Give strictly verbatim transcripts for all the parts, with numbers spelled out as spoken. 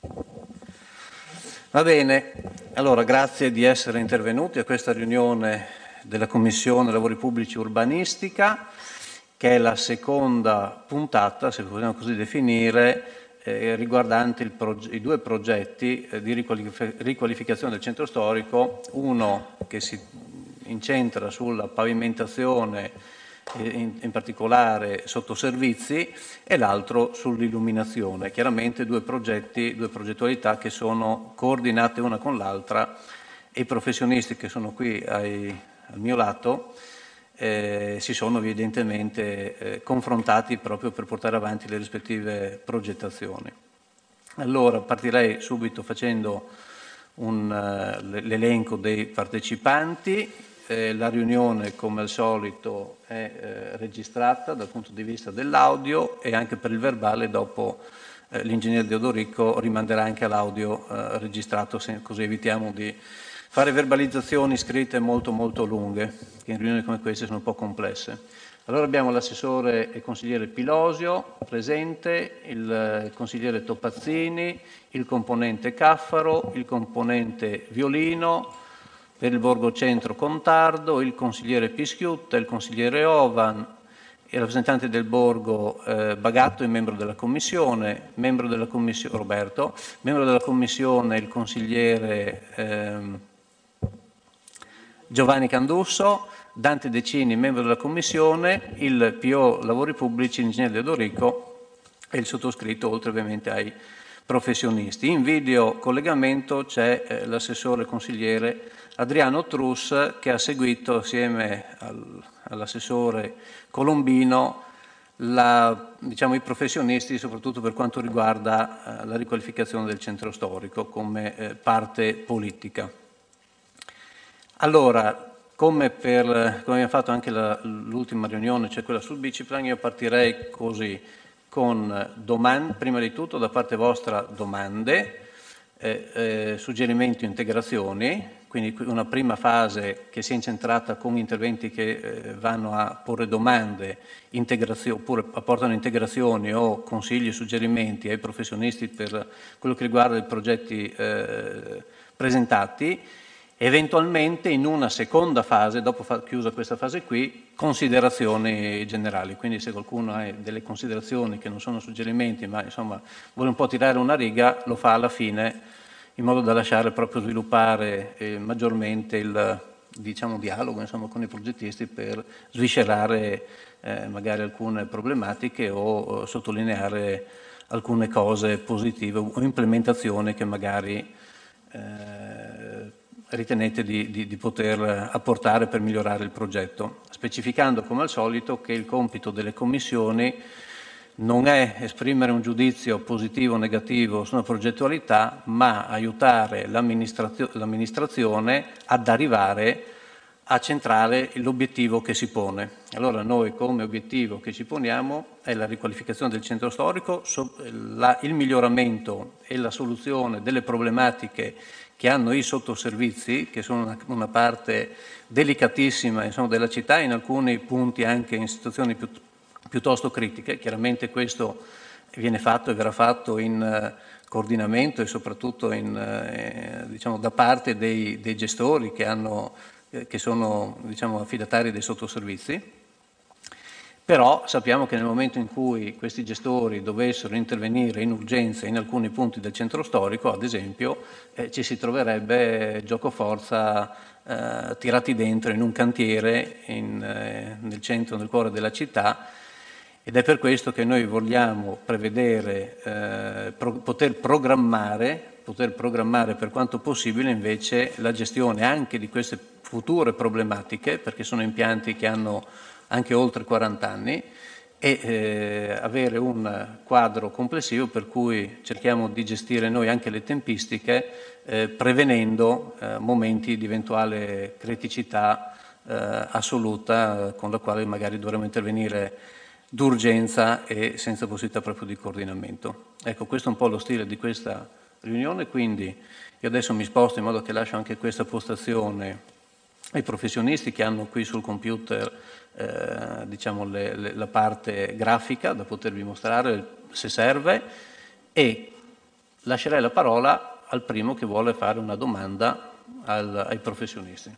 Va bene, allora grazie di essere intervenuti a questa riunione della Commissione Lavori Pubblici Urbanistica, che è la seconda puntata, se possiamo così definire, eh, riguardante il i due progetti eh, di riqualif riqualificazione del centro storico, uno che si incentra sulla pavimentazione, in, in particolare sotto servizi, e l'altro sull'illuminazione. Chiaramente due progetti, due progettualità che sono coordinate una con l'altra, e i professionisti che sono qui ai, al mio lato eh, si sono evidentemente eh, confrontati proprio per portare avanti le rispettive progettazioni. Allora partirei subito facendo un, uh, l'elenco dei partecipanti. Eh, la riunione, come al solito, è eh, registrata dal punto di vista dell'audio, e anche per il verbale dopo eh, l'ingegner Deodorico rimanderà anche all'audio eh, registrato, se, così evitiamo di fare verbalizzazioni scritte molto molto lunghe, che in riunioni come queste sono un po' complesse. Allora abbiamo l'assessore e consigliere Pilosio presente, il consigliere Topazzini, il componente Caffaro, il componente Violino, per il Borgo Centro Contardo, il consigliere Pischiutta, il consigliere Ovan, il rappresentante del Borgo eh, Bagatto e membro della Commissione, membro della Commissione Roberto, membro della Commissione il consigliere eh, Giovanni Candusso, Dante Decini, membro della Commissione, il P O Lavori Pubblici, l'ingegner Deodorico, e il sottoscritto, oltre ovviamente ai professionisti. In video collegamento c'è eh, l'assessore consigliere Adriano Trus, che ha seguito assieme al, all'assessore Colombino la, diciamo, i professionisti, soprattutto per quanto riguarda eh, la riqualificazione del centro storico come eh, parte politica. Allora, come, per, come abbiamo fatto anche l'ultima riunione, cioè quella sul Biciplan, io partirei così, con domande, prima di tutto da parte vostra domande, eh, eh, suggerimenti o integrazioni, quindi una prima fase che sia incentrata con interventi che eh, vanno a porre domande, integrazioni, oppure apportano integrazioni o consigli e suggerimenti ai professionisti per quello che riguarda i progetti eh, presentati. Eventualmente in una seconda fase, dopo fa, chiusa questa fase qui, considerazioni generali. Quindi se qualcuno ha delle considerazioni che non sono suggerimenti, ma insomma vuole un po' tirare una riga, lo fa alla fine, in modo da lasciare proprio sviluppare eh, maggiormente il, diciamo, dialogo insomma, con i progettisti per sviscerare eh, magari alcune problematiche o, o sottolineare alcune cose positive o implementazioni che magari eh, ritenete di, di, di poter apportare per migliorare il progetto, specificando come al solito che il compito delle commissioni non è esprimere un giudizio positivo o negativo su una progettualità, ma aiutare l'amministrazio- l'amministrazione ad arrivare a centrare l'obiettivo che si pone. Allora noi come obiettivo che ci poniamo è la riqualificazione del centro storico, so, la, il miglioramento e la soluzione delle problematiche che hanno i sottoservizi, che sono una, una parte delicatissima insomma, della città, in alcuni punti anche in situazioni più, piuttosto critiche. Chiaramente questo viene fatto e verrà fatto in eh, coordinamento e soprattutto in, eh, diciamo, da parte dei, dei gestori che, hanno, eh, che sono diciamo, affidatari dei sottoservizi. Però sappiamo che nel momento in cui questi gestori dovessero intervenire in urgenza in alcuni punti del centro storico, ad esempio, eh, ci si troverebbe giocoforza eh, tirati dentro in un cantiere in, eh, nel centro, nel cuore della città, ed è per questo che noi vogliamo prevedere, eh, pro, poter programmare, poter programmare per quanto possibile invece la gestione anche di queste future problematiche, perché sono impianti che hanno anche oltre quaranta anni, e eh, avere un quadro complessivo per cui cerchiamo di gestire noi anche le tempistiche, eh, prevenendo eh, momenti di eventuale criticità eh, assoluta eh, con la quale magari dovremo intervenire d'urgenza e senza possibilità proprio di coordinamento. Ecco, questo è un po' lo stile di questa riunione, quindi io adesso mi sposto in modo che lascio anche questa postazione ai professionisti che hanno qui sul computer eh, diciamo le, le, la parte grafica da potervi mostrare se serve, e lascerei la parola al primo che vuole fare una domanda al, ai professionisti.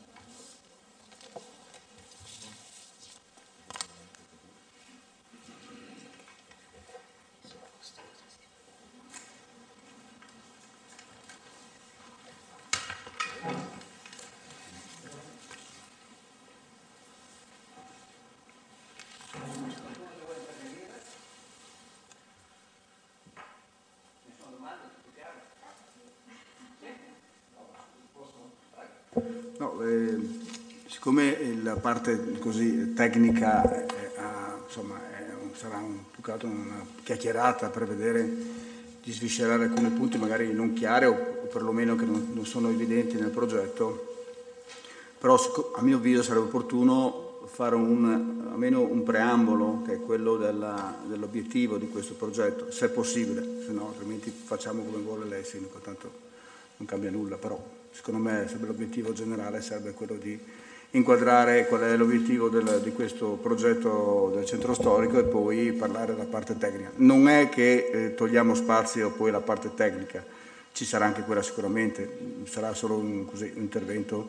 No, eh, siccome la parte così tecnica eh, ha, insomma, è un, sarà un, una chiacchierata per vedere di sviscerare alcuni punti magari non chiari o, o perlomeno che non, non sono evidenti nel progetto, però a mio avviso sarebbe opportuno fare un, almeno un preambolo che è quello della, dell'obiettivo di questo progetto, se è possibile, se no altrimenti facciamo come vuole lei, Sindaco, tanto non cambia nulla, però secondo me l'obiettivo generale sarebbe quello di inquadrare qual è l'obiettivo di questo progetto del centro storico e poi parlare della parte tecnica. Non è che eh, togliamo spazio poi alla parte tecnica, ci sarà anche quella sicuramente, sarà solo un, così, un intervento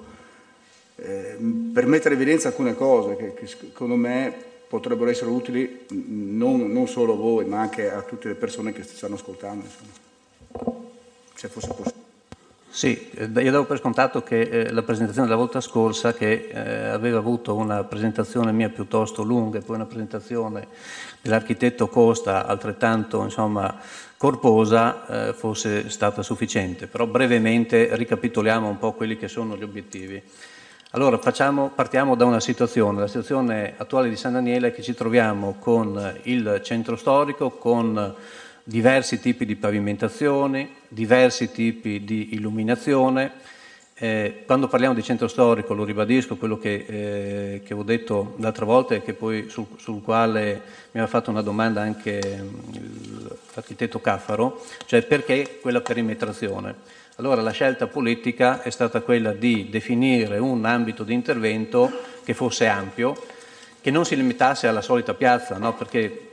eh, per mettere in evidenza alcune cose che, che secondo me potrebbero essere utili non, non solo a voi ma anche a tutte le persone che stanno ascoltando, insomma, se fosse possibile. Sì, io davo per scontato che eh, la presentazione della volta scorsa, che eh, aveva avuto una presentazione mia piuttosto lunga e poi una presentazione dell'architetto Costa altrettanto insomma, corposa, eh, fosse stata sufficiente. Però brevemente ricapitoliamo un po' quelli che sono gli obiettivi. Allora, facciamo, partiamo da una situazione. La situazione attuale di San Daniele è che ci troviamo con il centro storico, con diversi tipi di pavimentazioni, diversi tipi di illuminazione. Eh, quando parliamo di centro storico, lo ribadisco, quello che, eh, che ho detto l'altra volta e che poi sul, sul quale mi aveva fatto una domanda anche l'architetto Caffaro, cioè perché quella perimetrazione. Allora la scelta politica è stata quella di definire un ambito di intervento che fosse ampio, che non si limitasse alla solita piazza, no? Perché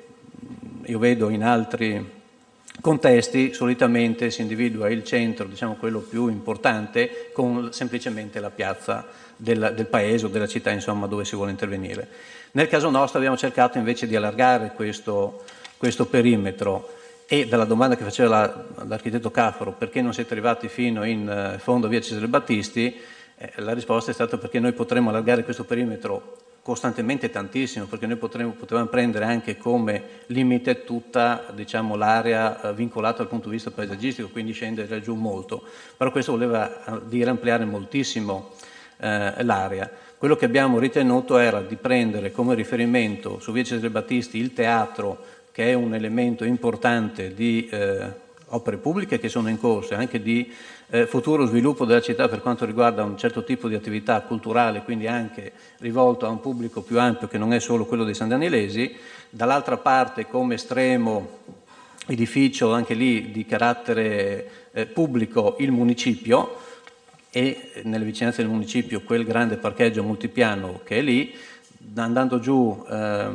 io vedo in altri contesti solitamente si individua il centro, diciamo quello più importante, con semplicemente la piazza del, del paese o della città, insomma, dove si vuole intervenire. Nel caso nostro abbiamo cercato invece di allargare questo, questo perimetro e dalla domanda che faceva la, l'architetto Caffaro, perché non siete arrivati fino in fondo a via Cesare Battisti, eh, la risposta è stata perché noi potremmo allargare questo perimetro costantemente tantissimo, perché noi potremmo, potevamo prendere anche come limite tutta diciamo, l'area eh, vincolata dal punto di vista paesaggistico, quindi scendere giù molto, però questo voleva dire ampliare moltissimo eh, l'area. Quello che abbiamo ritenuto era di prendere come riferimento su via Cesare Battisti il teatro, che è un elemento importante di eh, opere pubbliche che sono in corso e anche di eh, futuro sviluppo della città per quanto riguarda un certo tipo di attività culturale, quindi anche rivolto a un pubblico più ampio che non è solo quello dei sandanielesi. Dall'altra parte, come estremo edificio anche lì di carattere eh, pubblico, il municipio, e nelle vicinanze del municipio quel grande parcheggio multipiano che è lì, andando giù eh,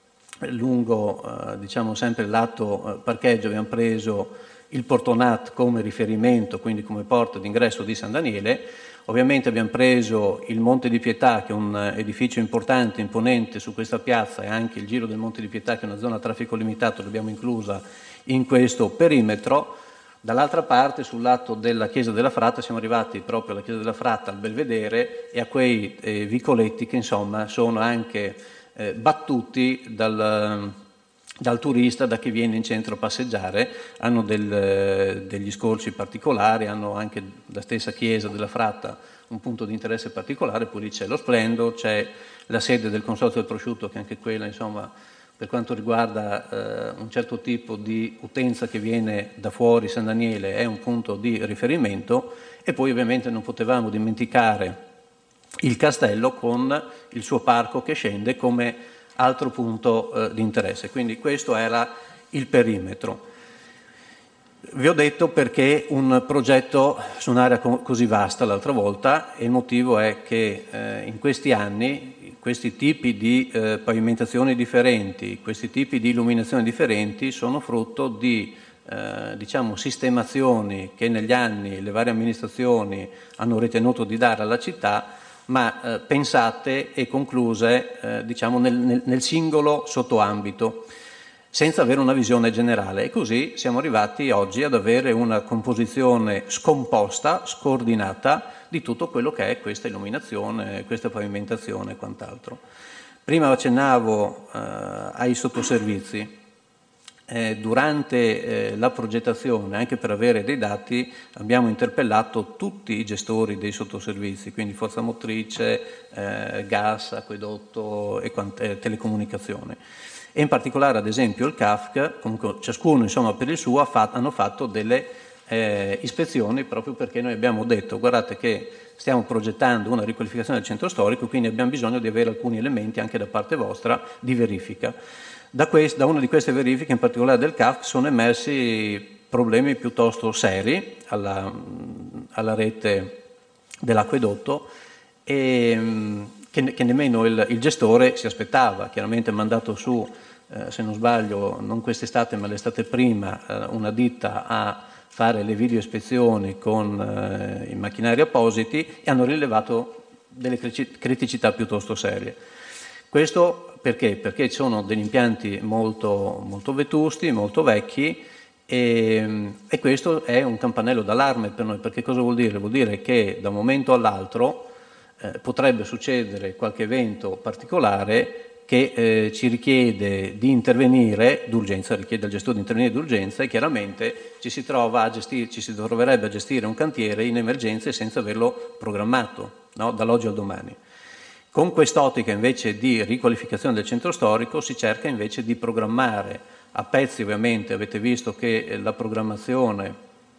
lungo eh, diciamo sempre il lato eh, parcheggio abbiamo preso il Portonat come riferimento, quindi come porta d'ingresso di San Daniele. Ovviamente abbiamo preso il Monte di Pietà, che è un edificio importante, imponente su questa piazza, e anche il Giro del Monte di Pietà, che è una zona a traffico limitato, l'abbiamo inclusa in questo perimetro. Dall'altra parte, sul lato della Chiesa della Fratta, siamo arrivati proprio alla Chiesa della Fratta, al Belvedere e a quei eh, vicoletti che insomma sono anche eh, battuti dal, dal turista, da chi viene in centro a passeggiare, hanno del, degli scorci particolari, hanno anche la stessa Chiesa della Fratta un punto di interesse particolare, poi lì c'è lo Splendor, c'è la sede del Consorzio del Prosciutto, che anche quella insomma per quanto riguarda eh, un certo tipo di utenza che viene da fuori San Daniele è un punto di riferimento, e poi ovviamente non potevamo dimenticare il castello con il suo parco che scende come altro punto eh, di interesse. Quindi questo era il perimetro. Vi ho detto perché un progetto su un'area co- così vasta l'altra volta, e il motivo è che eh, in questi anni questi tipi di eh, pavimentazioni differenti, questi tipi di illuminazioni differenti sono frutto di eh, diciamo, sistemazioni che negli anni le varie amministrazioni hanno ritenuto di dare alla città, ma eh, pensate e concluse eh, diciamo nel, nel, nel singolo sottoambito, senza avere una visione generale. E così siamo arrivati oggi ad avere una composizione scomposta, scordinata di tutto quello che è questa illuminazione, questa pavimentazione e quant'altro. Prima accennavo eh, ai sottoservizi. Eh, durante eh, la progettazione, anche per avere dei dati, abbiamo interpellato tutti i gestori dei sottoservizi, quindi forza motrice, eh, gas, acquedotto e eh, telecomunicazione. E in particolare, ad esempio, il C A F C, comunque ciascuno insomma, per il suo ha fatto, hanno fatto delle eh, ispezioni, proprio perché noi abbiamo detto guardate che stiamo progettando una riqualificazione del centro storico, quindi abbiamo bisogno di avere alcuni elementi anche da parte vostra di verifica. Da, quest, da una di queste verifiche, in particolare del C A F C, sono emersi problemi piuttosto seri alla, alla rete dell'acquedotto e che, che nemmeno il, il gestore si aspettava. Chiaramente ha mandato su, eh, se non sbaglio, non quest'estate ma l'estate prima, eh, una ditta a fare le video ispezioni con eh, i macchinari appositi e hanno rilevato delle criticità piuttosto serie. Questo perché? Perché sono degli impianti molto, molto vetusti, molto vecchi e, e questo è un campanello d'allarme per noi. Perché cosa vuol dire? Vuol dire che da un momento all'altro eh, potrebbe succedere qualche evento particolare che eh, ci richiede di intervenire d'urgenza, richiede al gestore di intervenire d'urgenza e chiaramente ci si, trova a gestire, ci si troverebbe a gestire un cantiere in emergenza senza averlo programmato, no? Dall'oggi al domani. Con quest'ottica invece di riqualificazione del centro storico si cerca invece di programmare a pezzi. Ovviamente avete visto che la programmazione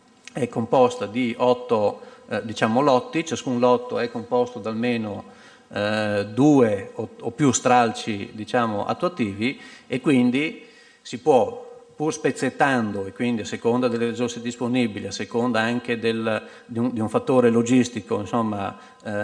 è composta di otto eh, diciamo lotti, ciascun lotto è composto da almeno eh, due o, o più stralci diciamo attuativi e quindi si può, pur spezzettando e quindi a seconda delle risorse disponibili, a seconda anche del, di, un, di un fattore logistico insomma,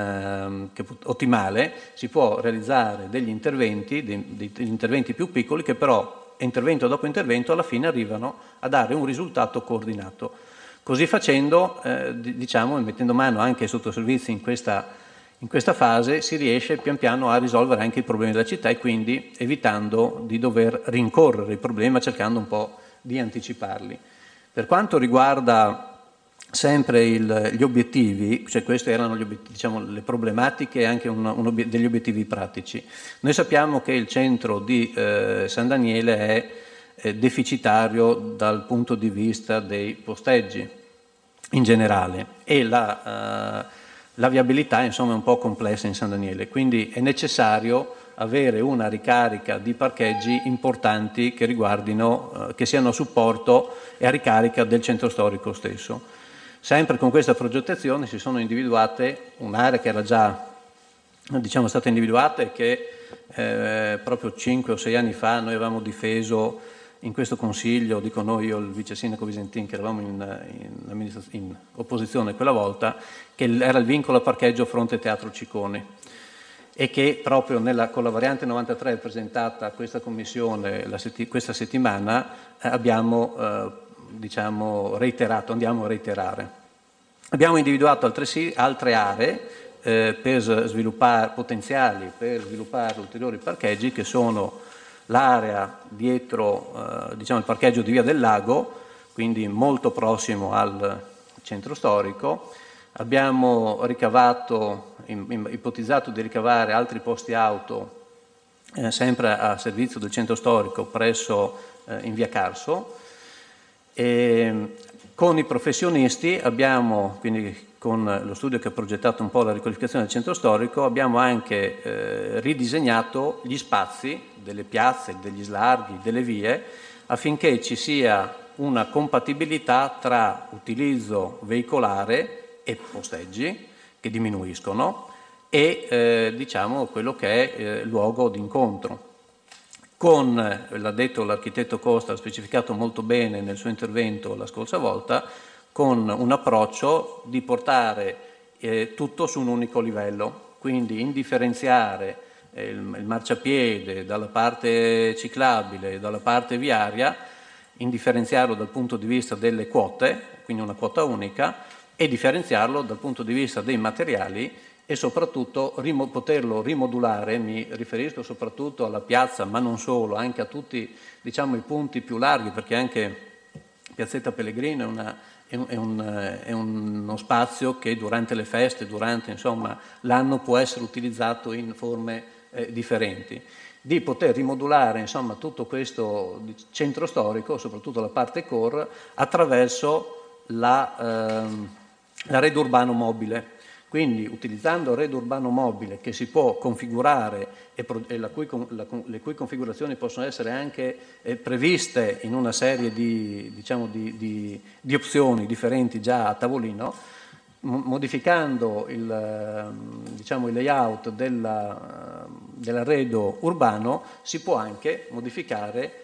ehm, che, ottimale, si può realizzare degli interventi, dei, degli interventi più piccoli che però intervento dopo intervento alla fine arrivano a dare un risultato coordinato. Così facendo, eh, diciamo, mettendo mano anche ai sottoservizi in questa In questa fase si riesce pian piano a risolvere anche i problemi della città e quindi evitando di dover rincorrere i problemi, ma cercando un po' di anticiparli. Per quanto riguarda sempre il, gli obiettivi, cioè queste erano gli obiettivi, diciamo, le problematiche e anche un, un obiet- degli obiettivi pratici. Noi sappiamo che il centro di eh, San Daniele è eh, deficitario dal punto di vista dei posteggi in generale e la... Eh, La viabilità insomma è un po' complessa in San Daniele, quindi è necessario avere una ricarica di parcheggi importanti che riguardino, eh, che siano a supporto e a ricarica del centro storico stesso. Sempre con questa progettazione si sono individuate un'area che era già diciamo, stata individuata e che eh, proprio cinque o sei anni fa noi avevamo difeso in questo consiglio, dico noi, io il vice sindaco Visentin, che eravamo in, in, in opposizione quella volta, che era il vincolo a parcheggio fronte Teatro Ciccone e che proprio nella, con la variante novantatré presentata a questa commissione la setti, questa settimana eh, abbiamo eh, diciamo, reiterato, andiamo a reiterare. Abbiamo individuato altresì altre aree eh, per sviluppare, potenziali per sviluppare ulteriori parcheggi che sono l'area dietro eh, diciamo, il parcheggio di Via del Lago, quindi molto prossimo al centro storico. Abbiamo ricavato, in, in, ipotizzato di ricavare altri posti auto eh, sempre a servizio del centro storico presso eh, in via Carso. E con i professionisti abbiamo, quindi con lo studio che ha progettato un po' la riqualificazione del centro storico, abbiamo anche eh, ridisegnato gli spazi delle piazze, degli slarghi, delle vie, affinché ci sia una compatibilità tra utilizzo veicolare e posteggi che diminuiscono e eh, diciamo quello che è eh, luogo di incontro. Con, l'ha detto l'architetto Costa, ha specificato molto bene nel suo intervento la scorsa volta, con un approccio di portare eh, tutto su un unico livello, quindi indifferenziare eh, il, il marciapiede dalla parte ciclabile, dalla parte viaria, indifferenziarlo dal punto di vista delle quote, quindi una quota unica, e differenziarlo dal punto di vista dei materiali e soprattutto rimo- poterlo rimodulare. Mi riferisco soprattutto alla piazza, ma non solo, anche a tutti, diciamo, i punti più larghi, perché anche Piazzetta Pellegrino è, una, è, un, è, un, è uno spazio che durante le feste, durante insomma, l'anno può essere utilizzato in forme eh, differenti. Di poter rimodulare insomma, tutto questo centro storico, soprattutto la parte core, attraverso la, ehm, la rete urbano mobile. Quindi utilizzando rete urbano mobile che si può configurare e, pro- e la cui, la, le cui configurazioni possono essere anche eh, previste in una serie di, diciamo, di, di, di opzioni differenti già a tavolino, m- modificando il, diciamo, il layout della, dell'arredo urbano si può anche modificare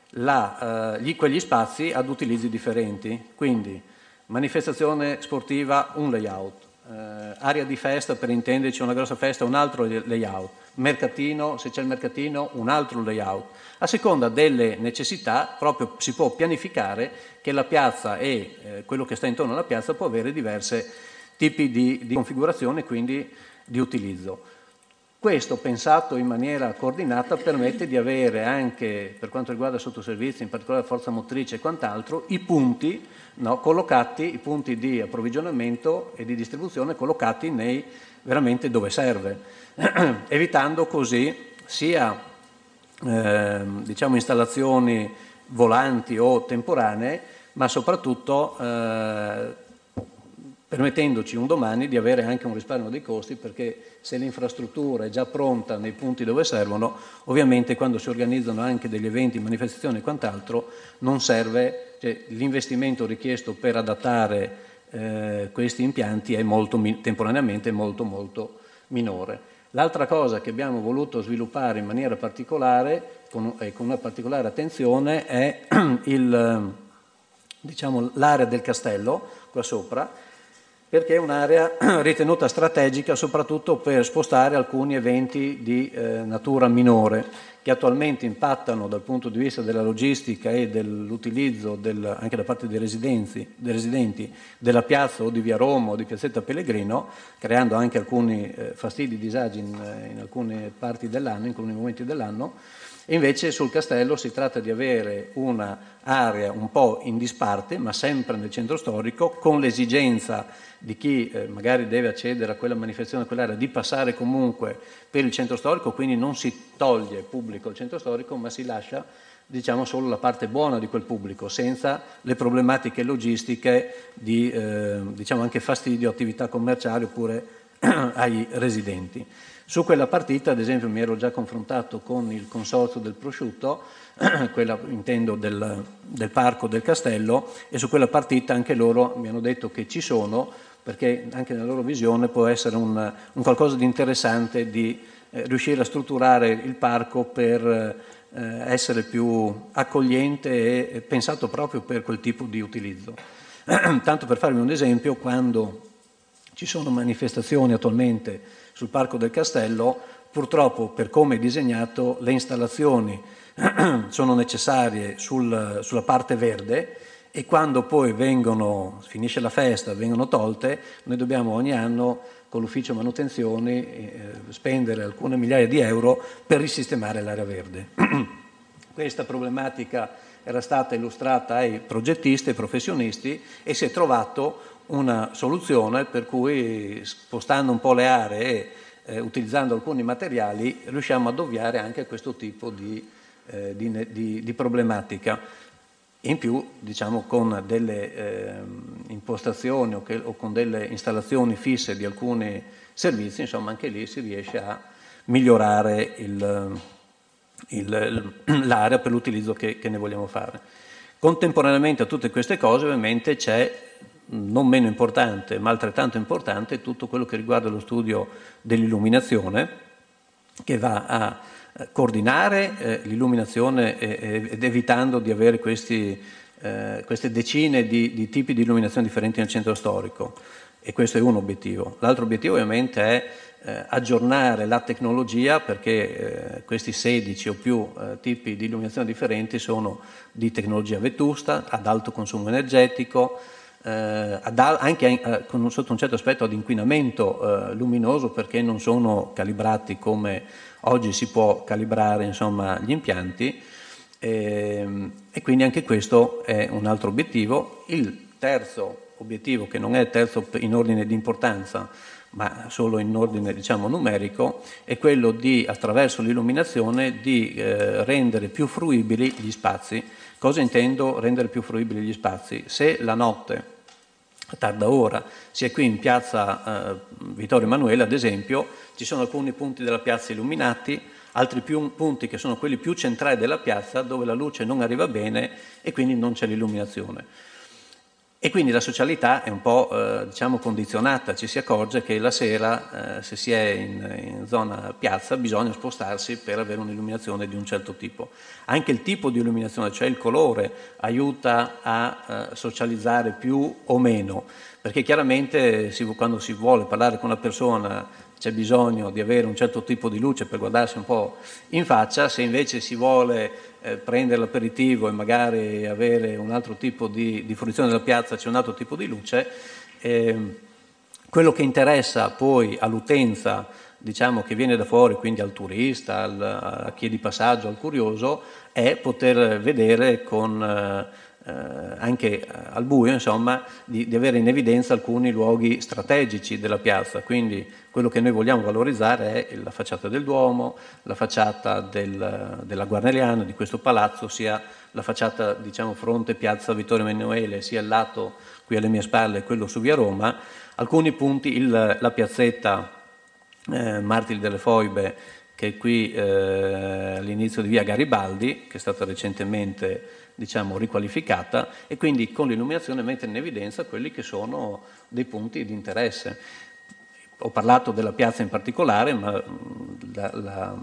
la, eh, gli, quegli spazi ad utilizzi differenti. Quindi manifestazione sportiva, un layout. Uh, area di festa, per intenderci una grossa festa, un altro layout, mercatino, se c'è il mercatino, un altro layout. A seconda delle necessità proprio si può pianificare che la piazza e eh, quello che sta intorno alla piazza può avere diversi tipi di, di configurazione e quindi di utilizzo. Questo, pensato in maniera coordinata, permette di avere anche, per quanto riguarda il sottoservizio, in particolare forza motrice e quant'altro, i punti, no, collocati, i punti di approvvigionamento e di distribuzione collocati nei, veramente dove serve, evitando così sia eh, diciamo installazioni volanti o temporanee, ma soprattutto eh, permettendoci un domani di avere anche un risparmio dei costi, perché se l'infrastruttura è già pronta nei punti dove servono, ovviamente quando si organizzano anche degli eventi, manifestazioni e quant'altro, non serve, cioè, l'investimento richiesto per adattare eh, questi impianti è molto, temporaneamente molto molto minore. L'altra cosa che abbiamo voluto sviluppare in maniera particolare con, e con una particolare attenzione è il, diciamo, l'area del castello qua sopra, perché è un'area ritenuta strategica soprattutto per spostare alcuni eventi di eh, natura minore che attualmente impattano dal punto di vista della logistica e dell'utilizzo del, anche da parte dei, dei residenti della piazza o di Via Roma o di Piazzetta Pellegrino, creando anche alcuni eh, fastidi, disagi in, in alcune parti dell'anno, in alcuni momenti dell'anno. E invece sul castello si tratta di avere un'area un po' in disparte, ma sempre nel centro storico, con l'esigenza di chi eh, magari deve accedere a quella manifestazione, a quell'area, di passare comunque per il centro storico, quindi non si toglie pubblico il centro storico, ma si lascia, diciamo, solo la parte buona di quel pubblico, senza le problematiche logistiche di, eh, diciamo, anche fastidio, attività commerciali oppure ai residenti. Su quella partita, ad esempio, mi ero già confrontato con il consorzio del prosciutto, quella intendo del, del parco del castello, e su quella partita anche loro mi hanno detto che ci sono, perché anche nella loro visione può essere un, un qualcosa di interessante di eh, riuscire a strutturare il parco per eh, essere più accogliente e, e pensato proprio per quel tipo di utilizzo. Tanto per farvi un esempio, quando ci sono manifestazioni attualmente sul Parco del Castello, purtroppo per come è disegnato le installazioni sono necessarie sul, sulla parte verde, e quando poi vengono, finisce la festa, vengono tolte, noi dobbiamo ogni anno con l'ufficio manutenzioni eh, spendere alcune migliaia di euro per risistemare l'area verde. Questa problematica era stata illustrata ai progettisti e professionisti e si è trovato una soluzione per cui, spostando un po' le aree e eh, utilizzando alcuni materiali, riusciamo ad ovviare anche a questo tipo di, eh, di, di, di problematica. In più, diciamo, con delle eh, impostazioni o, che, o con delle installazioni fisse di alcuni servizi, insomma, anche lì si riesce a migliorare il, il, l'area per l'utilizzo che, che ne vogliamo fare. Contemporaneamente a tutte queste cose, ovviamente, c'è, non meno importante, ma altrettanto importante, tutto quello che riguarda lo studio dell'illuminazione, che va a coordinare eh, l'illuminazione eh, ed evitando di avere questi, eh, queste decine di, di tipi di illuminazione differenti nel centro storico, e questo è un obiettivo. L'altro obiettivo ovviamente è eh, aggiornare la tecnologia, perché eh, questi sedici o più eh, tipi di illuminazione differenti sono di tecnologia vetusta, ad alto consumo energetico, eh, ad al- anche eh, con un, sotto un certo aspetto ad inquinamento eh, luminoso, perché non sono calibrati come oggi si può calibrare, insomma, gli impianti. E, e quindi anche questo è un altro obiettivo. Il terzo obiettivo, che non è terzo in ordine di importanza, ma solo in ordine, diciamo, numerico, è quello di, attraverso l'illuminazione, di eh, rendere più fruibili gli spazi. Cosa intendo rendere più fruibili gli spazi? Se la notte, a tarda ora, si è qui in piazza eh, Vittorio Emanuele, ad esempio, ci sono alcuni punti della piazza illuminati, altri più, punti che sono quelli più centrali della piazza, dove la luce non arriva bene e quindi non c'è l'illuminazione. E quindi la socialità è un po' eh, diciamo condizionata, ci si accorge che la sera, eh, se si è in, in zona piazza, bisogna spostarsi per avere un'illuminazione di un certo tipo. Anche il tipo di illuminazione, cioè il colore, aiuta a eh, socializzare più o meno, perché chiaramente si, quando si vuole parlare con una persona c'è bisogno di avere un certo tipo di luce per guardarsi un po' in faccia. Se invece si vuole eh, prendere l'aperitivo e magari avere un altro tipo di, di fruizione della piazza, c'è un altro tipo di luce. Eh, quello che interessa poi all'utenza, diciamo, che viene da fuori, quindi al turista, al, a chi è di passaggio, al curioso, è poter vedere con... Eh, Eh, anche al buio, insomma, di, di avere in evidenza alcuni luoghi strategici della piazza. Quindi quello che noi vogliamo valorizzare è la facciata del Duomo, la facciata del, della Guarneriana, di questo palazzo, sia la facciata, diciamo, fronte piazza Vittorio Emanuele, sia il lato qui alle mie spalle, quello su via Roma. Alcuni punti, il, la piazzetta eh, Martiri delle Foibe, che è qui eh, all'inizio di via Garibaldi, che è stata recentemente, diciamo, riqualificata, e quindi con l'illuminazione mette in evidenza quelli che sono dei punti di interesse. Ho parlato della piazza in particolare, ma la, la,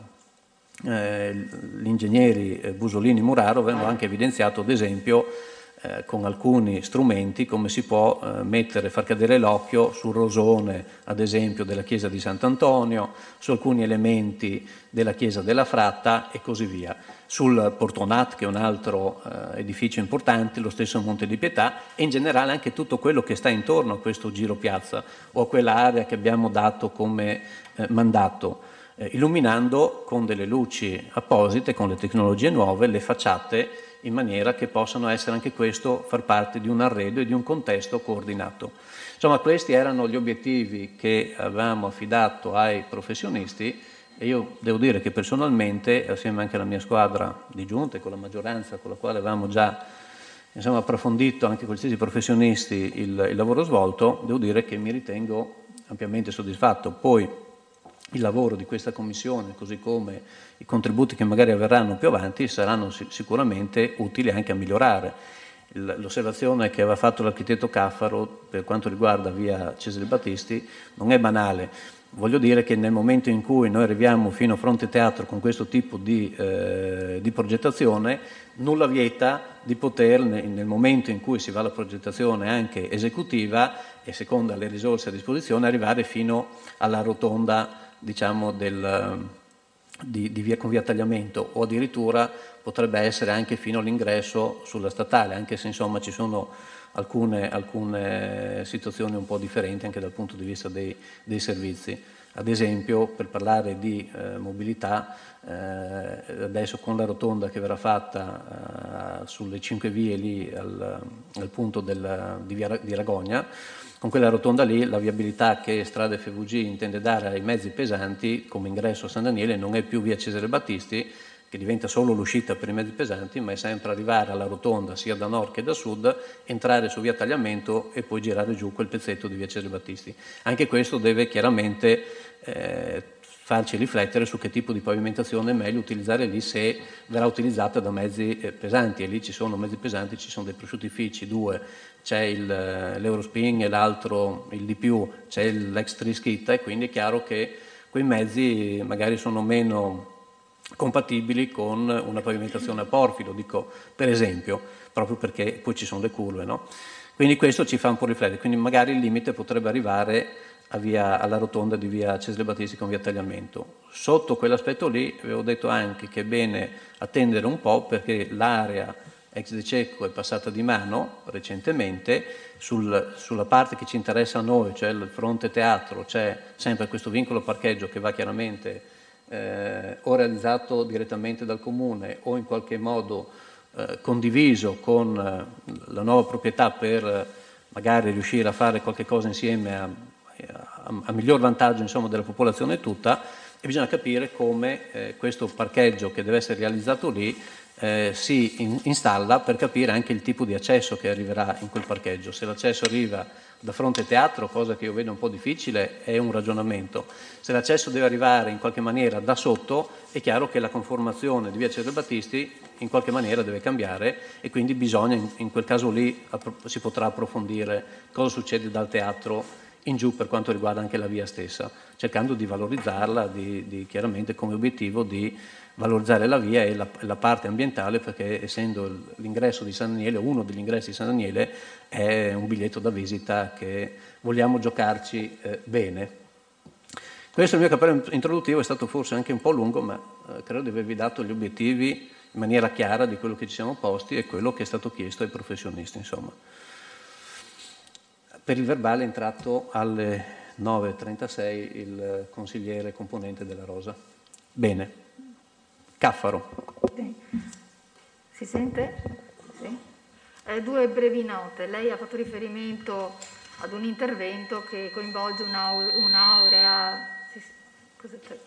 eh, gli ingegneri Busolini e Muraro avevano anche evidenziato, ad esempio, eh, con alcuni strumenti, come si può eh, mettere, far cadere l'occhio sul rosone, ad esempio, della chiesa di Sant'Antonio, su alcuni elementi della chiesa della Fratta e così via. Sul Portonat, che è un altro eh, edificio importante, lo stesso Monte di Pietà, e in generale anche tutto quello che sta intorno a questo giro piazza o a quell'area che abbiamo dato come eh, mandato, eh, illuminando con delle luci apposite, con le tecnologie nuove, le facciate, in maniera che possano essere anche questo, far parte di un arredo e di un contesto coordinato. Insomma, questi erano gli obiettivi che avevamo affidato ai professionisti. E io devo dire che personalmente, assieme anche alla mia squadra di giunta e con la maggioranza con la quale avevamo già, insomma, approfondito anche con gli stessi professionisti il, il lavoro svolto, devo dire che mi ritengo ampiamente soddisfatto. Poi il lavoro di questa commissione, così come i contributi che magari avverranno più avanti, saranno sicuramente utili anche a migliorare. L'osservazione che aveva fatto l'architetto Caffaro per quanto riguarda via Cesare Battisti non è banale. Voglio dire che nel momento in cui noi arriviamo fino a Fronte Teatro con questo tipo di, eh, di progettazione, nulla vieta di poter, nel momento in cui si va alla progettazione anche esecutiva e secondo le risorse a disposizione, arrivare fino alla rotonda, diciamo, del, di, di via con via Tagliamento, o addirittura potrebbe essere anche fino all'ingresso sulla statale, anche se insomma ci sono alcune, alcune situazioni un po' differenti anche dal punto di vista dei, dei servizi. Ad esempio, per parlare di eh, mobilità, eh, adesso con la rotonda che verrà fatta eh, sulle cinque vie lì al, al punto del, di, via, di Ragogna, con quella rotonda lì la viabilità che Strade F V G intende dare ai mezzi pesanti come ingresso a San Daniele non è più via Cesare Battisti, che diventa solo l'uscita per i mezzi pesanti, ma è sempre arrivare alla rotonda sia da nord che da sud, entrare su via Tagliamento e poi girare giù quel pezzetto di via Cesare Battisti. Anche questo deve chiaramente eh, farci riflettere su che tipo di pavimentazione è meglio utilizzare lì, se verrà utilizzata da mezzi eh, pesanti, e lì ci sono mezzi pesanti, ci sono dei prosciuttifici, due, c'è il, l'Eurospin e l'altro, il di più, c'è l'ex Trischitta, e quindi è chiaro che quei mezzi magari sono meno compatibili con una pavimentazione a porfido, dico per esempio, proprio perché poi ci sono le curve, no? Quindi questo ci fa un po' riflettere, quindi magari il limite potrebbe arrivare a via, alla rotonda di via Cesare Battisti con via Tagliamento. Sotto quell'aspetto lì avevo detto anche che è bene attendere un po' perché l'area ex De Cecco è passata di mano recentemente. Sul, sulla parte che ci interessa a noi, cioè il fronte teatro, c'è sempre questo vincolo parcheggio che va chiaramente eh, o realizzato direttamente dal comune o in qualche modo eh, condiviso con eh, la nuova proprietà per eh, magari riuscire a fare qualche cosa insieme a, a, a miglior vantaggio, insomma, della popolazione tutta, e bisogna capire come eh, questo parcheggio che deve essere realizzato lì Eh, si in, installa per capire anche il tipo di accesso che arriverà in quel parcheggio. Se l'accesso arriva da fronte teatro, cosa che io vedo un po' difficile, è un ragionamento. Se l'accesso deve arrivare in qualche maniera da sotto, è chiaro che la conformazione di via Cesare Battisti in qualche maniera deve cambiare e quindi bisogna, in, in quel caso lì, si potrà approfondire cosa succede dal teatro in giù per quanto riguarda anche la via stessa, cercando di valorizzarla, di, di chiaramente come obiettivo di valorizzare la via e la, la parte ambientale, perché essendo l'ingresso di San Daniele, uno degli ingressi di San Daniele, è un biglietto da visita che vogliamo giocarci eh, bene. Questo il mio cappello introduttivo è stato forse anche un po' lungo, ma eh, credo di avervi dato gli obiettivi in maniera chiara di quello che ci siamo posti e quello che è stato chiesto ai professionisti, insomma. Per il verbale è entrato alle nove e trentasei il consigliere componente della Rosa. Bene. Caffaro. Sì. Si sente? Sì. Eh, due brevi note. Lei ha fatto riferimento ad un intervento che coinvolge un'aurea... Sì, cosa c'è?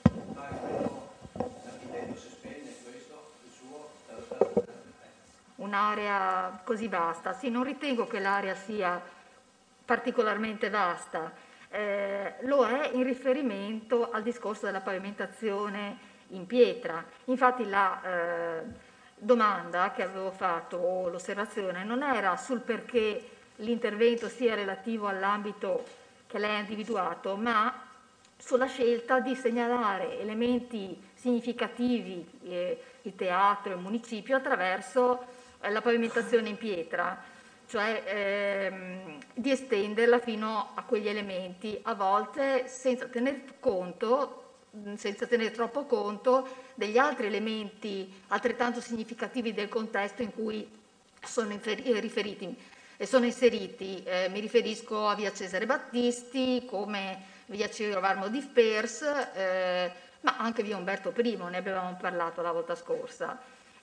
Un'area così vasta. Sì, non ritengo che l'area sia particolarmente vasta. Eh, lo è in riferimento al discorso della pavimentazione in pietra. Infatti la eh, domanda che avevo fatto, o l'osservazione, non era sul perché l'intervento sia relativo all'ambito che lei ha individuato, ma sulla scelta di segnalare elementi significativi, eh, il teatro, il municipio, attraverso eh, la pavimentazione in pietra, cioè ehm, di estenderla fino a quegli elementi, a volte senza tener conto senza tenere troppo conto degli altri elementi altrettanto significativi del contesto in cui sono riferiti e sono inseriti. Eh, mi riferisco a via Cesare Battisti, come via Ciro Varmo di Spers, eh, ma anche via Umberto Primo, ne avevamo parlato la volta scorsa.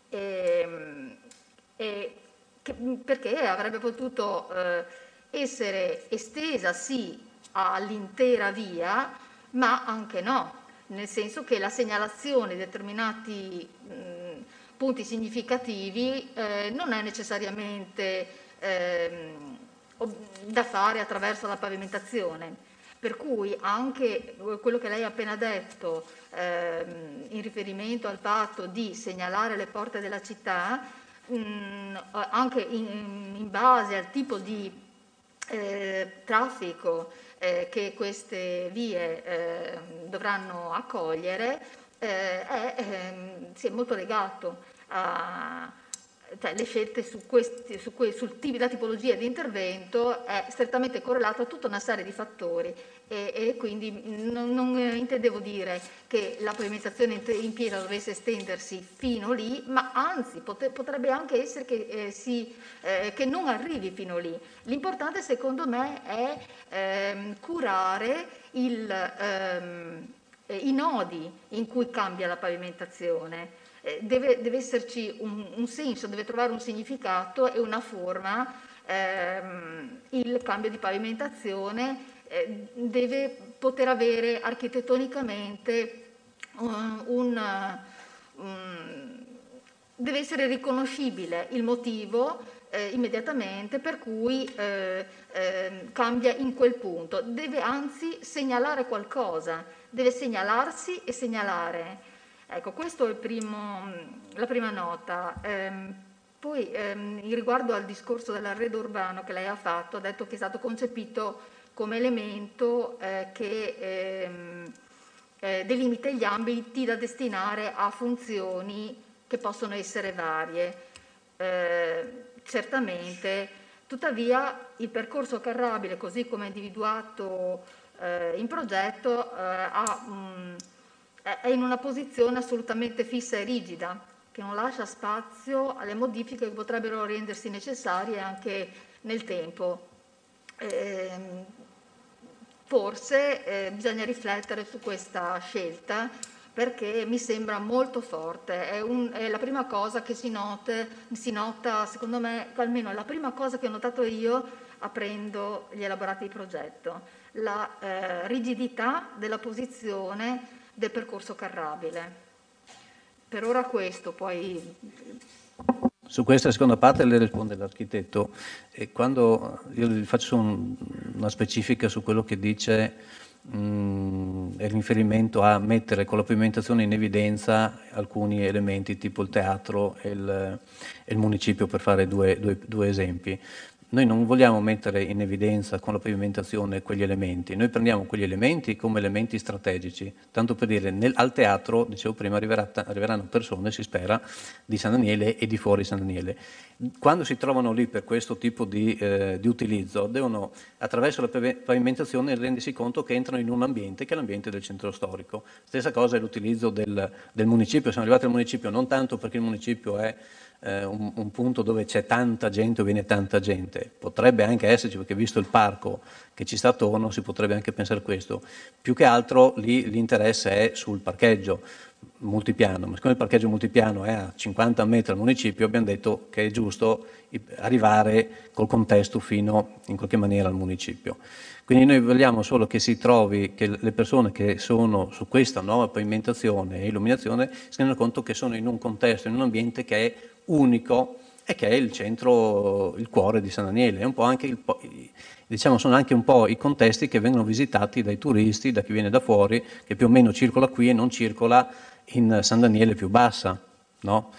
E, e che, perché avrebbe potuto eh, essere estesa sì all'intera via, ma anche no, nel senso che la segnalazione di determinati mh, punti significativi eh, non è necessariamente eh, da fare attraverso la pavimentazione. Per cui anche quello che lei ha appena detto eh, in riferimento al fatto di segnalare le porte della città, mh, anche in, in base al tipo di eh, traffico Eh, che queste vie eh, dovranno accogliere, eh, è, eh, si è molto legato a cioè, le scelte su questi, su que, sul tipo, la tipologia di intervento è strettamente correlato a tutta una serie di fattori e, e quindi non, non intendevo dire che la pavimentazione in pietra dovesse estendersi fino lì, ma anzi pote, potrebbe anche essere che, eh, si, eh, che non arrivi fino lì. L'importante secondo me è ehm, curare il, ehm, i nodi in cui cambia la pavimentazione. Deve, deve esserci un, un senso, deve trovare un significato e una forma, ehm, il cambio di pavimentazione eh, deve poter avere architettonicamente un, un, un deve essere riconoscibile il motivo eh, immediatamente per cui eh, eh, cambia in quel punto, deve anzi segnalare qualcosa, deve segnalarsi e segnalare. Ecco, questo è il primo, la prima nota. Ehm, poi ehm, in riguardo al discorso dell'arredo urbano che lei ha fatto, ha detto che è stato concepito come elemento eh, che ehm, eh, delimita gli ambiti da destinare a funzioni che possono essere varie. Eh, certamente, tuttavia il percorso carrabile, così come individuato eh, in progetto eh, ha, mh, è in una posizione assolutamente fissa e rigida, che non lascia spazio alle modifiche che potrebbero rendersi necessarie anche nel tempo. Eh, forse eh, bisogna riflettere su questa scelta, perché mi sembra molto forte. È, un, è la prima cosa che si, note, si nota, secondo me, almeno è la prima cosa che ho notato io aprendo gli elaborati di progetto, la eh, rigidità della posizione del percorso carrabile. Per ora questo, poi... Su questa seconda parte le risponde l'architetto. E quando io gli faccio un, una specifica su quello che dice, mh, è riferimento a mettere con la pavimentazione in evidenza alcuni elementi tipo il teatro e il, e il municipio, per fare due, due, due esempi. Noi non vogliamo mettere in evidenza con la pavimentazione quegli elementi, noi prendiamo quegli elementi come elementi strategici, tanto per dire, nel, al teatro, dicevo prima, arriverà, arriveranno persone, si spera, di San Daniele e di fuori San Daniele. Quando si trovano lì per questo tipo di, eh, di utilizzo, devono, attraverso la pavimentazione, rendersi conto che entrano in un ambiente che è l'ambiente del centro storico. Stessa cosa è l'utilizzo del, del municipio, siamo arrivati al municipio non tanto perché il municipio è Eh, un, un punto dove c'è tanta gente o viene tanta gente, potrebbe anche esserci, perché visto il parco che ci sta attorno si potrebbe anche pensare questo. Più che altro lì l'interesse è sul parcheggio multipiano, ma siccome il parcheggio multipiano è a cinquanta metri al municipio, abbiamo detto che è giusto arrivare col contesto fino in qualche maniera al municipio. Quindi noi vogliamo solo che si trovi, che le persone che sono su questa nuova pavimentazione e illuminazione si rendano conto che sono in un contesto, in un ambiente che è unico e che è il centro, il cuore di San Daniele. È un po' anche il, diciamo, sono anche un po' i contesti che vengono visitati dai turisti, da chi viene da fuori, che più o meno circola qui e non circola in San Daniele più bassa, no?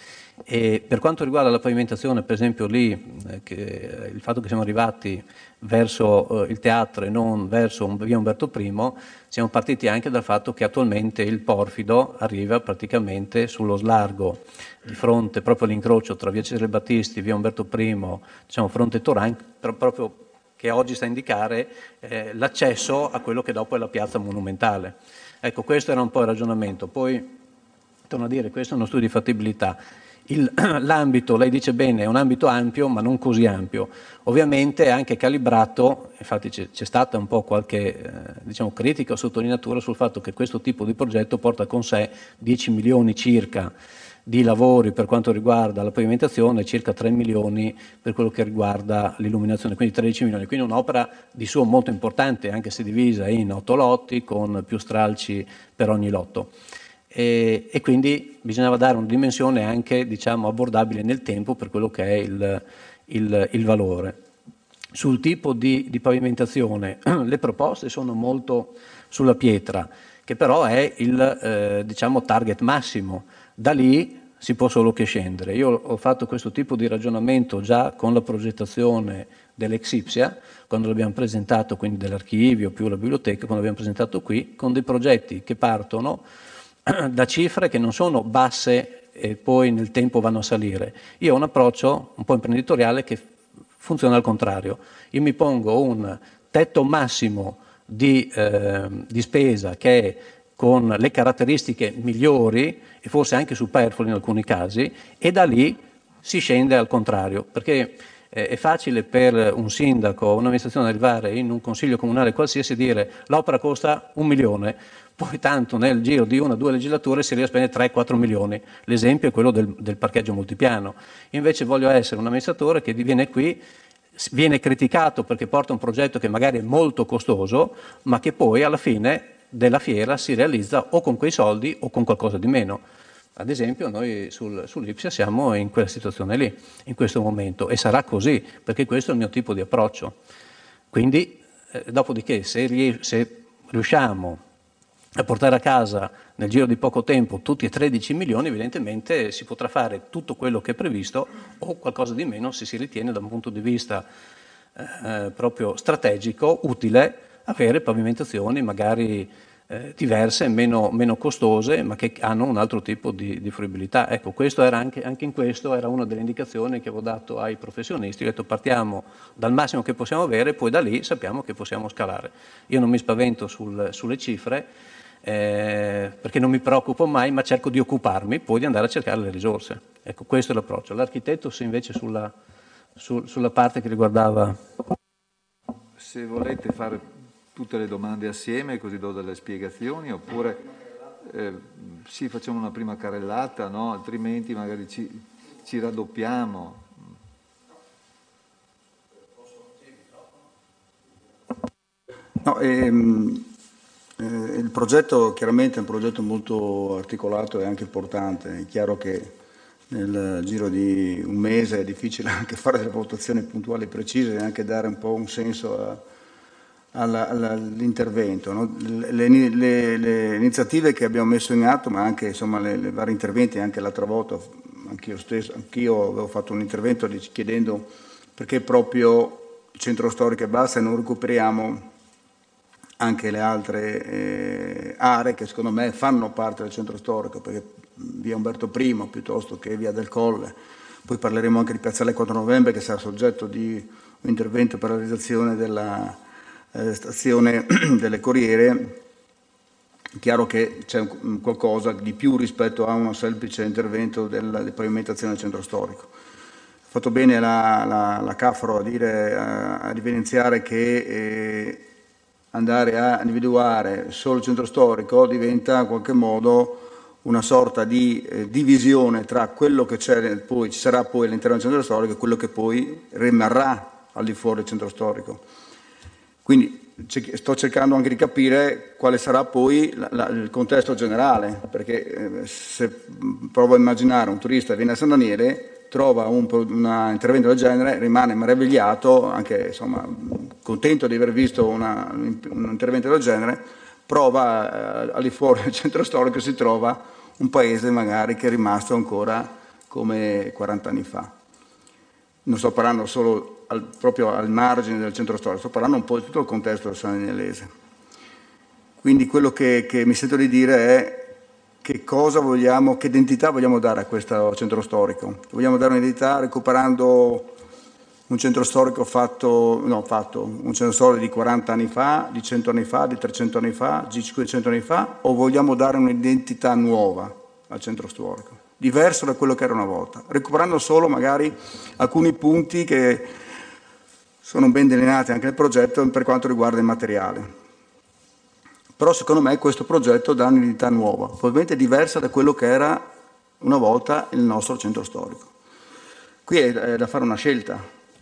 E per quanto riguarda la pavimentazione, per esempio lì, eh, che, il fatto che siamo arrivati verso eh, il teatro e non verso un, via Umberto primo, siamo partiti anche dal fatto che attualmente il Porfido arriva praticamente sullo slargo di fronte proprio all'incrocio tra via Cesare Battisti, via Umberto primo, diciamo fronte Torain, proprio che oggi sta a indicare eh, l'accesso a quello che dopo è la piazza monumentale. Ecco, questo era un po' il ragionamento. Poi, torno a dire, questo è uno studio di fattibilità. Il, l'ambito, lei dice bene, è un ambito ampio, ma non così ampio. Ovviamente è anche calibrato, infatti c'è, c'è stata un po' qualche eh, diciamo, critica o sottolineatura sul fatto che questo tipo di progetto porta con sé dieci milioni circa di lavori per quanto riguarda la pavimentazione e circa tre milioni per quello che riguarda l'illuminazione, quindi tredici milioni. Quindi un'opera di suo molto importante, anche se divisa in otto lotti con più stralci per ogni lotto. E, e quindi bisognava dare una dimensione anche, diciamo, abbordabile nel tempo per quello che è il, il, il valore. Sul tipo di, di pavimentazione le proposte sono molto sulla pietra, che però è il eh, diciamo, target massimo. Da lì si può solo che scendere. Io ho fatto questo tipo di ragionamento già con la progettazione dell'Ex Ipsia, quando l'abbiamo presentato, quindi dell'archivio più la biblioteca, quando l'abbiamo presentato qui, con dei progetti che partono da cifre che non sono basse e poi nel tempo vanno a salire. Io ho un approccio un po' imprenditoriale che funziona al contrario. Io mi pongo un tetto massimo di, eh, di spesa che è con le caratteristiche migliori e forse anche superflue in alcuni casi, e da lì si scende al contrario, perché eh, è facile per un sindaco o un'amministrazione arrivare in un consiglio comunale qualsiasi e dire l'opera costa un milione, poi tanto nel giro di una o due legislature si riesce a spendere tre quattro milioni. L'esempio è quello del, del parcheggio multipiano. Io invece voglio essere un amministratore che viene qui, viene criticato perché porta un progetto che magari è molto costoso, ma che poi alla fine della fiera si realizza o con quei soldi o con qualcosa di meno. Ad esempio noi sul, sull'Ipsia siamo in quella situazione lì, in questo momento, e sarà così, perché questo è il mio tipo di approccio. Quindi, eh, dopodiché, se, ries- se riusciamo a portare a casa nel giro di poco tempo tutti e tredici milioni, evidentemente si potrà fare tutto quello che è previsto o qualcosa di meno se si ritiene da un punto di vista eh, proprio strategico utile avere pavimentazioni magari eh, diverse, meno, meno costose, ma che hanno un altro tipo di, di fruibilità. Ecco, questo era anche, anche in questo era una delle indicazioni che avevo dato ai professionisti. Ho detto partiamo dal massimo che possiamo avere, poi da lì sappiamo che possiamo scalare. Io non mi spavento sul, sulle cifre, eh, perché non mi preoccupo mai, ma cerco di occuparmi poi di andare a cercare le risorse. Ecco, questo è l'approccio. L'architetto, se invece sulla, su, sulla parte che riguardava... Se volete fare tutte le domande assieme così do delle spiegazioni, oppure eh, sì, facciamo una prima carrellata, no? Altrimenti magari ci, ci raddoppiamo. No, ehm, eh, il progetto chiaramente è un progetto molto articolato e anche importante. È chiaro che nel giro di un mese è difficile anche fare delle valutazioni puntuali e precise e anche dare un po' un senso a, all'intervento, no? le, le, le iniziative che abbiamo messo in atto, ma anche insomma, le, le vari interventi, anche l'altra volta anch'io stesso, anch'io avevo fatto un intervento chiedendo perché proprio il centro storico e basta e non recuperiamo anche le altre eh, aree che secondo me fanno parte del centro storico, perché via Umberto I piuttosto che via del Colle, poi parleremo anche di piazzale quattro novembre che sarà soggetto di un intervento per la realizzazione della Eh, stazione delle Corriere. Chiaro che c'è un, qualcosa di più rispetto a un semplice intervento della, di pavimentazione del centro storico. Ha fatto bene la, la, la Cafro a, dire, a, a evidenziare che eh, andare a individuare solo il centro storico diventa in qualche modo una sorta di eh, divisione tra quello che c'è poi, ci sarà poi all'interno del centro storico e quello che poi rimarrà al di fuori del centro storico. Quindi sto cercando anche di capire quale sarà poi la, la, il contesto generale, perché eh, se provo a immaginare un turista che viene a San Daniele, trova un, un intervento del genere, rimane meravigliato, anche insomma, contento di aver visto una, un intervento del genere, prova eh, al di fuori del centro storico e si trova un paese magari che è rimasto ancora come quaranta anni fa. Non sto parlando solo al, proprio al margine del centro storico, sto parlando un po' di tutto il contesto del San Danielese. Quindi quello che, che mi sento di dire è che cosa vogliamo, che identità vogliamo dare a questo centro storico. Vogliamo dare un'identità recuperando un centro storico fatto, no, fatto, un centro storico di quaranta anni fa, di cento anni fa, di trecento anni fa, di cinquecento anni fa, o vogliamo dare un'identità nuova al centro storico, diverso da quello che era una volta, recuperando solo magari alcuni punti che sono ben delineati anche nel progetto per quanto riguarda il materiale. Però secondo me questo progetto dà un'identità nuova, probabilmente diversa da quello che era una volta il nostro centro storico. Qui è da fare una scelta.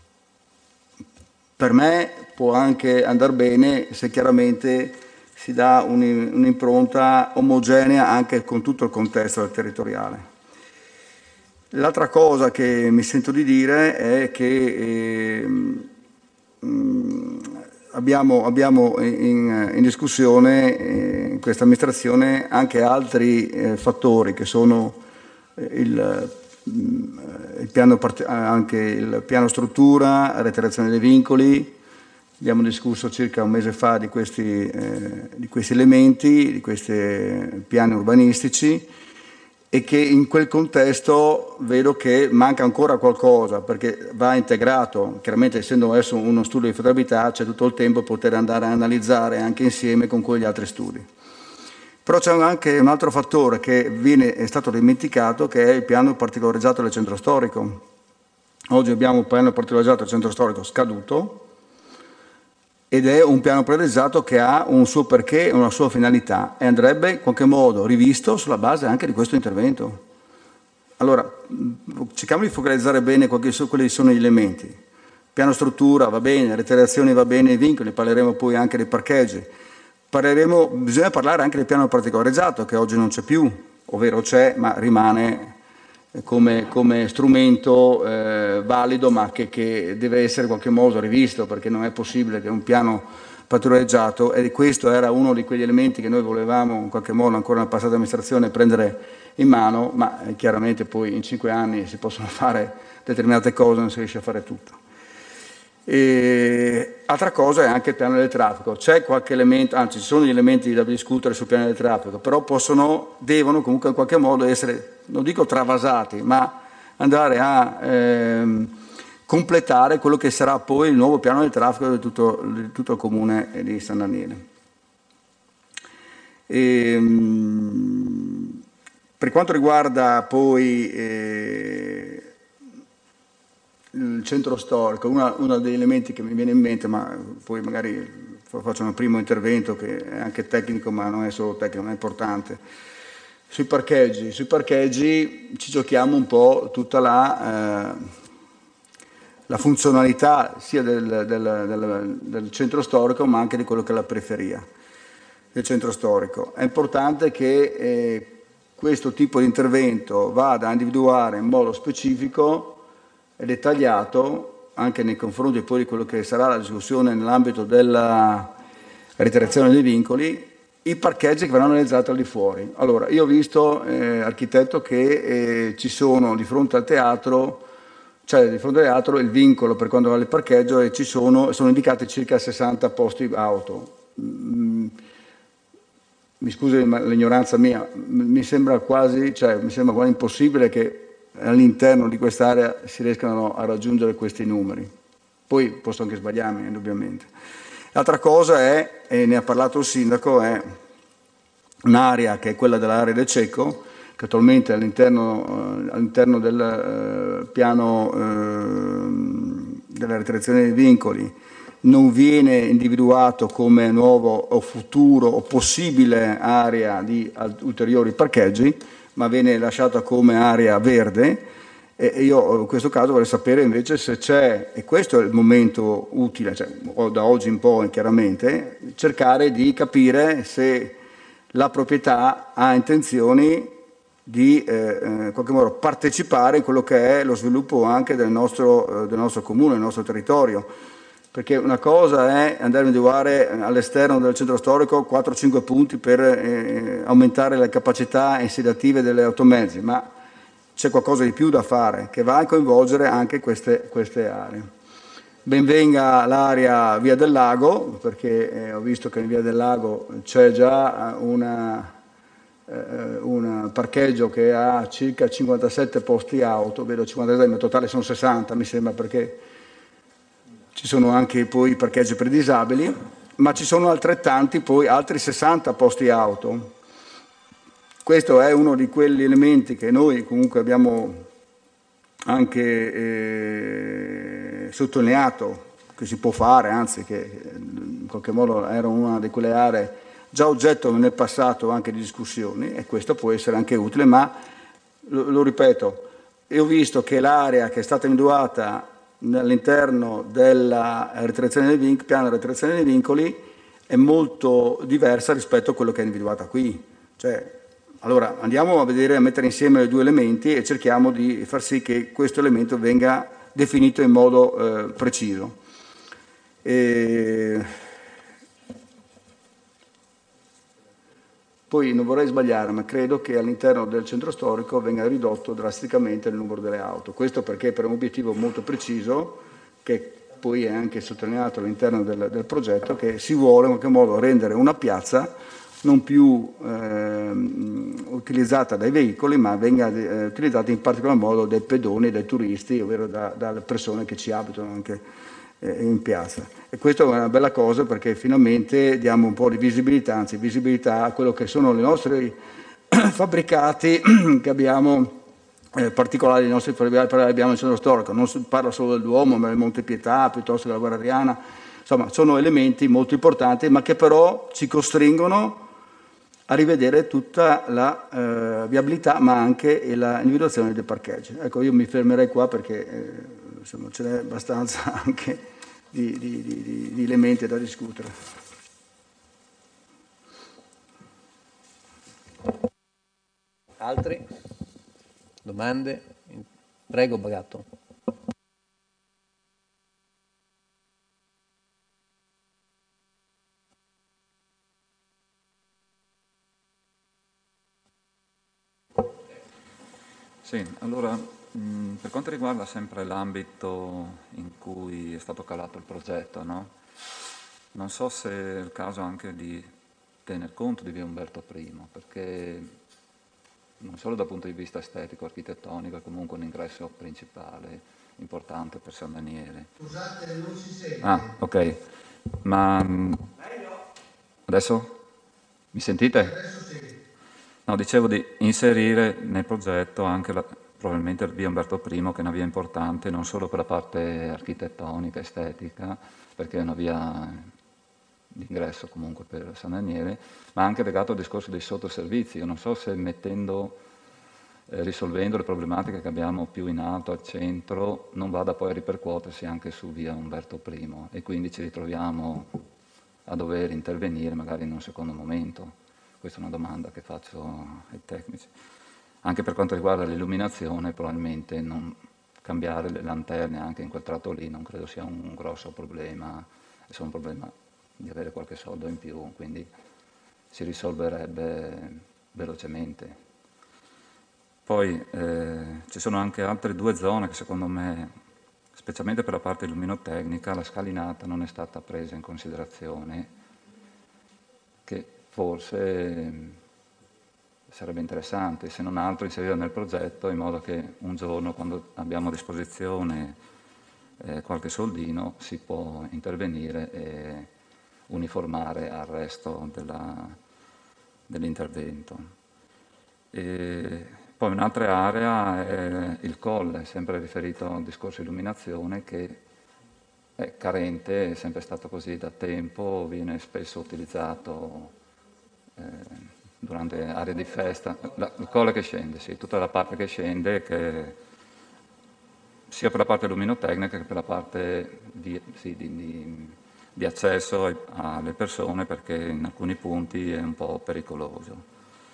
Per me può anche andare bene se chiaramente si dà un'impronta omogenea anche con tutto il contesto territoriale. L'altra cosa che mi sento di dire è che eh, mh, abbiamo, abbiamo in, in discussione eh, in questa amministrazione anche altri eh, fattori che sono eh, il, mh, il piano, anche il piano struttura, la reiterazione dei vincoli. Abbiamo discusso circa un mese fa di questi, eh, di questi elementi, di questi piani urbanistici, e che in quel contesto vedo che manca ancora qualcosa, perché va integrato, chiaramente essendo adesso uno studio di fattibilità c'è tutto il tempo per poter andare a analizzare anche insieme con quegli altri studi. Però c'è anche un altro fattore che viene, è stato dimenticato, che è il piano particolarizzato del centro storico. Oggi abbiamo un piano particolarizzato del centro storico scaduto, ed è un piano particolarizzato che ha un suo perché e una sua finalità e andrebbe in qualche modo rivisto sulla base anche di questo intervento. Allora, cerchiamo di focalizzare bene quelli che sono gli elementi. Piano struttura va bene, reiterazioni va bene, i vincoli, parleremo poi anche dei parcheggi. Parleremo, bisogna parlare anche del piano particolarizzato che oggi non c'è più, ovvero c'è ma rimane come, come strumento eh, valido, ma che, che deve essere in qualche modo rivisto, perché non è possibile che un piano particolarizzato, e questo era uno di quegli elementi che noi volevamo in qualche modo ancora nella passata amministrazione prendere in mano, ma eh, chiaramente poi in cinque anni si possono fare determinate cose, non si riesce a fare tutto. E altra cosa è anche il piano del traffico. C'è qualche elemento, anzi ci sono degli elementi da discutere sul piano del traffico, però possono, devono comunque in qualche modo essere, non dico travasati, ma andare a ehm, completare quello che sarà poi il nuovo piano del traffico di tutto, di tutto il comune di San Daniele. E, per quanto riguarda poi eh, il centro storico, uno degli elementi che mi viene in mente, ma poi magari faccio un primo intervento che è anche tecnico, ma non è solo tecnico, ma è importante. Sui parcheggi, sui parcheggi ci giochiamo un po' tutta la, eh, la funzionalità sia del, del, del, del centro storico, ma anche di quello che è la periferia del centro storico. È importante che eh, questo tipo di intervento vada a individuare in modo specifico e dettagliato, anche nei confronti poi di quello che sarà la discussione nell'ambito della reiterazione dei vincoli, i parcheggi che verranno realizzati al di fuori. Allora, io ho visto, eh, architetto, che eh, ci sono di fronte al teatro, cioè di fronte al teatro il vincolo per quanto riguarda il parcheggio e ci sono, sono indicati circa sessanta posti auto. Mm, mi scusi l'ignoranza mia, mi sembra quasi, cioè, mi sembra quasi impossibile che all'interno di quest'area si riescano a raggiungere questi numeri. Poi posso anche sbagliarmi, indubbiamente. L'altra cosa è, e ne ha parlato il sindaco, è un'area che è quella dell'area del Cecco, che attualmente all'interno, eh, all'interno del eh, piano eh, della reiterazione dei vincoli non viene individuato come nuovo o futuro o possibile area di ulteriori parcheggi, ma viene lasciata come area verde. E io in questo caso vorrei sapere invece se c'è, e questo è il momento utile, cioè, da oggi in poi chiaramente, cercare di capire se la proprietà ha intenzioni di eh, in qualche modo partecipare in quello che è lo sviluppo anche del nostro, eh, del nostro comune, del nostro territorio. Perché una cosa è andare a individuare all'esterno del centro storico quattro cinque punti per eh, aumentare le capacità insediative delle automezzi, ma c'è qualcosa di più da fare, che va a coinvolgere anche queste, queste aree. Benvenga l'area Via del Lago, perché eh, ho visto che in Via del Lago c'è già una, eh, un parcheggio che ha circa cinquantasette posti auto, vedo cinquantasette, ma in totale sono sessanta mi sembra, perché ci sono anche poi parcheggi per disabili, ma ci sono altrettanti poi altri sessanta posti auto. Questo è uno di quegli elementi che noi comunque abbiamo anche eh, sottolineato che si può fare, anzi che in qualche modo era una di quelle aree già oggetto nel passato anche di discussioni, e questo può essere anche utile, ma lo, lo ripeto, io ho visto che l'area che è stata individuata all'interno della reiterazione dei vincoli, piano di reiterazione dei vincoli, è molto diversa rispetto a quello che è individuata qui. Cioè, allora andiamo a vedere, a mettere insieme i due elementi e cerchiamo di far sì che questo elemento venga definito in modo eh, preciso. E poi non vorrei sbagliare, ma credo che all'interno del centro storico venga ridotto drasticamente il numero delle auto. Questo perché per un obiettivo molto preciso, che poi è anche sottolineato all'interno del, del progetto, che si vuole in qualche modo rendere una piazza non più eh, utilizzata dai veicoli, ma venga eh, utilizzata in particolar modo dai pedoni, dai turisti, ovvero da, dalle persone che ci abitano anche eh, in piazza. E questa è una bella cosa, perché finalmente diamo un po' di visibilità, anzi visibilità a quello che sono i nostri fabbricati che abbiamo, eh, particolari i nostri fabbricati che abbiamo nel centro storico. Non si parla solo del Duomo, ma del Monte Pietà, piuttosto che della Guardiana. Insomma, sono elementi molto importanti, ma che però ci costringono a rivedere tutta la eh, viabilità, ma anche l'individuazione dei parcheggi. Ecco, io mi fermerei qua perché eh, insomma, ce n'è abbastanza anche di, di, di, di elementi da discutere. Altri? Domande? Prego, Bagatto. Sì, allora Mm, per quanto riguarda sempre l'ambito in cui è stato calato il progetto, no? Non so se è il caso anche di tener conto di via Umberto primo, perché non solo dal punto di vista estetico, architettonico, è comunque un ingresso principale, importante per San Daniele. Scusate, non si sente. Ah, ok. Ma mm, adesso mi sentite? Adesso sì. No, dicevo di inserire nel progetto anche la, probabilmente il via Umberto primo, che è una via importante non solo per la parte architettonica, estetica, perché è una via d'ingresso comunque per San Daniele, ma anche legato al discorso dei sottoservizi. Io non so se mettendo, eh, risolvendo le problematiche che abbiamo più in alto al centro, non vada poi a ripercuotersi anche su via Umberto primo e quindi ci ritroviamo a dover intervenire magari in un secondo momento. Questa è una domanda che faccio ai tecnici. Anche per quanto riguarda l'illuminazione, probabilmente non cambiare le lanterne anche in quel tratto lì non credo sia un grosso problema, è solo un problema di avere qualche soldo in più, quindi si risolverebbe velocemente. Poi eh, ci sono anche altre due zone che secondo me, specialmente per la parte illuminotecnica, la scalinata non è stata presa in considerazione, che forse sarebbe interessante, se non altro, inserire nel progetto in modo che un giorno, quando abbiamo a disposizione eh, qualche soldino, si può intervenire e uniformare al resto della, dell'intervento. E poi un'altra area è il colle, sempre riferito al discorso illuminazione, che è carente, è sempre stato così da tempo, viene spesso utilizzato eh, durante aree di festa. La, il colle che scende, sì, tutta la parte che scende, che sia per la parte luminotecnica che per la parte di, sì, di, di, di accesso ai, alle persone, perché in alcuni punti è un po' pericoloso.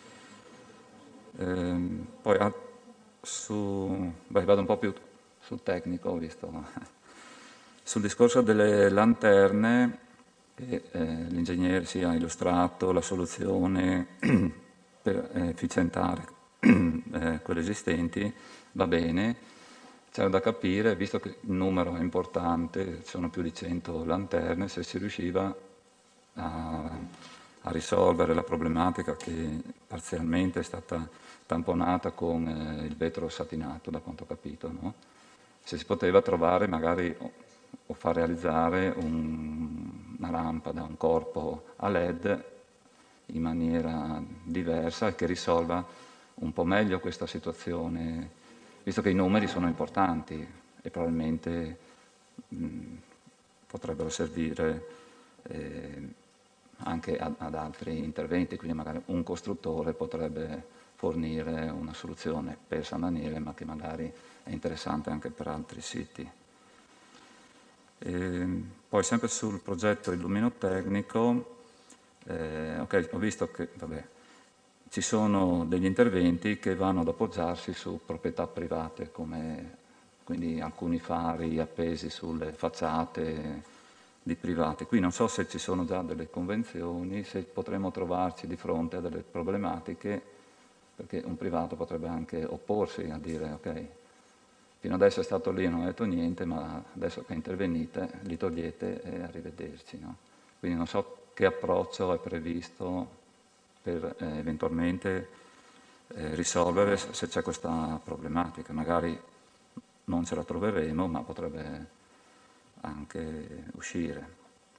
Ehm, poi ah, su, beh, vado un po' più sul tecnico, ho visto, sul discorso delle lanterne, che eh, l'ingegnere si ha illustrato la soluzione per efficientare eh, quelle esistenti, va bene. C'è da capire, visto che il numero è importante, ci sono più di cento lanterne, se si riusciva a, a risolvere la problematica che parzialmente è stata tamponata con eh, il vetro satinato, da quanto ho capito, no? Se si poteva trovare magari o, o far realizzare un, una lampada, un corpo a L E D in maniera diversa e che risolva un po' meglio questa situazione, visto che i numeri sono importanti e probabilmente mh, potrebbero servire eh, anche ad, ad altri interventi, quindi magari un costruttore potrebbe fornire una soluzione per San Daniele, ma che magari è interessante anche per altri siti. E poi sempre sul progetto illuminotecnico, eh, okay, ho visto che vabbè, ci sono degli interventi che vanno ad appoggiarsi su proprietà private, come quindi alcuni fari appesi sulle facciate di privati. Qui non so se ci sono già delle convenzioni, se potremo trovarci di fronte a delle problematiche, perché un privato potrebbe anche opporsi a dire ok, fino adesso è stato lì e non ha detto niente, ma adesso che intervenite li togliete e arrivederci, no? Quindi non so che approccio è previsto per eh, eventualmente eh, risolvere se c'è questa problematica. Magari non ce la troveremo, ma potrebbe anche uscire.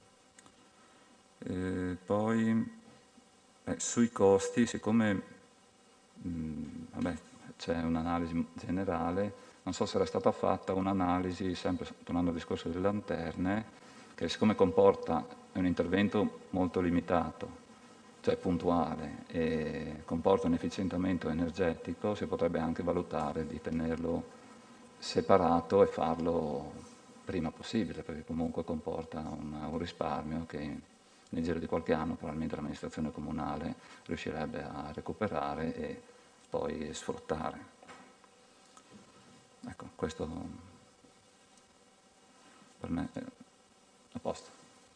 E poi eh, sui costi, siccome mh, vabbè, c'è un'analisi generale, non so se era stata fatta un'analisi, sempre tornando al discorso delle lanterne, che siccome comporta un intervento molto limitato, cioè puntuale, e comporta un efficientamento energetico, si potrebbe anche valutare di tenerlo separato e farlo prima possibile, perché comunque comporta un, un risparmio che nel giro di qualche anno probabilmente l'amministrazione comunale riuscirebbe a recuperare e poi sfruttare. Ecco, questo per me è a posto.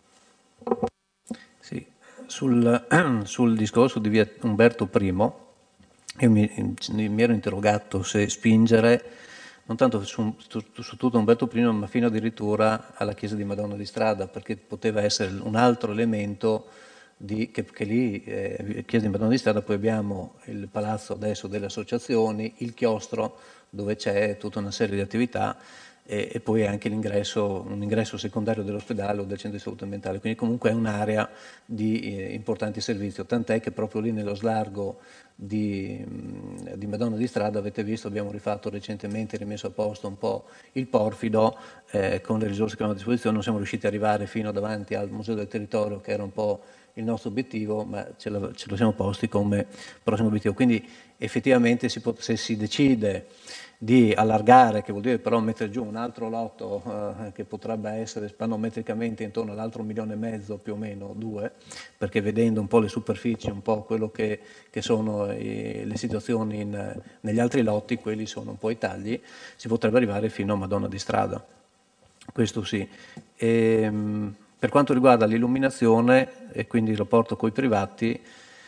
Sì, sul, sul discorso di via Umberto primo, io mi, mi ero interrogato se spingere non tanto su, su, su tutto Umberto primo, ma fino addirittura alla chiesa di Madonna di Strada, perché poteva essere un altro elemento di, che, che lì, eh, chiesa di Madonna di Strada, poi abbiamo il palazzo adesso delle associazioni, il chiostro dove c'è tutta una serie di attività, e, e poi anche l'ingresso, un ingresso secondario dell'ospedale o del centro di salute mentale, quindi comunque è un'area di eh, importanti servizi, tant'è che proprio lì nello slargo di, di Madonna di Strada, avete visto, abbiamo rifatto recentemente, rimesso a posto un po' il porfido, eh, con le risorse che abbiamo a disposizione non siamo riusciti ad arrivare fino davanti al Museo del Territorio, che era un po' il nostro obiettivo, ma ce, la, ce lo siamo posti come prossimo obiettivo. Quindi effettivamente si pot- se si decide di allargare, che vuol dire però mettere giù un altro lotto eh, che potrebbe essere spanometricamente intorno all'altro milione e mezzo più o meno, due, perché vedendo un po' le superfici, un po' quello che, che sono i, le situazioni in, negli altri lotti, quelli sono un po' i tagli, si potrebbe arrivare fino a Madonna di Strada, questo sì. E, per quanto riguarda l'illuminazione e quindi il rapporto con i privati,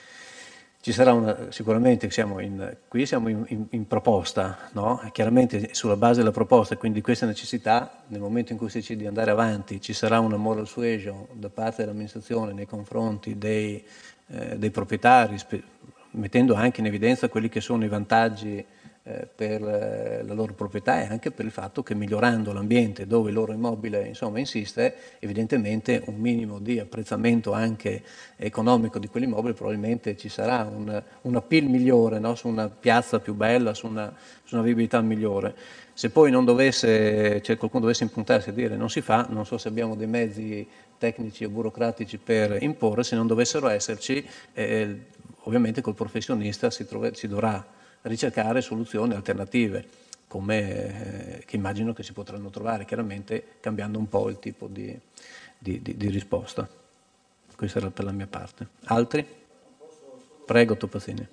ci sarà una, sicuramente siamo in, qui siamo in, in, in proposta, no? Chiaramente sulla base della proposta e quindi di questa necessità, nel momento in cui si decide di andare avanti, ci sarà una moral suasion da parte dell'amministrazione nei confronti dei, eh, dei proprietari, spe- mettendo anche in evidenza quelli che sono i vantaggi eh, per eh, la loro proprietà e anche per il fatto che migliorando l'ambiente dove il loro immobile insomma insiste, evidentemente un minimo di apprezzamento anche economico di quell'immobile, probabilmente ci sarà un, un appeal migliore, no? Su una piazza più bella, su una, su una vivibilità migliore. Se poi non dovesse, cioè qualcuno dovesse impuntarsi a dire non si fa, non so se abbiamo dei mezzi tecnici o burocratici per imporre, se non dovessero esserci, eh, ovviamente col professionista si, trova, si dovrà ricercare soluzioni alternative, come, eh, che immagino che si potranno trovare, chiaramente cambiando un po' il tipo di, di, di, di risposta. Questo era per la mia parte. Altri? Prego, Topazzini.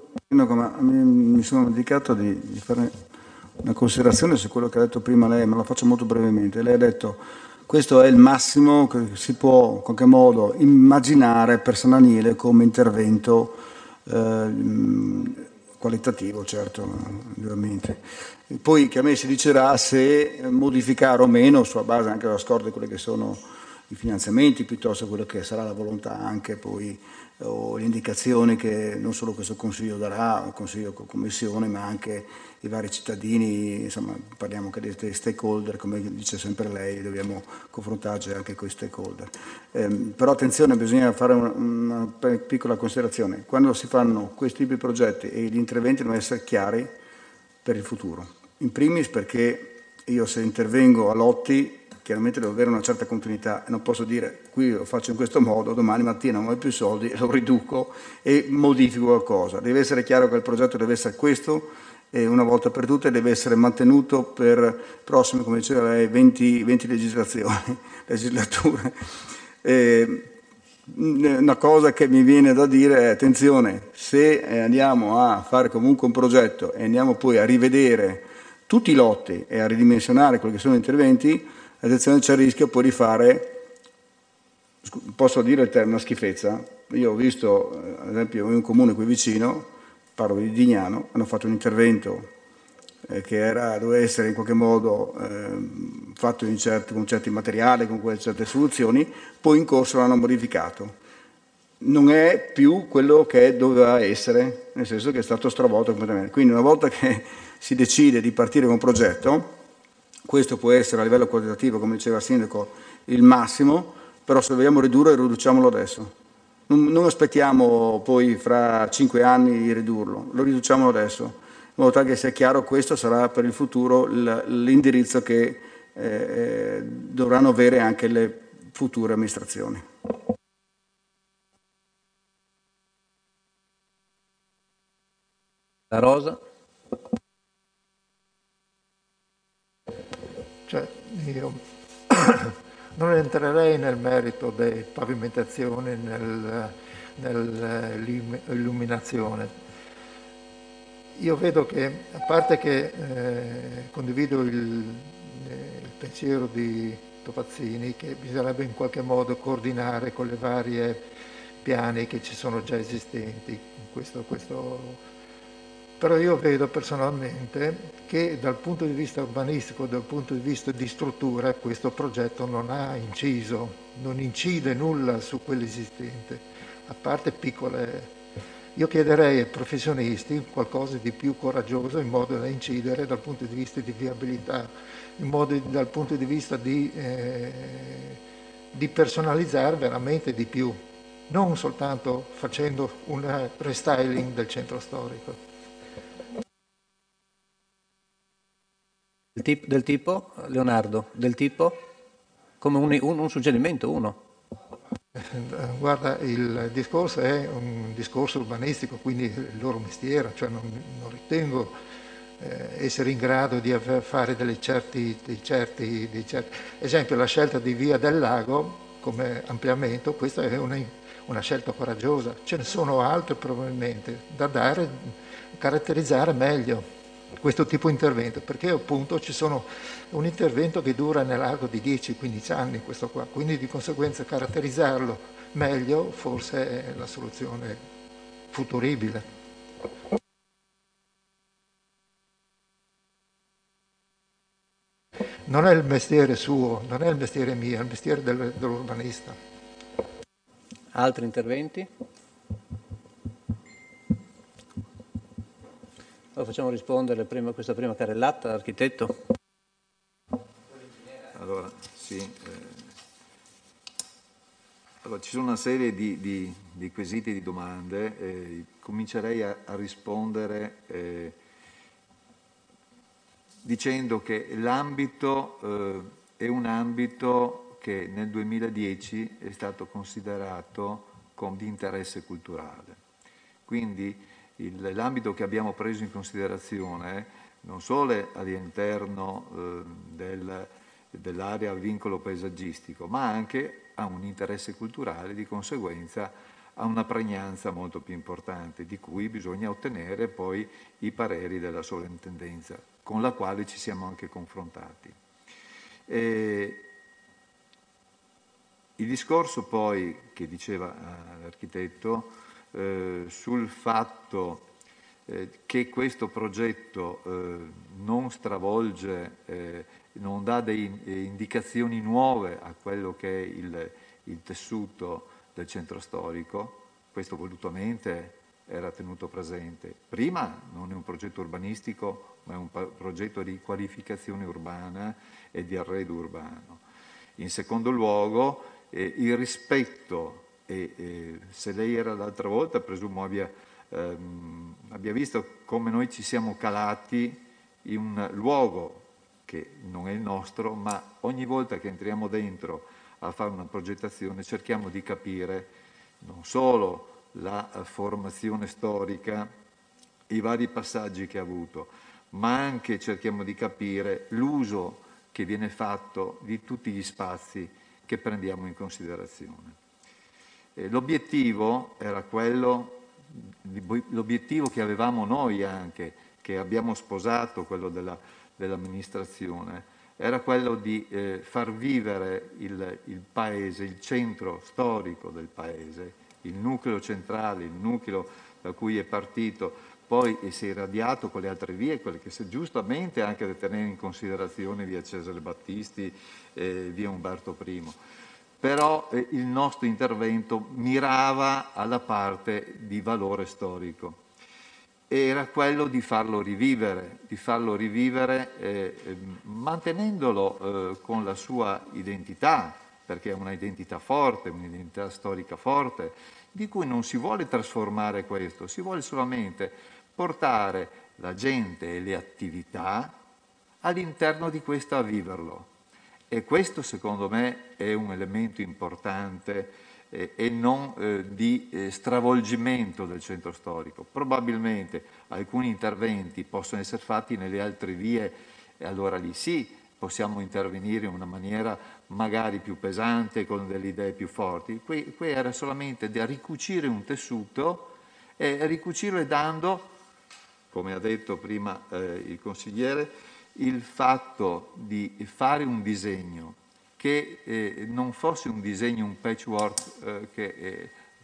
Mi sono dedicato di, di fare una considerazione su quello che ha detto prima lei, ma la faccio molto brevemente. Lei ha detto questo è il massimo che si può in qualche modo immaginare per Sananile come intervento eh, qualitativo, certo, ovviamente. E poi che a me si dicerà se modificare o meno, sulla base anche della scorta di quelli che sono i finanziamenti, piuttosto quello che sarà la volontà anche poi, o le indicazioni che non solo questo Consiglio darà, il Consiglio con Commissione, ma anche i vari cittadini, insomma parliamo anche dei stakeholder, come dice sempre lei, dobbiamo confrontarci anche con i stakeholder. Eh, però attenzione, bisogna fare una, una piccola considerazione, quando si fanno questi tipi di progetti e gli interventi devono essere chiari per il futuro. In primis perché io se intervengo a lotti chiaramente devo avere una certa continuità e non posso dire qui lo faccio in questo modo, domani mattina non ho più soldi, lo riduco e modifico qualcosa. Deve essere chiaro che il progetto deve essere questo e una volta per tutte deve essere mantenuto per prossime, come diceva lei, venti, venti legislazioni, legislature. E una cosa che mi viene da dire è attenzione, se andiamo a fare comunque un progetto e andiamo poi a rivedere tutti i lotti e a ridimensionare quelli che sono gli interventi, attenzione, c'è il rischio poi di fare, posso dire il termine, una schifezza. Io ho visto, ad esempio, in un comune qui vicino, parlo di Dignano, hanno fatto un intervento eh, che era, doveva essere in qualche modo eh, fatto in certi, con certi materiali, con quelle certe soluzioni, poi in corso l'hanno modificato. Non è più quello che doveva essere, nel senso che è stato stravolto completamente. Quindi una volta che si decide di partire con un progetto, questo può essere a livello qualitativo, come diceva il sindaco, il massimo, però se vogliamo ridurre, riduciamolo adesso. Non, non aspettiamo poi fra cinque anni di ridurlo, lo riduciamo adesso, in modo tale che sia chiaro questo sarà per il futuro l'indirizzo che eh, dovranno avere anche le future amministrazioni. La Rosa? Cioè, io non entrerei nel merito delle pavimentazioni, nel, nell'illuminazione. Io vedo che, a parte che eh, condivido il, il pensiero di Topazzini, che bisognerebbe in qualche modo coordinare con le varie piani che ci sono già esistenti, questo, questo Però io vedo personalmente che dal punto di vista urbanistico, dal punto di vista di struttura, questo progetto non ha inciso, non incide nulla su quell'esistente, a parte piccole. Io chiederei ai professionisti qualcosa di più coraggioso in modo da incidere dal punto di vista di viabilità, in modo di, dal punto di vista di, eh, di personalizzare veramente di più, non soltanto facendo un restyling del centro storico. Del, tip, del tipo, Leonardo, del tipo, come un, un, un suggerimento, uno. Guarda, il discorso è un discorso urbanistico, quindi il loro mestiere, cioè non, non ritengo eh, essere in grado di fare delle certi, dei certi, dei certi... Esempio, la scelta di Via del Lago come ampliamento, questa è una, una scelta coraggiosa, ce ne sono altre probabilmente da dare, caratterizzare meglio questo tipo di intervento, perché appunto ci sono un intervento che dura nell'arco di dieci quindici anni questo qua, quindi di conseguenza caratterizzarlo meglio forse è la soluzione futuribile. Non è il mestiere suo, non è il mestiere mio, è il mestiere del, dell'urbanista. Altri interventi? Allora facciamo rispondere prima, questa prima carrellata, architetto. Allora, sì. Eh, allora, ci sono una serie di, di, di quesiti e di domande. Eh, comincerei a, a rispondere eh, dicendo che l'ambito eh, è un ambito che nel duemiladieci è stato considerato con, di interesse culturale. Quindi l'ambito che abbiamo preso in considerazione non solo all'interno eh, del, dell'area a vincolo paesaggistico, ma anche ha un interesse culturale, di conseguenza ha una pregnanza molto più importante, di cui bisogna ottenere poi i pareri della sovrintendenza, con la quale ci siamo anche confrontati. E il discorso poi che diceva eh, l'architetto eh, sul fatto eh, che questo progetto eh, non stravolge, eh, non dà delle indicazioni nuove a quello che è il, il tessuto del centro storico, questo volutamente era tenuto presente. Prima non è un progetto urbanistico, ma è un progetto di qualificazione urbana e di arredo urbano. In secondo luogo, eh, il rispetto, e eh, se lei era l'altra volta, presumo abbia, ehm, abbia visto come noi ci siamo calati in un luogo che non è il nostro, ma ogni volta che entriamo dentro a fare una progettazione cerchiamo di capire non solo la formazione storica, i vari passaggi che ha avuto, ma anche cerchiamo di capire l'uso che viene fatto di tutti gli spazi che prendiamo in considerazione. Eh, l'obiettivo era quello, l'obiettivo che avevamo noi anche, che abbiamo sposato, quello della, dell'amministrazione, era quello di eh, far vivere il, il paese, il centro storico del paese, il nucleo centrale, il nucleo da cui è partito, poi si è irradiato con le altre vie, quelle che se giustamente anche da tenere in considerazione via Cesare Battisti e via Umberto Primo. Però eh, il nostro intervento mirava alla parte di valore storico. Era quello di farlo rivivere, di farlo rivivere eh, eh, mantenendolo eh, con la sua identità, perché è una identità forte, un'identità storica forte, di cui non si vuole trasformare questo, si vuole solamente portare la gente e le attività all'interno di questo a viverlo. E questo secondo me è un elemento importante eh, e non eh, di eh, stravolgimento del centro storico. Probabilmente alcuni interventi possono essere fatti nelle altre vie e allora lì sì, possiamo intervenire in una maniera magari più pesante, con delle idee più forti. Qui, qui era solamente da ricucire un tessuto e ricucirlo dando, come ha detto prima eh, il consigliere, il fatto di fare un disegno che eh, non fosse un disegno, un patchwork eh, che eh,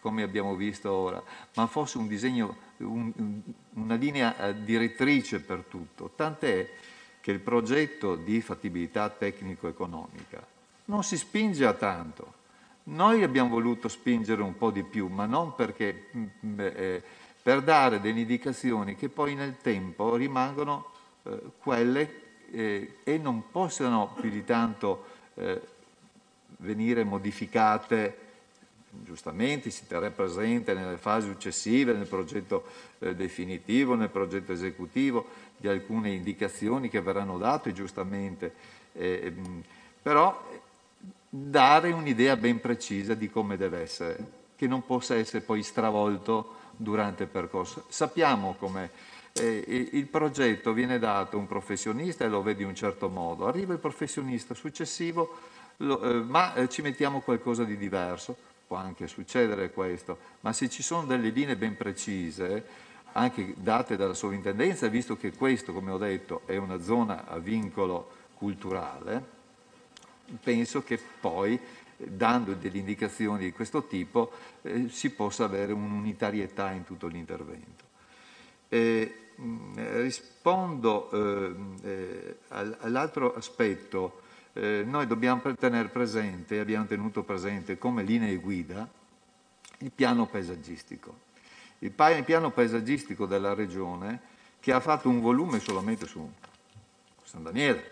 come abbiamo visto ora, ma fosse un disegno, un, una linea direttrice per tutto. Tant'è che il progetto di fattibilità tecnico-economica non si spinge a tanto. Noi abbiamo voluto spingere un po' di più, ma non perché, eh, per dare delle indicazioni che poi nel tempo rimangono eh, quelle eh, e non possono più di tanto eh, venire modificate. Giustamente si terrà presente nelle fasi successive, nel progetto eh, definitivo, nel progetto esecutivo, di alcune indicazioni che verranno date giustamente, eh, però dare un'idea ben precisa di come deve essere, che non possa essere poi stravolto durante il percorso. Sappiamo come eh, il progetto viene dato a un professionista e lo vede in un certo modo, arriva il professionista successivo, lo, eh, ma eh, ci mettiamo qualcosa di diverso, può anche succedere questo, ma se ci sono delle linee ben precise, anche date dalla sovrintendenza, visto che questo, come ho detto, è una zona a vincolo culturale, penso che poi, dando delle indicazioni di questo tipo, eh, si possa avere un'unitarietà in tutto l'intervento. Eh, mh, rispondo eh, eh, all'altro aspetto. Eh, noi dobbiamo tenere presente, abbiamo tenuto presente come linee guida, il piano paesaggistico. Il piano paesaggistico della Regione, che ha fatto un volume solamente su San Daniele,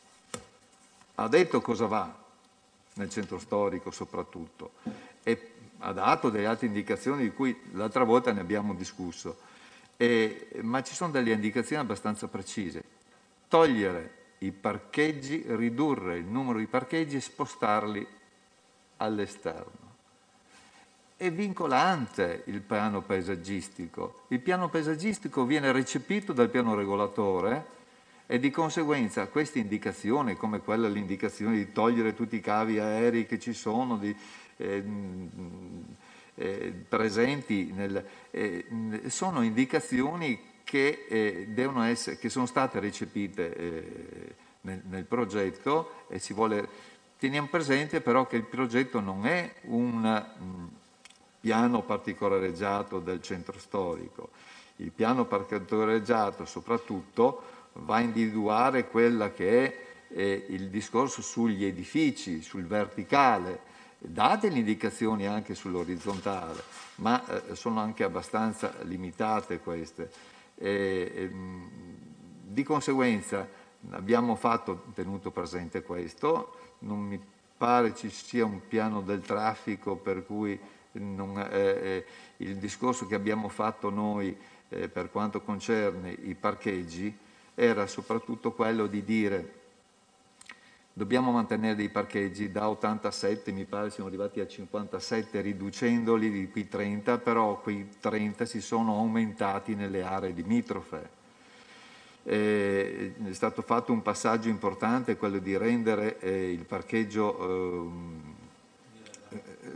ha detto cosa va nel centro storico soprattutto e ha dato delle altre indicazioni di cui l'altra volta ne abbiamo discusso, e, ma ci sono delle indicazioni abbastanza precise. Togliere i parcheggi, ridurre il numero di parcheggi e spostarli all'esterno. È vincolante il piano paesaggistico. Il piano paesaggistico viene recepito dal piano regolatore e di conseguenza queste indicazioni, come quella l'indicazione di togliere tutti i cavi aerei che ci sono, di, eh, eh, presenti, nel, eh, sono indicazioni che, eh, devono essere, che sono state recepite eh, nel, nel progetto, e si vuole, teniamo presente però che il progetto non è un mh, piano particolareggiato del centro storico. Il piano particolareggiato soprattutto va a individuare quella che è eh, il discorso sugli edifici, sul verticale, dà delle indicazioni anche sull'orizzontale, ma eh, sono anche abbastanza limitate queste. E, e, di conseguenza abbiamo fatto, tenuto presente questo, non mi pare ci sia un piano del traffico per cui non, eh, eh, il discorso che abbiamo fatto noi eh, per quanto concerne i parcheggi era soprattutto quello di dire dobbiamo mantenere dei parcheggi da ottantasette, mi pare siamo arrivati a cinquantasette, riducendoli di qui trenta, però quei trenta si sono aumentati nelle aree limitrofe. Eh, è stato fatto un passaggio importante, quello di rendere eh, il parcheggio eh,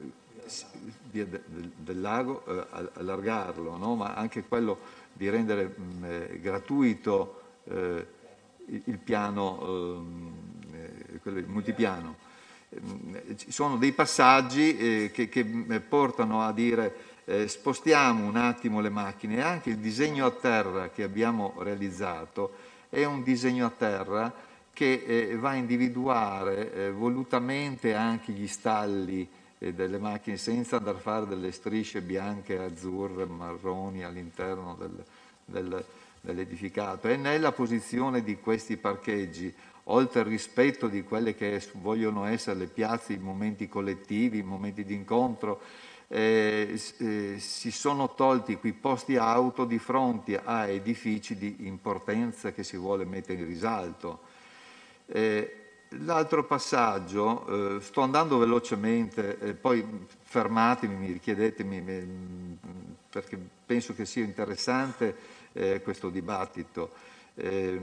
via de, de, del lago, eh, allargarlo, no? Ma anche quello di rendere mh, eh, gratuito eh, il, il piano, eh, quello, il multipiano. Eh, ci sono dei passaggi eh, che, che portano a dire eh, spostiamo un attimo le macchine, e anche il disegno a terra che abbiamo realizzato è un disegno a terra che eh, va a individuare eh, volutamente anche gli stalli eh, delle macchine senza andare a fare delle strisce bianche, azzurre, marroni all'interno del, del, dell'edificato. E nella posizione di questi parcheggi, oltre al rispetto di quelle che vogliono essere le piazze, i momenti collettivi, i momenti di incontro, eh, eh, si sono tolti quei posti auto di fronte a edifici di importanza che si vuole mettere in risalto. Eh, l'altro passaggio, eh, sto andando velocemente, eh, poi fermatemi, mi richiedetemi, mi, perché penso che sia interessante eh, questo dibattito. Eh,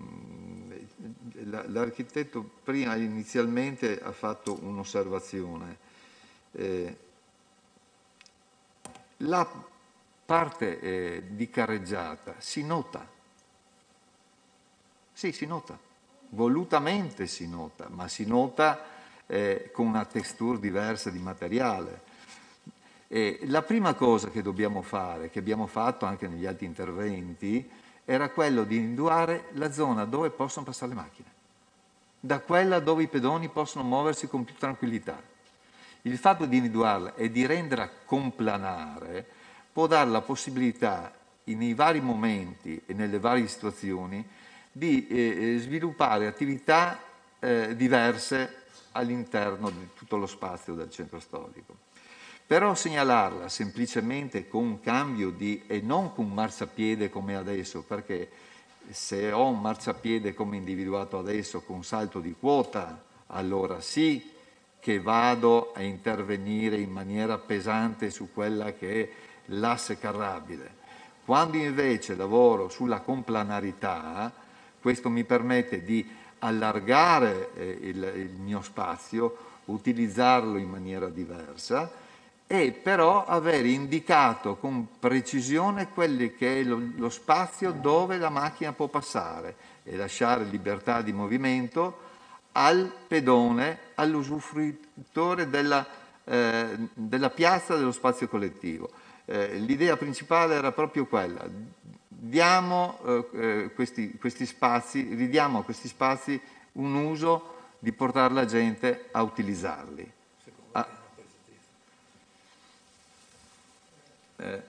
l'architetto prima inizialmente ha fatto un'osservazione. Eh, la parte eh, di carreggiata si nota, sì, si nota, volutamente si nota, ma si nota eh, con una texture diversa di materiale. E la prima cosa che dobbiamo fare, che abbiamo fatto anche negli altri interventi, era quello di individuare la zona dove possono passare le macchine, da quella dove i pedoni possono muoversi con più tranquillità. Il fatto di individuarla e di renderla complanare può dare la possibilità, nei vari momenti e nelle varie situazioni, di eh, sviluppare attività eh, diverse all'interno di tutto lo spazio del centro storico. Però segnalarla semplicemente con un cambio di, e non con un marciapiede come adesso, perché se ho un marciapiede come individuato adesso con salto di quota, allora sì che vado a intervenire in maniera pesante su quella che è l'asse carrabile. Quando invece lavoro sulla complanarità, questo mi permette di allargare eh, il, il mio spazio, utilizzarlo in maniera diversa, e però avere indicato con precisione quello che è lo, lo spazio dove la macchina può passare e lasciare libertà di movimento al pedone, all'usufruitore della, eh, della piazza, dello spazio collettivo. Eh, l'idea principale era proprio quella: diamo eh, questi, questi spazi, ridiamo a questi spazi un uso di portare la gente a utilizzarli. Ah, eh,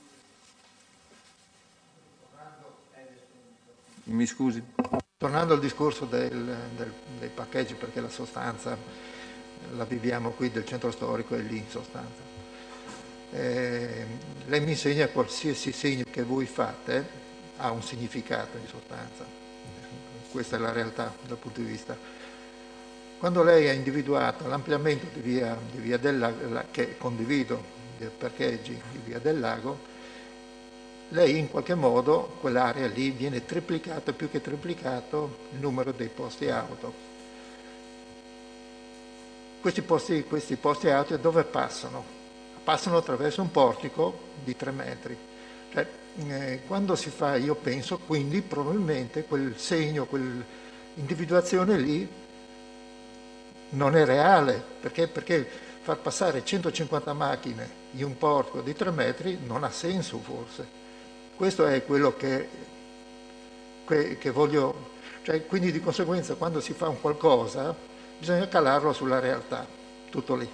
mi scusi? Tornando al discorso del, del, dei parcheggi, perché la sostanza la viviamo qui del centro storico e lì in sostanza. Eh, lei mi insegna che qualsiasi segno che voi fate ha un significato in sostanza. Questa è la realtà dal punto di vista. Quando lei ha individuato l'ampliamento di via, di via del Lago, che condivido, dei parcheggi di via del Lago, lei in qualche modo, quell'area lì, viene triplicato, più che triplicato, il numero dei posti auto. Questi posti, questi posti auto dove passano? Passano attraverso un portico di tre metri. Cioè, eh, quando si fa, io penso, quindi probabilmente quel segno, quell'individuazione lì non è reale, perché, perché far passare centocinquanta macchine in un portico di tre metri non ha senso forse. Questo è quello che, che, che voglio, cioè, quindi di conseguenza quando si fa un qualcosa bisogna calarlo sulla realtà, tutto lì.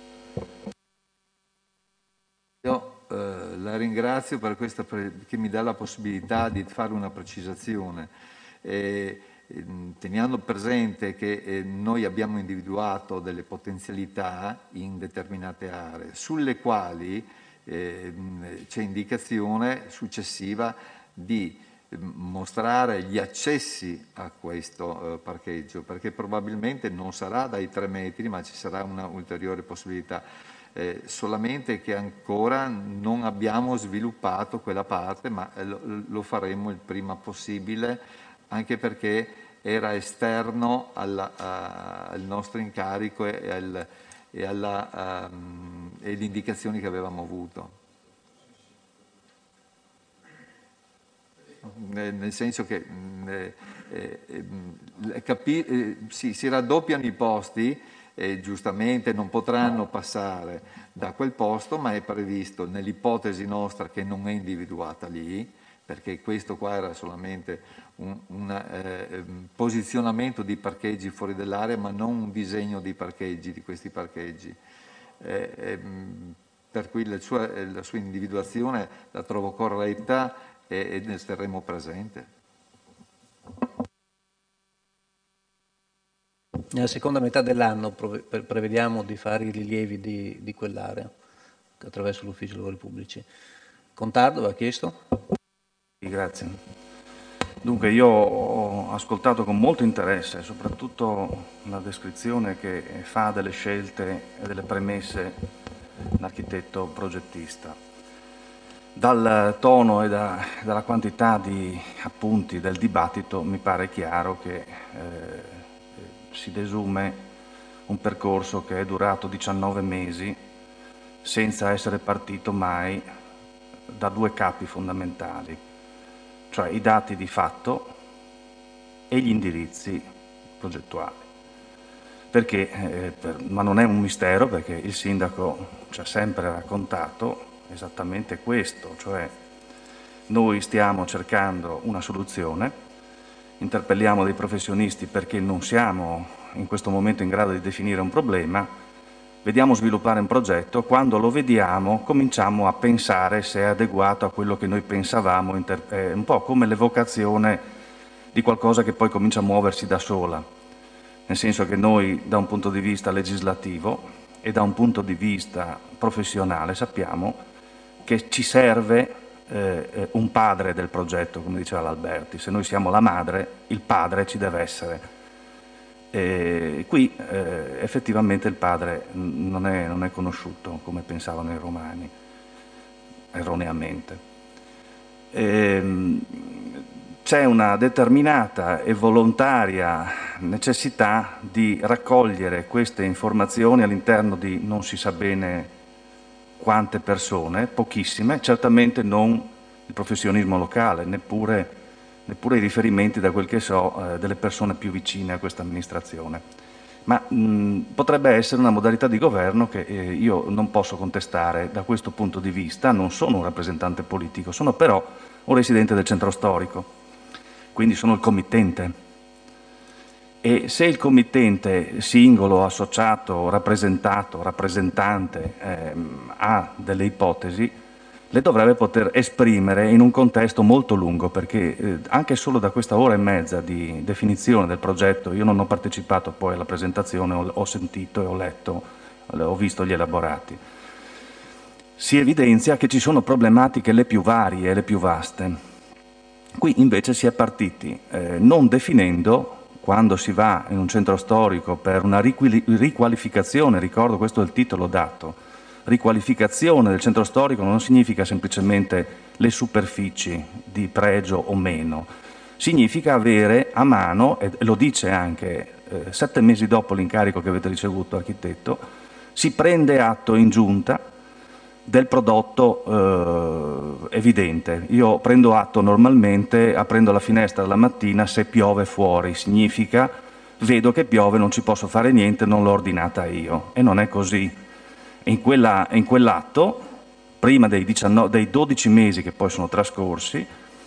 Io eh, la ringrazio per questa pre- che mi dà la possibilità di fare una precisazione. Eh, eh, teniamo presente che eh, noi abbiamo individuato delle potenzialità in determinate aree, sulle quali eh, c'è indicazione successiva di eh, mostrare gli accessi a questo eh, parcheggio, perché probabilmente non sarà dai tre metri, ma ci sarà una ulteriore possibilità. Eh, solamente che ancora non abbiamo sviluppato quella parte, ma eh, lo, lo faremo il prima possibile, anche perché era esterno alla, a, al nostro incarico e, al, e alla, um, e le indicazioni che avevamo avuto. Eh, nel senso che eh, eh, capi- eh, sì, si raddoppiano i posti, e giustamente non potranno passare da quel posto, ma è previsto nell'ipotesi nostra, che non è individuata lì, perché questo qua era solamente un, un eh, posizionamento di parcheggi fuori dall'area, ma non un disegno di parcheggi, di questi parcheggi. Eh, ehm, per cui la sua, la sua individuazione la trovo corretta e, e ne terremo presente. Nella seconda metà dell'anno prevediamo di fare i rilievi di, di quell'area attraverso l'Ufficio Lavori Pubblici. Contardo aveva chiesto? Grazie. Dunque io ho ascoltato con molto interesse soprattutto la descrizione che fa delle scelte e delle premesse l'architetto progettista. Dal tono e da, dalla quantità di appunti del dibattito mi pare chiaro che eh, si desume un percorso che è durato diciannove mesi senza essere partito mai da due capi fondamentali, cioè i dati di fatto e gli indirizzi progettuali. perché, eh, per, ma non è un mistero, perché il sindaco ci ha sempre raccontato esattamente questo, cioè noi stiamo cercando una soluzione, interpelliamo dei professionisti perché non siamo in questo momento in grado di definire un problema, vediamo sviluppare un progetto, quando lo vediamo cominciamo a pensare se è adeguato a quello che noi pensavamo, inter- è un po' come l'evocazione di qualcosa che poi comincia a muoversi da sola. Nel senso che noi da un punto di vista legislativo e da un punto di vista professionale sappiamo che ci serve eh, un padre del progetto, come diceva l'Alberti. Se noi siamo la madre, il padre ci deve essere. E qui eh, effettivamente il padre non è, non è conosciuto come pensavano i romani, erroneamente. E, c'è una determinata e volontaria necessità di raccogliere queste informazioni all'interno di non si sa bene quante persone, pochissime, certamente non il professionismo locale, neppure, neppure i riferimenti, da quel che so, eh, delle persone più vicine a questa amministrazione. Ma mh, potrebbe essere una modalità di governo che eh, io non posso contestare da questo punto di vista. Non sono un rappresentante politico, sono però un residente del centro storico. Quindi sono il committente, e se il committente singolo, associato, rappresentato, rappresentante ehm, ha delle ipotesi, le dovrebbe poter esprimere in un contesto molto lungo, perché eh, anche solo da questa ora e mezza di definizione del progetto, io non ho partecipato poi alla presentazione, ho, ho sentito e ho letto, ho visto gli elaborati, si evidenzia che ci sono problematiche le più varie e le più vaste. Qui invece si è partiti eh, non definendo, quando si va in un centro storico per una riqualificazione, ricordo questo è il titolo dato, riqualificazione del centro storico non significa semplicemente le superfici di pregio o meno, significa avere a mano, e lo dice anche eh, sette mesi dopo l'incarico che avete ricevuto, architetto, si prende atto in giunta del prodotto eh, evidente. Io prendo atto normalmente aprendo la finestra la mattina, se piove fuori significa vedo che piove, non ci posso fare niente, non l'ho ordinata io, e non è così. In, quella, in quell'atto, prima dei, diciannove, dei dodici mesi che poi sono trascorsi,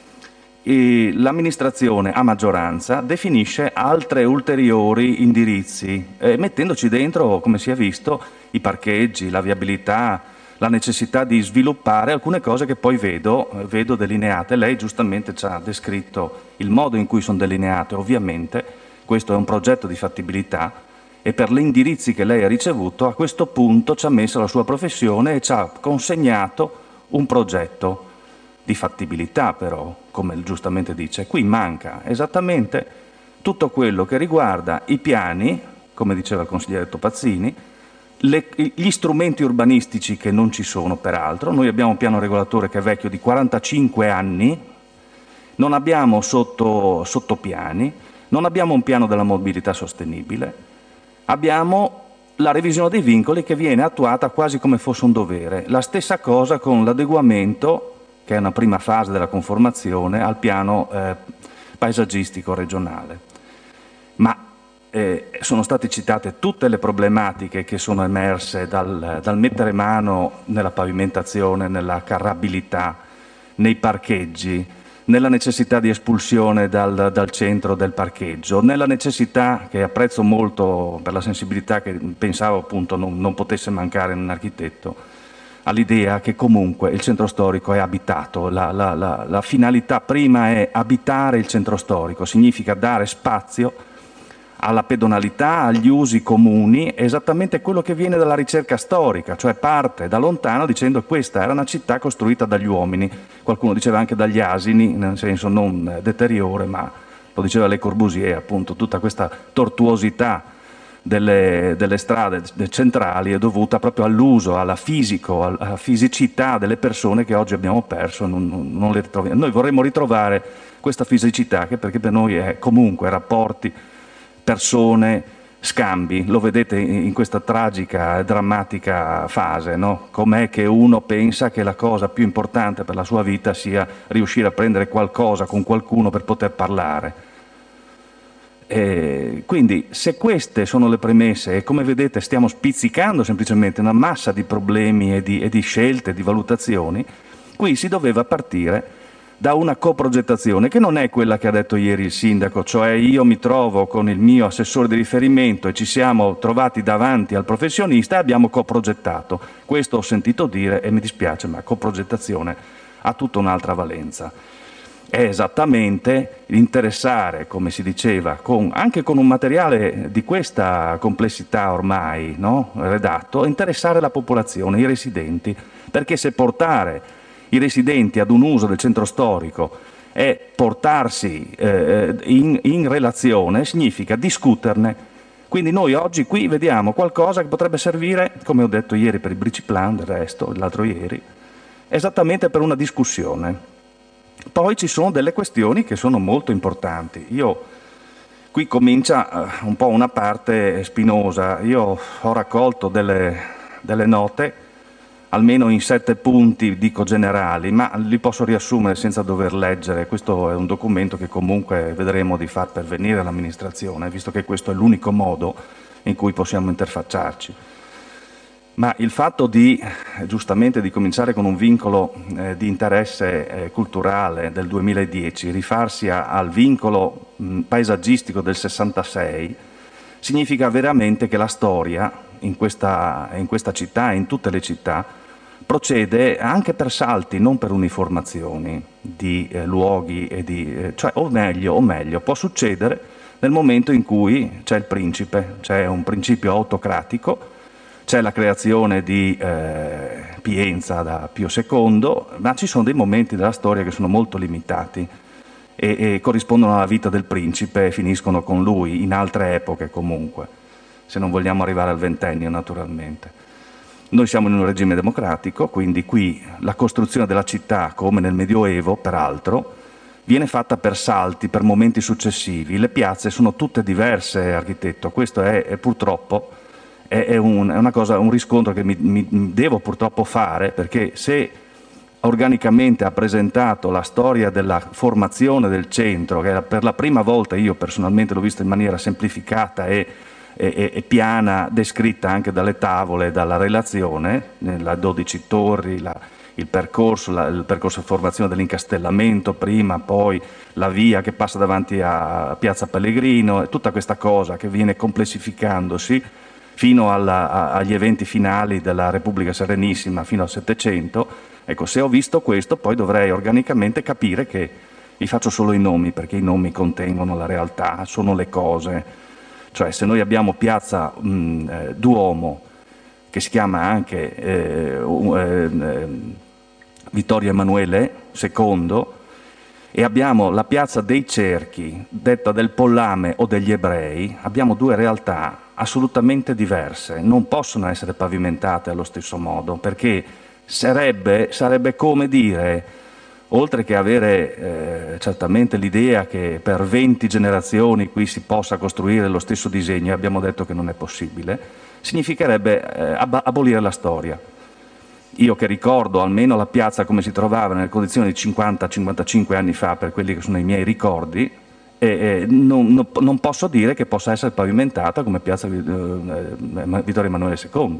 e l'amministrazione a maggioranza definisce altre ulteriori indirizzi, eh, mettendoci dentro, come si è visto, i parcheggi, la viabilità, la necessità di sviluppare alcune cose che poi vedo, vedo delineate. Lei giustamente ci ha descritto il modo in cui sono delineate. Ovviamente questo è un progetto di fattibilità e per gli indirizzi che lei ha ricevuto a questo punto ci ha messo la sua professione e ci ha consegnato un progetto di fattibilità, però, come giustamente dice. Qui manca esattamente tutto quello che riguarda i piani, come diceva il consigliere Topazzini, Le, gli strumenti urbanistici che non ci sono peraltro. Noi abbiamo un piano regolatore che è vecchio di quarantacinque anni, non abbiamo sotto, sottopiani, non abbiamo un piano della mobilità sostenibile, abbiamo la revisione dei vincoli che viene attuata quasi come fosse un dovere. La stessa cosa con l'adeguamento, che è una prima fase della conformazione, al piano eh, paesaggistico regionale. Ma Eh, sono state citate tutte le problematiche che sono emerse dal, dal mettere mano nella pavimentazione, nella carrabilità, nei parcheggi, nella necessità di espulsione dal, dal centro del parcheggio, nella necessità, che apprezzo molto per la sensibilità che pensavo appunto non, non potesse mancare in un architetto, all'idea che comunque il centro storico è abitato. La, la, la, la finalità prima è abitare il centro storico, significa dare spazio alla pedonalità, agli usi comuni, esattamente quello che viene dalla ricerca storica, cioè parte da lontano dicendo che questa era una città costruita dagli uomini, qualcuno diceva anche dagli asini, nel senso non deteriore, ma lo diceva Le Corbusier, appunto, tutta questa tortuosità delle, delle strade centrali è dovuta proprio all'uso, alla fisico, alla fisicità delle persone che oggi abbiamo perso, non, non, non le ritroviamo. Noi vorremmo ritrovare questa fisicità, che perché per noi è comunque rapporti, persone, scambi. Lo vedete in questa tragica e drammatica fase, no? Com'è che uno pensa che la cosa più importante per la sua vita sia riuscire a prendere qualcosa con qualcuno per poter parlare. Eh, quindi se queste sono le premesse, e come vedete stiamo spizzicando semplicemente una massa di problemi e di, e di scelte, di valutazioni, qui si doveva partire da una coprogettazione che non è quella che ha detto ieri il sindaco, cioè io mi trovo con il mio assessore di riferimento e ci siamo trovati davanti al professionista e abbiamo coprogettato. Questo ho sentito dire e mi dispiace, ma coprogettazione ha tutta un'altra valenza. È esattamente interessare, come si diceva, con, anche con un materiale di questa complessità ormai, no, redatto, interessare la popolazione, i residenti, perché se portare i residenti ad un uso del centro storico e portarsi eh, in, in relazione significa discuterne. Quindi noi oggi qui vediamo qualcosa che potrebbe servire, come ho detto ieri per il Briciplan, del resto, l'altro ieri, esattamente per una discussione. Poi ci sono delle questioni che sono molto importanti. Io, qui comincia uh, un po' una parte spinosa. Io ho raccolto delle, delle note, almeno in sette punti, dico generali, ma li posso riassumere senza dover leggere. Questo è un documento che comunque vedremo di far pervenire all'amministrazione, visto che questo è l'unico modo in cui possiamo interfacciarci. Ma il fatto di, giustamente, di cominciare con un vincolo eh, di interesse eh, culturale del duemiladieci, rifarsi a, al vincolo mh, paesaggistico del sessantasei, significa veramente che la storia in questa, in questa città e in tutte le città procede anche per salti, non per uniformazioni di eh, luoghi, e di, eh, cioè, o meglio, o meglio, può succedere nel momento in cui c'è il principe, c'è un principio autocratico, c'è la creazione di eh, Pienza da Pio secondo, ma ci sono dei momenti della storia che sono molto limitati e, e corrispondono alla vita del principe e finiscono con lui, in altre epoche comunque, se non vogliamo arrivare al ventennio naturalmente. Noi siamo in un regime democratico, quindi qui la costruzione della città, come nel Medioevo peraltro, viene fatta per salti, per momenti successivi. Le piazze sono tutte diverse, architetto, questo è, è purtroppo è, un, è una cosa, un riscontro che mi, mi devo purtroppo fare, perché se organicamente ha presentato la storia della formazione del centro, che per la prima volta io personalmente l'ho vista in maniera semplificata e, e, e piana, descritta anche dalle tavole, dalla relazione, la dodici torri, la, il percorso, la, il percorso di formazione dell'incastellamento prima, poi la via che passa davanti a Piazza Pellegrino, e tutta questa cosa che viene complessificandosi fino alla, a, agli eventi finali della Repubblica Serenissima, fino al Settecento. Ecco, se ho visto questo, poi dovrei organicamente capire che vi faccio solo i nomi, perché i nomi contengono la realtà, sono le cose. Cioè, se noi abbiamo Piazza mh, eh, Duomo, che si chiama anche eh, eh, Vittorio Emanuele secondo, e abbiamo la Piazza dei Cerchi, detta del Pollame o degli Ebrei, abbiamo due realtà assolutamente diverse, non possono essere pavimentate allo stesso modo, perché sarebbe, sarebbe come dire, oltre che avere eh, certamente l'idea che per venti generazioni qui si possa costruire lo stesso disegno, e abbiamo detto che non è possibile, significherebbe eh, ab- abolire la storia. Io che ricordo almeno la piazza come si trovava nelle condizioni di cinquanta cinquantacinque anni fa, per quelli che sono i miei ricordi, e, e non, non, non posso dire che possa essere pavimentata come piazza eh, Vittorio Emanuele secondo,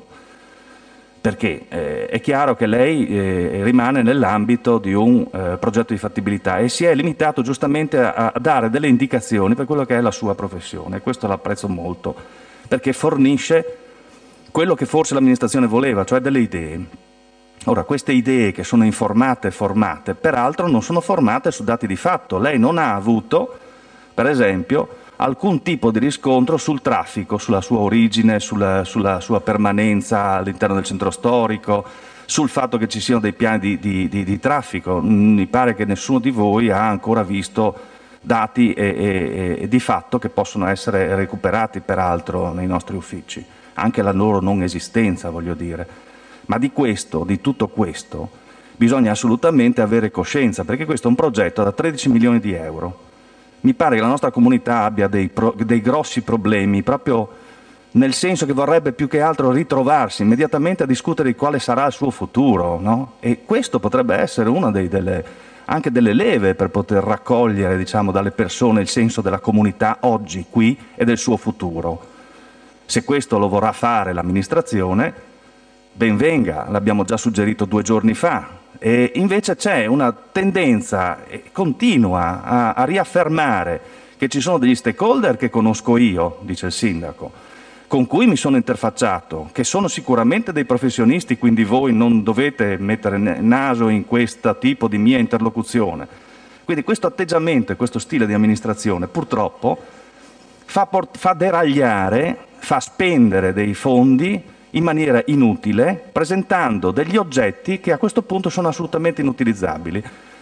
perché eh, è chiaro che lei eh, rimane nell'ambito di un eh, progetto di fattibilità e si è limitato giustamente a, a dare delle indicazioni per quello che è la sua professione. Questo l'apprezzo molto, perché fornisce quello che forse l'amministrazione voleva, cioè delle idee. Ora, queste idee che sono informate e formate, peraltro non sono formate su dati di fatto. Lei non ha avuto, per esempio, alcun tipo di riscontro sul traffico, sulla sua origine, sulla, sulla sua permanenza all'interno del centro storico, sul fatto che ci siano dei piani di, di, di, di traffico. Mi pare che nessuno di voi ha ancora visto dati e, e, e di fatto che possono essere recuperati peraltro nei nostri uffici, anche la loro non esistenza, voglio dire. Ma di questo, di tutto questo, bisogna assolutamente avere coscienza, perché questo è un progetto da tredici milioni di euro. Mi pare che la nostra comunità abbia dei, pro, dei grossi problemi, proprio nel senso che vorrebbe più che altro ritrovarsi immediatamente a discutere di quale sarà il suo futuro, no? E questo potrebbe essere una dei, delle, anche delle leve per poter raccogliere, diciamo, dalle persone il senso della comunità oggi, qui e del suo futuro. Se questo lo vorrà fare l'amministrazione, ben venga, l'abbiamo già suggerito due giorni fa, e invece c'è una tendenza continua a, a riaffermare che ci sono degli stakeholder che conosco io, dice il sindaco, con cui mi sono interfacciato, che sono sicuramente dei professionisti, quindi voi non dovete mettere naso in questo tipo di mia interlocuzione. Quindi questo atteggiamento e questo stile di amministrazione purtroppo fa, fa deragliare, fa spendere dei fondi in maniera inutile, presentando degli oggetti che a questo punto sono assolutamente inutilizzabili.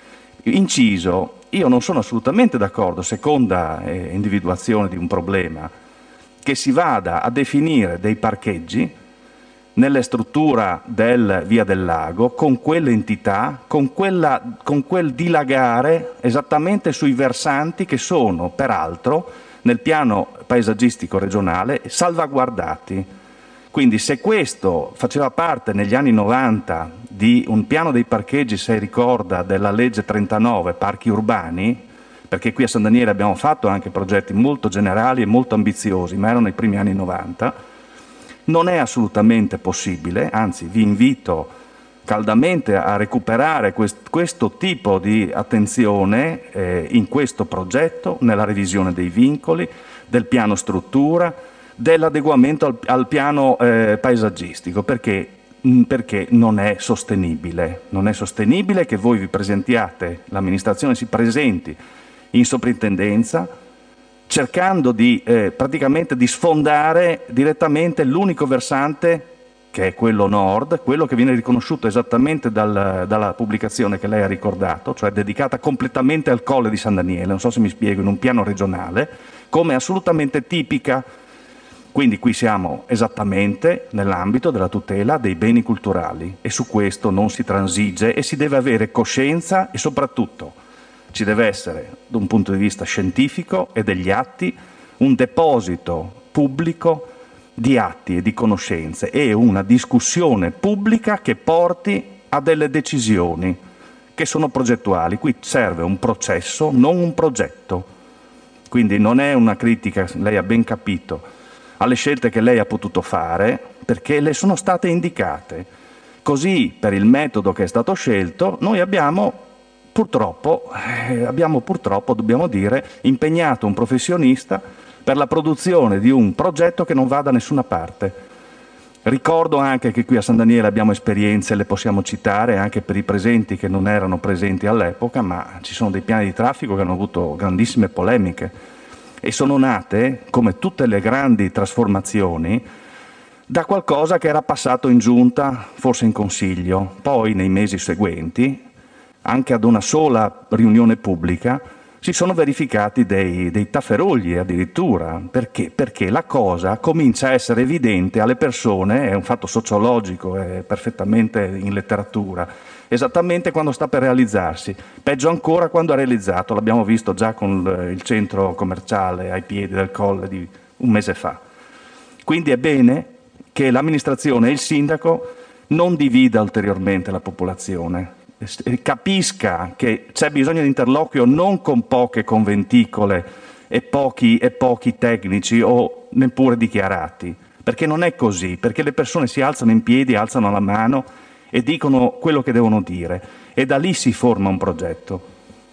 Inciso, io non sono assolutamente d'accordo, seconda eh, individuazione di un problema, che si vada a definire dei parcheggi nelle strutture del Via del Lago con quell'entità, con, quella, con quel dilagare esattamente sui versanti che sono, peraltro, nel piano paesaggistico regionale salvaguardati. Quindi se questo faceva parte negli anni novanta di un piano dei parcheggi, se ricorda, della legge trentanove, parchi urbani, perché qui a San Daniele abbiamo fatto anche progetti molto generali e molto ambiziosi, ma erano i primi anni novanta, non è assolutamente possibile, anzi vi invito caldamente a recuperare quest- questo tipo di attenzione eh, in questo progetto, nella revisione dei vincoli, del piano struttura, dell'adeguamento al, al piano eh, paesaggistico, perché, mh, perché non è sostenibile. Non è sostenibile che voi vi presentiate, l'amministrazione si presenti in soprintendenza, cercando di eh, praticamente di sfondare direttamente l'unico versante, che è quello nord, quello che viene riconosciuto esattamente dal, dalla pubblicazione che lei ha ricordato, cioè dedicata completamente al Colle di San Daniele, non so se mi spiego, in un piano regionale, come assolutamente tipica. Quindi qui siamo esattamente nell'ambito della tutela dei beni culturali e su questo non si transige e si deve avere coscienza e soprattutto ci deve essere, da un punto di vista scientifico e degli atti, un deposito pubblico di atti e di conoscenze e una discussione pubblica che porti a delle decisioni che sono progettuali. Qui serve un processo, non un progetto. Quindi non è una critica, lei ha ben capito, alle scelte che lei ha potuto fare, perché le sono state indicate. Così, per il metodo che è stato scelto, noi abbiamo purtroppo, eh, abbiamo purtroppo, dobbiamo dire, impegnato un professionista per la produzione di un progetto che non va da nessuna parte. Ricordo anche che qui a San Daniele abbiamo esperienze, le possiamo citare anche per i presenti che non erano presenti all'epoca, ma ci sono dei piani di traffico che hanno avuto grandissime polemiche e sono nate, come tutte le grandi trasformazioni, da qualcosa che era passato in giunta, forse in consiglio. Poi, nei mesi seguenti, anche ad una sola riunione pubblica, si sono verificati dei, dei tafferugli addirittura. Perché? Perché la cosa comincia a essere evidente alle persone, è un fatto sociologico, è perfettamente in letteratura, esattamente quando sta per realizzarsi. Peggio ancora quando è realizzato, l'abbiamo visto già con il centro commerciale ai piedi del Colle di un mese fa. Quindi è bene che l'amministrazione e il sindaco non divida ulteriormente la popolazione, capisca che c'è bisogno di interloquio non con poche conventicole e pochi, e pochi tecnici o neppure dichiarati, perché non è così, perché le persone si alzano in piedi, alzano la mano e dicono quello che devono dire e da lì si forma un progetto.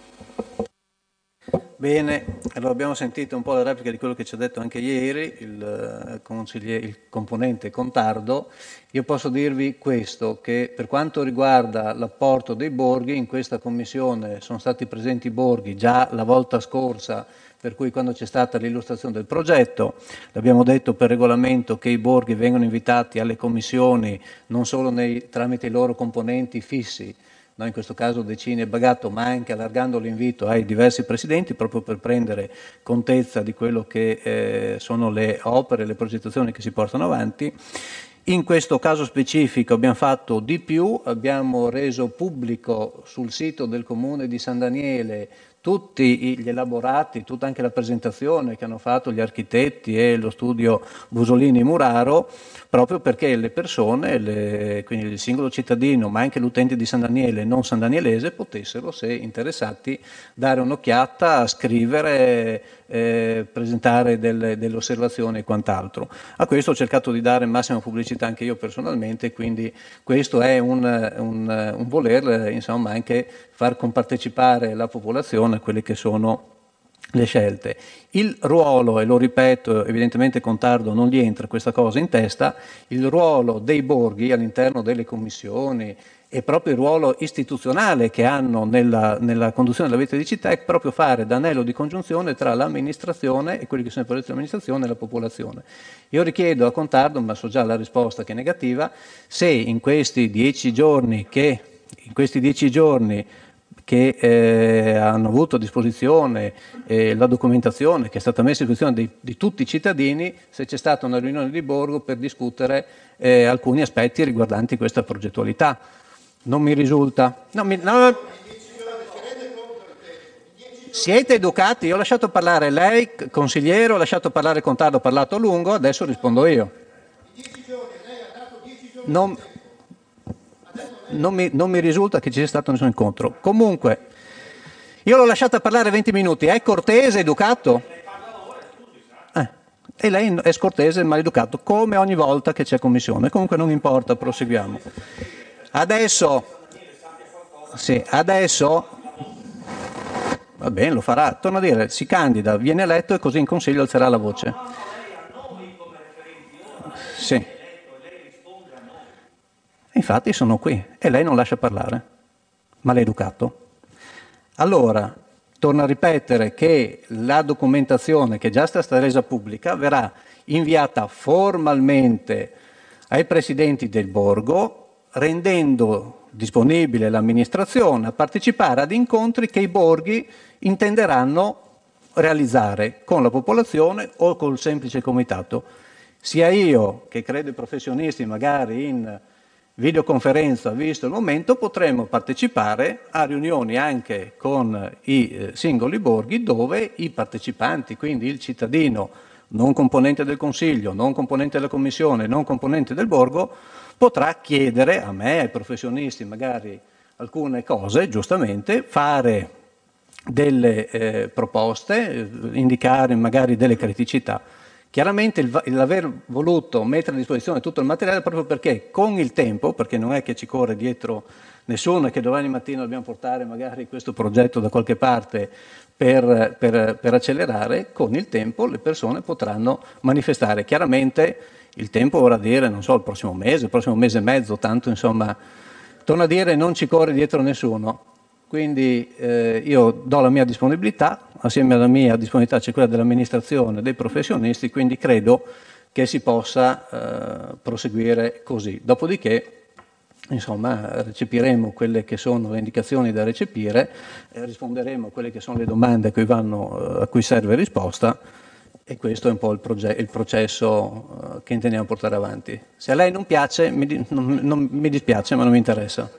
Bene, allora abbiamo sentito un po' la replica di quello che ci ha detto anche ieri il, consigliere, il componente Contardo. Io posso dirvi questo, che per quanto riguarda l'apporto dei borghi, in questa commissione sono stati presenti i borghi già la volta scorsa, per cui quando c'è stata l'illustrazione del progetto, l'abbiamo detto per regolamento che i borghi vengono invitati alle commissioni non solo nei, tramite i loro componenti fissi, no, in questo caso Decini e Bagato, ma anche allargando l'invito ai diversi presidenti proprio per prendere contezza di quello che eh, sono le opere, le progettazioni che si portano avanti. In questo caso specifico abbiamo fatto di più, abbiamo reso pubblico sul sito del Comune di San Daniele tutti gli elaborati, tutta anche la presentazione che hanno fatto gli architetti e lo studio Busolini-Muraro, proprio perché le persone, le, quindi il singolo cittadino, ma anche l'utente di San Daniele e non San Danielese, potessero, se interessati, dare un'occhiata, scrivere, eh, presentare delle, delle osservazioni e quant'altro. A questo ho cercato di dare massima pubblicità anche io personalmente, quindi questo è un, un, un voler, insomma, anche far compartecipare la popolazione a quelle che sono le scelte. Il ruolo, e lo ripeto, evidentemente Contardo non gli entra questa cosa in testa, il ruolo dei borghi all'interno delle commissioni e proprio il ruolo istituzionale che hanno nella, nella conduzione della vita di città è proprio fare da anello di congiunzione tra l'amministrazione e quelli che sono i progetti dell'amministrazione e la popolazione. Io richiedo a Contardo, ma so già la risposta che è negativa, se in questi dieci giorni che, in questi dieci giorni che eh, hanno avuto a disposizione eh, la documentazione che è stata messa a disposizione di, di tutti i cittadini, se c'è stata una riunione di borgo per discutere eh, alcuni aspetti riguardanti questa progettualità. Non mi risulta. No, mi, no, siete educati? Io ho lasciato parlare lei, consigliere, ho lasciato parlare Contardo, ho parlato a lungo, adesso rispondo io. Non, non, mi, non mi risulta che ci sia stato nessun incontro. Comunque, io l'ho lasciata parlare venti minuti, è cortese, educato? Eh, e lei è scortese e maleducato, come ogni volta che c'è commissione. Comunque non importa, proseguiamo. Adesso, sì, adesso, va bene, lo farà, torno a dire, si candida, viene eletto e così in consiglio alzerà la voce. Sì. Infatti sono qui e lei non lascia parlare, maleducato. Allora, torno a ripetere che la documentazione che già è stata resa pubblica verrà inviata formalmente ai presidenti del borgo, rendendo disponibile l'amministrazione a partecipare ad incontri che i borghi intenderanno realizzare con la popolazione o col semplice comitato. Sia io, che credo i professionisti magari in videoconferenza, visto il momento, potremo partecipare a riunioni anche con i eh, singoli borghi dove i partecipanti, quindi il cittadino non componente del Consiglio, non componente della Commissione, non componente del borgo, potrà chiedere a me, ai professionisti magari alcune cose, giustamente, fare delle eh, proposte, eh, indicare magari delle criticità. Chiaramente il, l'aver voluto mettere a disposizione tutto il materiale proprio perché con il tempo, perché non è che ci corre dietro nessuno e che domani mattina dobbiamo portare magari questo progetto da qualche parte per, per, per accelerare, con il tempo le persone potranno manifestare. Chiaramente il tempo vorrà dire, non so, il prossimo mese, il prossimo mese e mezzo, tanto insomma, torno a dire, non ci corre dietro nessuno. Quindi eh, io do la mia disponibilità, assieme alla mia disponibilità c'è quella dell'amministrazione, dei professionisti, quindi credo che si possa eh, proseguire così. Dopodiché, insomma, recepiremo quelle che sono le indicazioni da recepire, eh, risponderemo a quelle che sono le domande a cui, vanno, a cui serve risposta, e questo è un po' il, proge- il processo uh, che intendiamo portare avanti. Se a lei non piace, mi, di- non, non, mi dispiace, ma non mi interessa.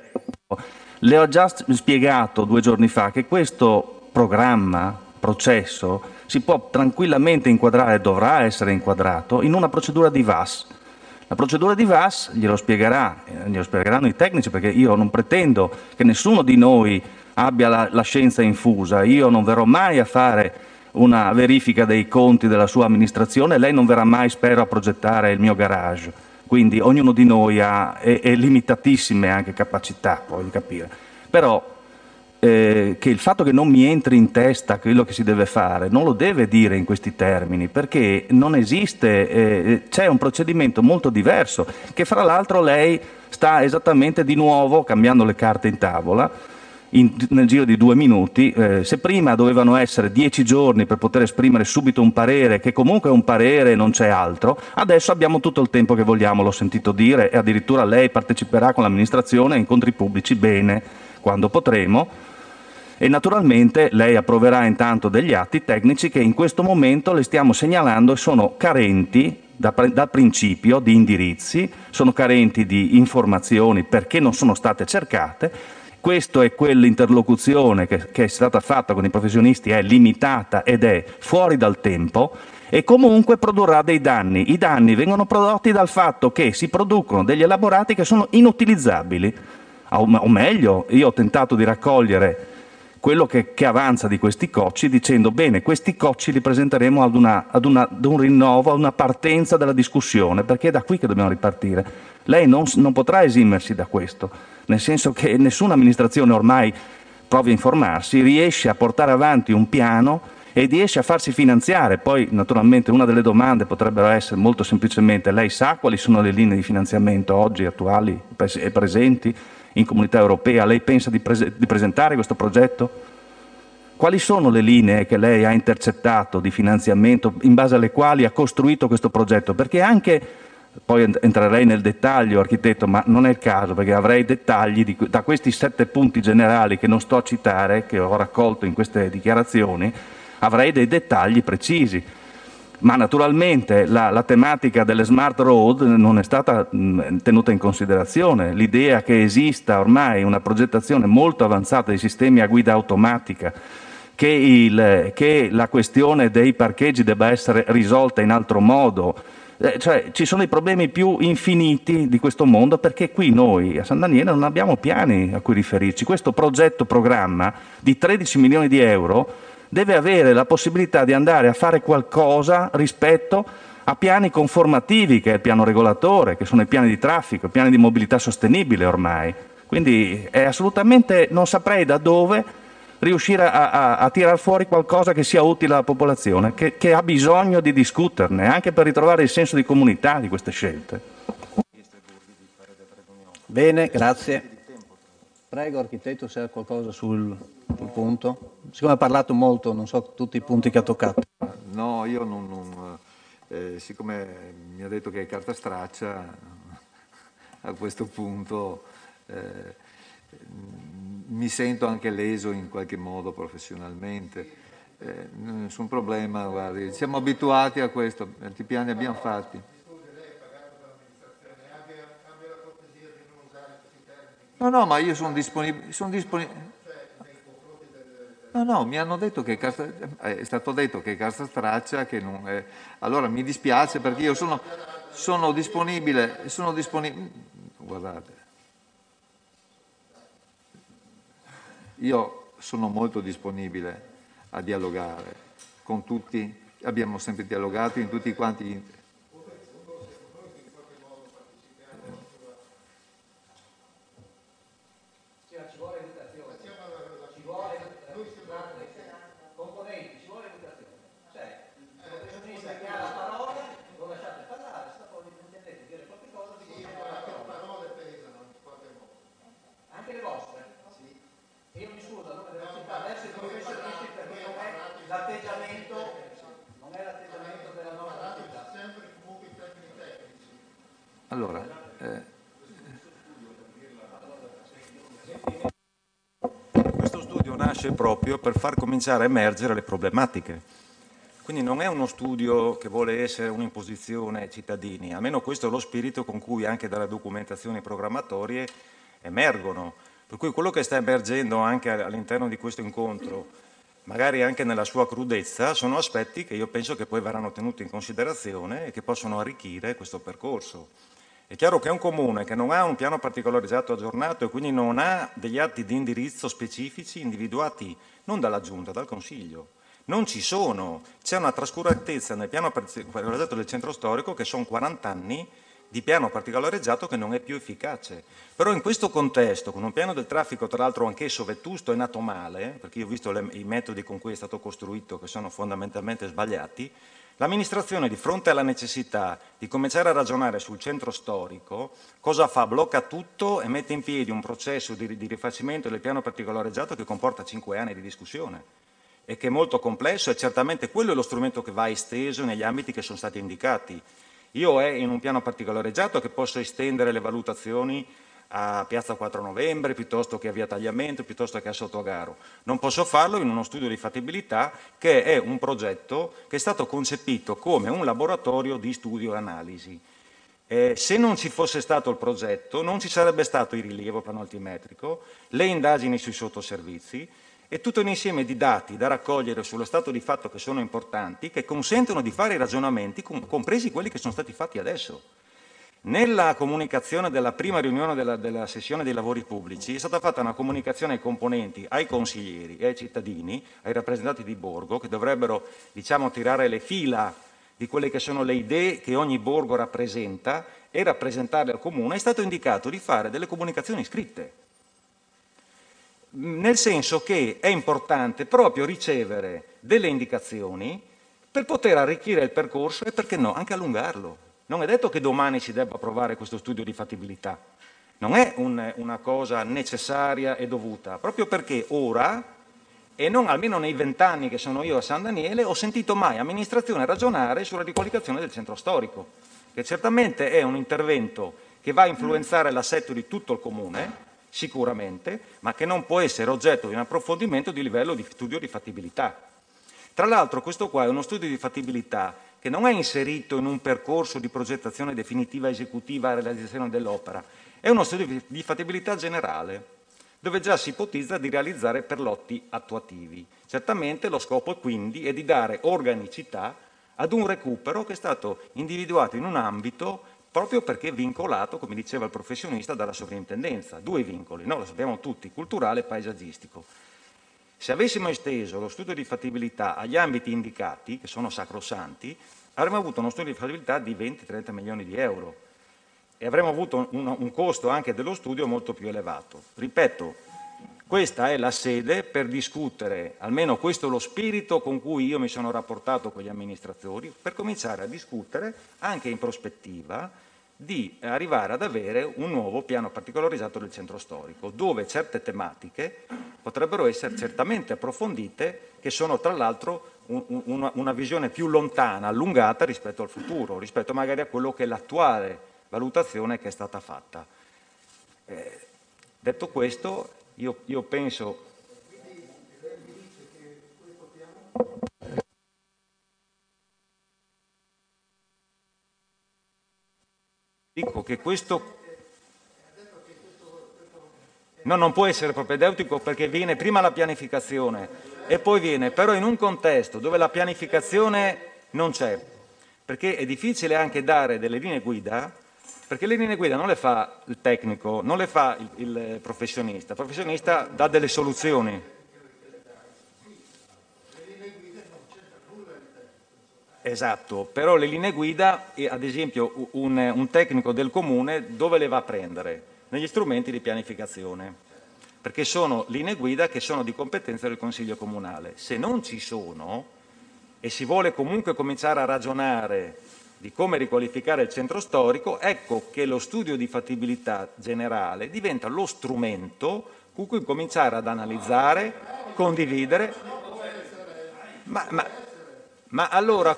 Le ho già spiegato due giorni fa che questo programma, processo, si può tranquillamente inquadrare, dovrà essere inquadrato, in una procedura di V A S. La procedura di V A S glielo spiegherà, eh, glielo spiegheranno i tecnici, perché io non pretendo che nessuno di noi abbia la, la scienza infusa, io non verrò mai a fare una verifica dei conti della sua amministrazione, lei non verrà mai, spero, a progettare il mio garage. Quindi ognuno di noi ha è, è limitatissime anche capacità poi di capire. Però eh, che il fatto che non mi entri in testa quello che si deve fare non lo deve dire in questi termini, perché non esiste, eh, c'è un procedimento molto diverso che fra l'altro lei sta esattamente di nuovo cambiando le carte in tavola. In, nel giro di due minuti, eh, se prima dovevano essere dieci giorni per poter esprimere subito un parere, che comunque è un parere e non c'è altro, adesso abbiamo tutto il tempo che vogliamo, l'ho sentito dire, e addirittura lei parteciperà con l'amministrazione a incontri pubblici, bene, quando potremo, e naturalmente lei approverà intanto degli atti tecnici che in questo momento le stiamo segnalando e sono carenti da, da principio di indirizzi, sono carenti di informazioni perché non sono state cercate, Questo è quell'interlocuzione che, che è stata fatta con i professionisti, è limitata ed è fuori dal tempo e comunque produrrà dei danni. I danni vengono prodotti dal fatto che si producono degli elaborati che sono inutilizzabili. O meglio, io ho tentato di raccogliere quello che, che avanza di questi cocci dicendo bene, questi cocci li presenteremo ad, una, ad, una, ad un rinnovo, ad una partenza della discussione, perché è da qui che dobbiamo ripartire. Lei non, non potrà esimersi da questo, nel senso che nessuna amministrazione ormai provi a informarsi, riesce a portare avanti un piano e riesce a farsi finanziare. Poi naturalmente una delle domande potrebbero essere molto semplicemente: lei sa quali sono le linee di finanziamento oggi attuali e presenti in Comunità Europea? Lei pensa di, pres- di presentare questo progetto? Quali sono le linee che lei ha intercettato di finanziamento in base alle quali ha costruito questo progetto? Perché anche, poi entrerei nel dettaglio, architetto, ma non è il caso, perché avrei dettagli di, da questi sette punti generali che non sto a citare, che ho raccolto in queste dichiarazioni, avrei dei dettagli precisi. Ma naturalmente la, la tematica delle smart road non è stata mh, tenuta in considerazione. L'idea che esista ormai una progettazione molto avanzata dei sistemi a guida automatica, che, il, che la questione dei parcheggi debba essere risolta in altro modo, eh, cioè ci sono i problemi più infiniti di questo mondo, perché qui noi a San Daniele non abbiamo piani a cui riferirci. Questo progetto programma di tredici milioni di euro deve avere la possibilità di andare a fare qualcosa rispetto a piani conformativi, che è il piano regolatore, che sono i piani di traffico, i piani di mobilità sostenibile ormai. Quindi è assolutamente, non saprei da dove riuscire a, a, a tirar fuori qualcosa che sia utile alla popolazione, che, che ha bisogno di discuterne, anche per ritrovare il senso di comunità di queste scelte. Bene, grazie. Prego, architetto, se ha qualcosa sul, sul punto. Siccome ha parlato molto, non so tutti i punti che ha toccato. No, io non... non eh, siccome mi ha detto che è carta straccia, a questo punto eh, mi sento anche leso in qualche modo professionalmente. Eh, nessun problema, guardi, siamo abituati a questo, tanti piani abbiamo fatti. No, no, ma io sono disponibile, sono disponibile. No, no, mi hanno detto che carta, è stato detto che è carta straccia, che non è. Allora mi dispiace perché io sono, sono disponibile, sono disponibile. Guardate, io sono molto disponibile a dialogare con tutti, abbiamo sempre dialogato in tutti quanti. Allora, eh... questo studio nasce proprio per far cominciare a emergere le problematiche. Quindi non è uno studio che vuole essere un'imposizione ai cittadini, almeno questo è lo spirito con cui anche dalle documentazioni programmatorie emergono. Per cui quello che sta emergendo anche all'interno di questo incontro, magari anche nella sua crudezza, sono aspetti che io penso che poi verranno tenuti in considerazione e che possono arricchire questo percorso. È chiaro che è un comune che non ha un piano particolarizzato aggiornato e quindi non ha degli atti di indirizzo specifici individuati non dalla Giunta, dal Consiglio. Non ci sono, c'è una trascuratezza nel piano particolarizzato del centro storico che sono quaranta anni di piano particolarizzato che non è più efficace. Però in questo contesto, con un piano del traffico tra l'altro anch'esso vetusto e nato male, perché io ho visto le, i metodi con cui è stato costruito che sono fondamentalmente sbagliati, l'amministrazione di fronte alla necessità di cominciare a ragionare sul centro storico, cosa fa? Blocca tutto e mette in piedi un processo di, di rifacimento del piano particolareggiato che comporta cinque anni di discussione e che è molto complesso e certamente quello è lo strumento che va esteso negli ambiti che sono stati indicati. Io è in un piano particolareggiato che posso estendere le valutazioni a Piazza quattro Novembre, piuttosto che a Via Tagliamento, piuttosto che a Sottogaro. Non posso farlo in uno studio di fattibilità che è un progetto che è stato concepito come un laboratorio di studio e analisi. Eh, se non ci fosse stato il progetto, non ci sarebbe stato il rilievo planoaltimetrico, le indagini sui sottoservizi e tutto un insieme di dati da raccogliere sullo stato di fatto che sono importanti, che consentono di fare i ragionamenti, compresi quelli che sono stati fatti adesso. Nella comunicazione della prima riunione della, della sessione dei lavori pubblici è stata fatta una comunicazione ai componenti, ai consiglieri e ai cittadini, ai rappresentanti di borgo, che dovrebbero, diciamo, tirare le fila di quelle che sono le idee che ogni borgo rappresenta e rappresentarle al comune. È stato indicato di fare delle comunicazioni scritte, nel senso che è importante proprio ricevere delle indicazioni per poter arricchire il percorso e, perché no, anche allungarlo. Non è detto che domani si debba approvare questo studio di fattibilità, non è un, una cosa necessaria e dovuta, proprio perché ora, e non almeno nei vent'anni che sono io a San Daniele, ho sentito mai amministrazione ragionare sulla riqualificazione del centro storico, che certamente è un intervento che va a influenzare l'assetto di tutto il comune, sicuramente, ma che non può essere oggetto di un approfondimento di livello di studio di fattibilità. Tra l'altro questo qua è uno studio di fattibilità che non è inserito in un percorso di progettazione definitiva esecutiva a realizzazione dell'opera, è uno studio di fattibilità generale, dove già si ipotizza di realizzare per lotti attuativi. Certamente lo scopo quindi è di dare organicità ad un recupero che è stato individuato in un ambito proprio perché vincolato, come diceva il professionista, dalla sovrintendenza. Due vincoli, no? Lo sappiamo tutti, culturale e paesaggistico. Se avessimo esteso lo studio di fattibilità agli ambiti indicati, che sono sacrosanti, avremmo avuto uno studio di fattibilità di venti trenta milioni di euro e avremmo avuto un, un costo anche dello studio molto più elevato. Ripeto, questa è la sede per discutere, almeno questo è lo spirito con cui io mi sono rapportato con gli amministratori, per cominciare a discutere anche in prospettiva di arrivare ad avere un nuovo piano particolarizzato del centro storico, dove certe tematiche potrebbero essere certamente approfondite, che sono tra l'altro un, una, una visione più lontana, allungata rispetto al futuro, rispetto magari a quello che è l'attuale valutazione che è stata fatta. Eh, detto questo, io, io penso... Dico che questo... No, non può essere propedeutico perché viene prima la pianificazione e poi viene, però in un contesto dove la pianificazione non c'è, perché è difficile anche dare delle linee guida, perché le linee guida non le fa il tecnico, non le fa il, il professionista, il professionista dà delle soluzioni. Esatto, però le linee guida, ad esempio un, un tecnico del comune dove le va a prendere? Negli strumenti di pianificazione, perché sono linee guida che sono di competenza del Consiglio Comunale. Se non ci sono e si vuole comunque cominciare a ragionare di come riqualificare il centro storico, ecco che lo studio di fattibilità generale diventa lo strumento con cui cominciare ad analizzare, condividere. Ma, ma, ma allora,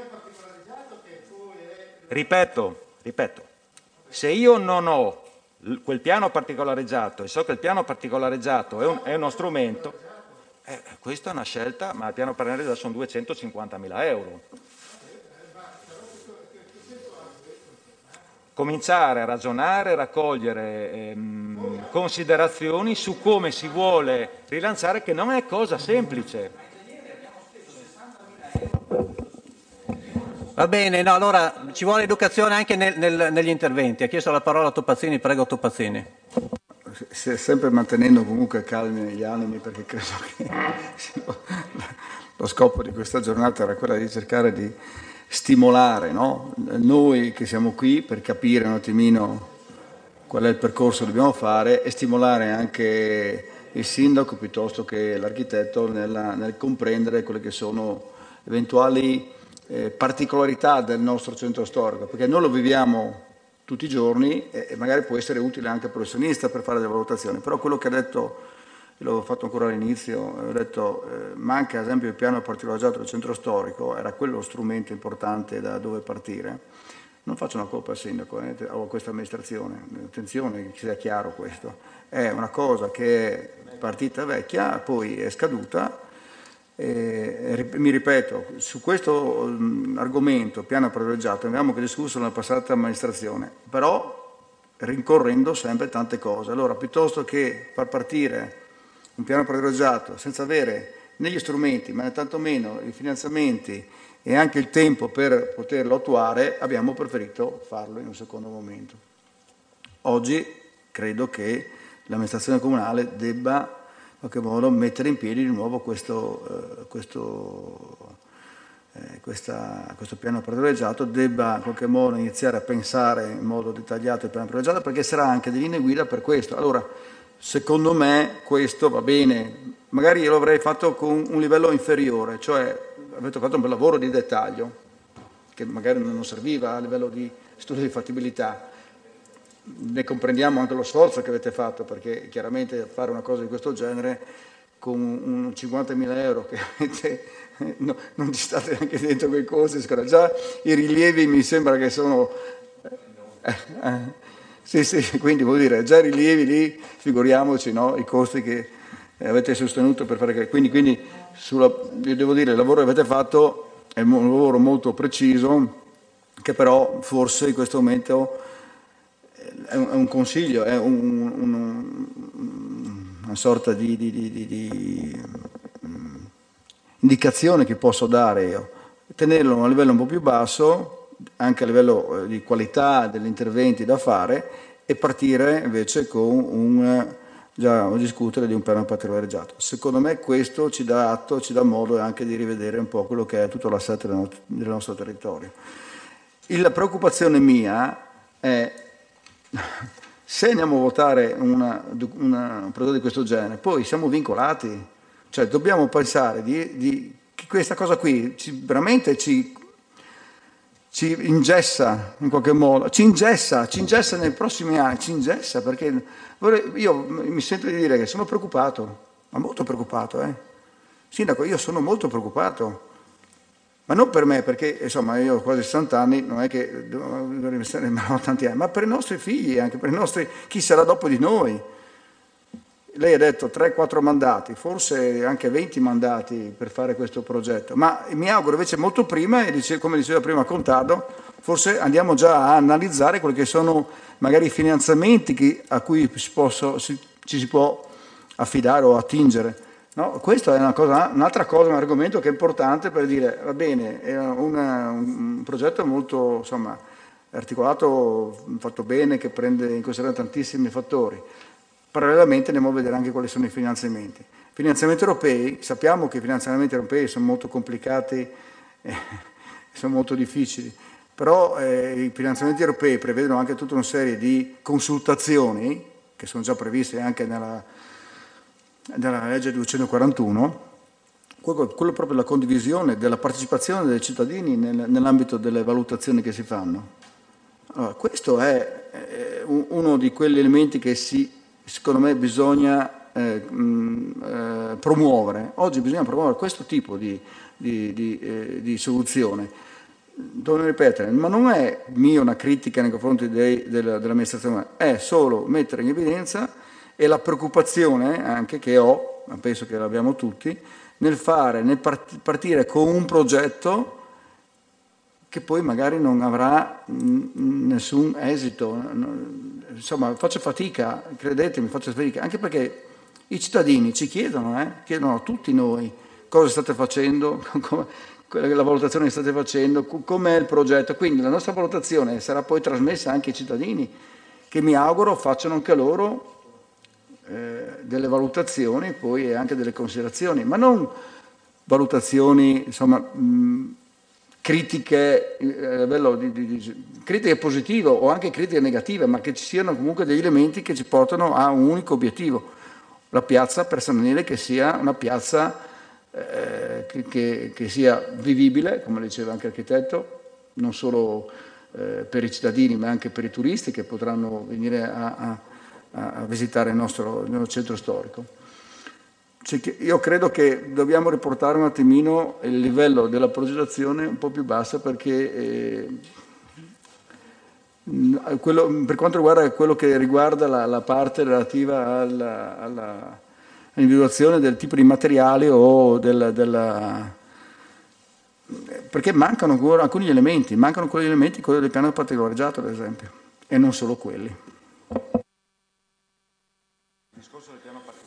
ripeto, ripeto, se io non ho quel piano particolareggiato e so che il piano particolareggiato è, un, è uno strumento, eh, questa è una scelta, ma il piano particolareggiato sono duecentocinquantamila euro. Cominciare a ragionare, raccogliere ehm, considerazioni su come si vuole rilanciare, che non è cosa semplice. Va bene, no, allora ci vuole educazione anche nel, nel, negli interventi. Ha chiesto la parola a Topazzini, prego Topazzini. Sempre mantenendo comunque calmi gli animi, perché credo che lo scopo di questa giornata era quello di cercare di stimolare, no? Noi che siamo qui per capire un attimino qual è il percorso che dobbiamo fare e stimolare anche il sindaco piuttosto che l'architetto nella, nel comprendere quelle che sono eventuali eh, particolarità del nostro centro storico, perché noi lo viviamo tutti i giorni e, e magari può essere utile anche al professionista per fare delle valutazioni, però quello che ha detto, l'ho fatto ancora all'inizio, ho detto eh, manca ad esempio il piano particolarizzato del centro storico, era quello strumento importante da dove partire. Non faccio una colpa al sindaco eh, o a questa amministrazione, attenzione che sia chiaro questo, è una cosa che è partita vecchia, poi è scaduta Eh, mi ripeto, su questo mh, argomento, piano privilegiato, abbiamo che discusso nella passata amministrazione, però rincorrendo sempre tante cose. Allora, piuttosto che far partire un piano privilegiato senza avere né gli strumenti, ma né tantomeno i finanziamenti e anche il tempo per poterlo attuare, abbiamo preferito farlo in un secondo momento. Oggi credo che l'amministrazione comunale debba in qualche modo mettere in piedi di nuovo questo, eh, questo, eh, questa, questo piano privilegiato, debba in qualche modo iniziare a pensare in modo dettagliato il piano privilegiato, perché sarà anche di linee guida per questo. Allora, secondo me questo va bene, magari io l'avrei fatto con un livello inferiore, cioè avete fatto un bel lavoro di dettaglio, che magari non serviva a livello di studio di fattibilità. Ne comprendiamo anche lo sforzo che avete fatto, perché chiaramente fare una cosa di questo genere con un cinquantamila euro che avete, no, non ci state neanche dentro quei costi, già i rilievi mi sembra che sono eh, eh, sì, sì, quindi vuol dire già i rilievi lì, figuriamoci, no, i costi che avete sostenuto per fare, quindi, quindi sulla, io devo dire il lavoro che avete fatto è un lavoro molto preciso, che però forse in questo momento è un, è un consiglio, è un, un, una sorta di, di, di, di, di indicazione che posso dare io, tenerlo a un livello un po' più basso, anche a livello di qualità degli interventi da fare, e partire invece con un, già discutere di un piano privilegiato. Secondo me questo ci dà atto, ci dà modo anche di rivedere un po' quello che è tutto l'assetto del, del nostro territorio. La preoccupazione mia è se andiamo a votare una, una, un prodotto di questo genere, poi siamo vincolati, cioè dobbiamo pensare di, di che questa cosa qui ci, veramente ci, ci ingessa in qualche modo, ci ingessa, ci ingessa nei prossimi anni, ci ingessa, perché io mi sento di dire che sono preoccupato, ma molto preoccupato, eh. Sindaco, io sono molto preoccupato. Ma non per me, perché insomma io ho quasi sessanta anni, non è che dovrei essere tanti anni, ma per i nostri figli, anche per i nostri, chi sarà dopo di noi. Lei ha detto tre quattro mandati, forse anche venti mandati per fare questo progetto, ma mi auguro invece molto prima, e come diceva prima Contardo, forse andiamo già a analizzare quelli che sono magari i finanziamenti a cui si posso, si, ci si può affidare o attingere. No, questo è una cosa, un'altra cosa, un argomento che è importante per dire, va bene, è una, un progetto molto insomma, articolato, fatto bene, che prende in considerazione tantissimi fattori. Parallelamente andiamo a vedere anche quali sono i finanziamenti. Finanziamenti europei, sappiamo che i finanziamenti europei sono molto complicati, eh, sono molto difficili, però eh, i finanziamenti europei prevedono anche tutta una serie di consultazioni, che sono già previste anche nella della legge duecentoquarantuno, quello, quello proprio la condivisione della partecipazione dei cittadini nel, nell'ambito delle valutazioni che si fanno. Allora, questo è, è uno di quegli elementi che si, secondo me bisogna eh, mh, eh, promuovere. Oggi bisogna promuovere questo tipo di, di, di, eh, di soluzione. Devo ripetere, ma non è mia una critica nei confronti dei, della, dell'amministrazione, è solo mettere in evidenza e la preoccupazione anche che ho, ma penso che l'abbiamo tutti, nel fare, nel partire con un progetto che poi magari non avrà nessun esito. Insomma, faccio fatica, credetemi, faccio fatica, anche perché i cittadini ci chiedono, eh, chiedono a tutti noi cosa state facendo, come, la valutazione che state facendo, com'è il progetto. Quindi la nostra valutazione sarà poi trasmessa anche ai cittadini, che mi auguro facciano anche loro Eh, delle valutazioni poi e anche delle considerazioni, ma non valutazioni insomma mh, critiche eh, a livello di, di, di critiche positive o anche critiche negative, ma che ci siano comunque degli elementi che ci portano a un unico obiettivo: la piazza Pressanile che sia una piazza eh, che, che, che sia vivibile, come diceva anche l'architetto, non solo eh, per i cittadini ma anche per i turisti che potranno venire a, a a visitare il nostro, il nostro centro storico. Cioè, io credo che dobbiamo riportare un attimino il livello della progettazione un po' più basso, perché eh, quello, per quanto riguarda quello che riguarda la, la parte relativa alla, alla, all'individuazione del tipo di materiale o del, della... perché mancano ancora alcuni elementi, mancano quegli elementi, quelli del piano particolareggiato ad esempio, e non solo quelli. Il discorso del piano particolareggiato.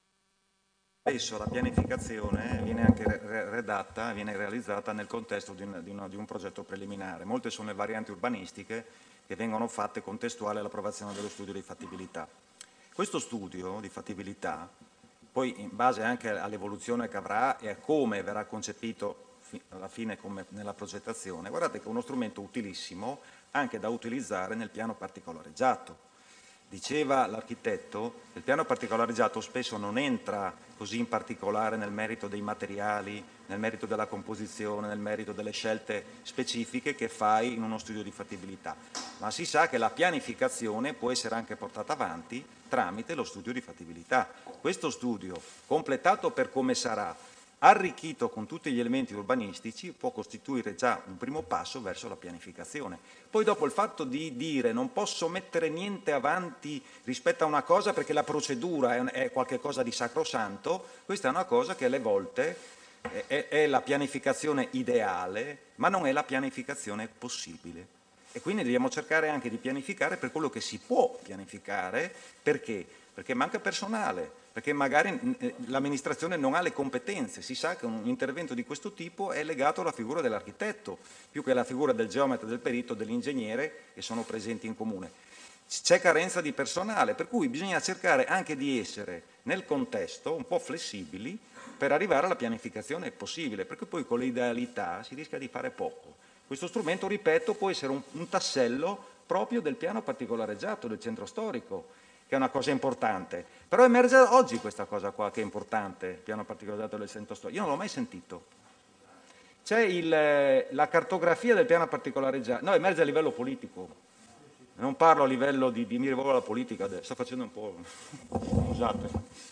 Spesso la pianificazione viene anche redatta, viene realizzata nel contesto di un, di, una, di un progetto preliminare. Molte sono le varianti urbanistiche che vengono fatte contestuali all'approvazione dello studio di fattibilità. Questo studio di fattibilità, poi in base anche all'evoluzione che avrà e a come verrà concepito alla fine come nella progettazione, guardate che è uno strumento utilissimo anche da utilizzare nel piano particolareggiato. Diceva l'architetto, il piano particolareggiato spesso non entra così in particolare nel merito dei materiali, nel merito della composizione, nel merito delle scelte specifiche che fai in uno studio di fattibilità, ma si sa che la pianificazione può essere anche portata avanti tramite lo studio di fattibilità. Questo studio, completato per come sarà, arricchito con tutti gli elementi urbanistici, può costituire già un primo passo verso la pianificazione. Poi dopo il fatto di dire non posso mettere niente avanti rispetto a una cosa perché la procedura è, è qualcosa di sacrosanto, questa è una cosa che alle volte è, è la pianificazione ideale, ma non è la pianificazione possibile. E quindi dobbiamo cercare anche di pianificare per quello che si può pianificare. Perché? Perché manca personale, perché magari l'amministrazione non ha le competenze. Si sa che un intervento di questo tipo è legato alla figura dell'architetto, più che alla figura del geometra, del perito, dell'ingegnere che sono presenti in comune. C'è carenza di personale, per cui bisogna cercare anche di essere nel contesto un po' flessibili per arrivare alla pianificazione possibile, perché poi con le idealità si rischia di fare poco. Questo strumento, ripeto, può essere un, un tassello proprio del piano particolareggiato del centro storico, che è una cosa importante. Però emerge oggi questa cosa qua che è importante, il piano particolareggiato del centro storico. Io non l'ho mai sentito. C'è il, la cartografia del piano particolareggiato, no, emerge a livello politico. Non parlo a livello di, di mi rivolgo alla politica adesso, sto facendo un po'... Scusate.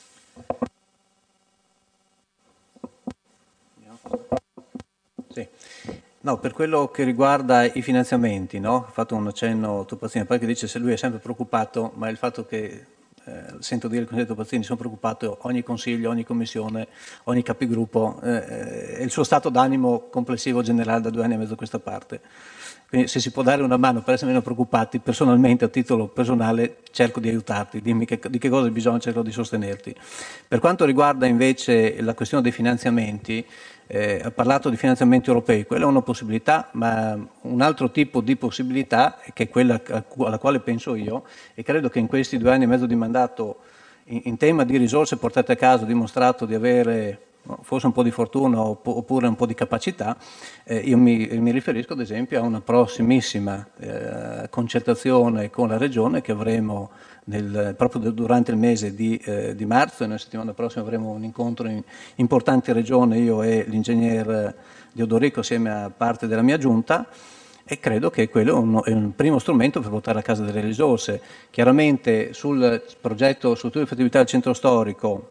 Sì. No, per quello che riguarda i finanziamenti, no? Ha fatto un accenno Topazzini, poi che dice se lui è sempre preoccupato, ma il fatto che eh, sento dire il consiglio Topazzini, sono preoccupato, ogni consiglio, ogni commissione, ogni capigruppo, eh, è il suo stato d'animo complessivo generale da due anni e mezzo a questa parte. Quindi se si può dare una mano per essere meno preoccupati, personalmente, a titolo personale, cerco di aiutarti, dimmi che, di che cosa hai bisogno, cerco di sostenerti. Per quanto riguarda invece la questione dei finanziamenti, Eh, ha parlato di finanziamenti europei, quella è una possibilità, ma un altro tipo di possibilità, che è quella alla quale penso io, e credo che in questi due anni e mezzo di mandato, in, in tema di risorse portate a casa, ho dimostrato di avere no, forse un po' di fortuna oppure un po' di capacità. Eh, io mi, mi riferisco ad esempio a una prossimissima eh, concertazione con la Regione che avremo Nel, proprio durante il mese di, eh, di marzo, e la settimana prossima avremo un incontro in importante regione, io e l'ingegner Diodorico assieme a parte della mia giunta, e credo che quello è un, è un primo strumento per portare a casa delle risorse. Chiaramente sul progetto struttura di fattibilità del centro storico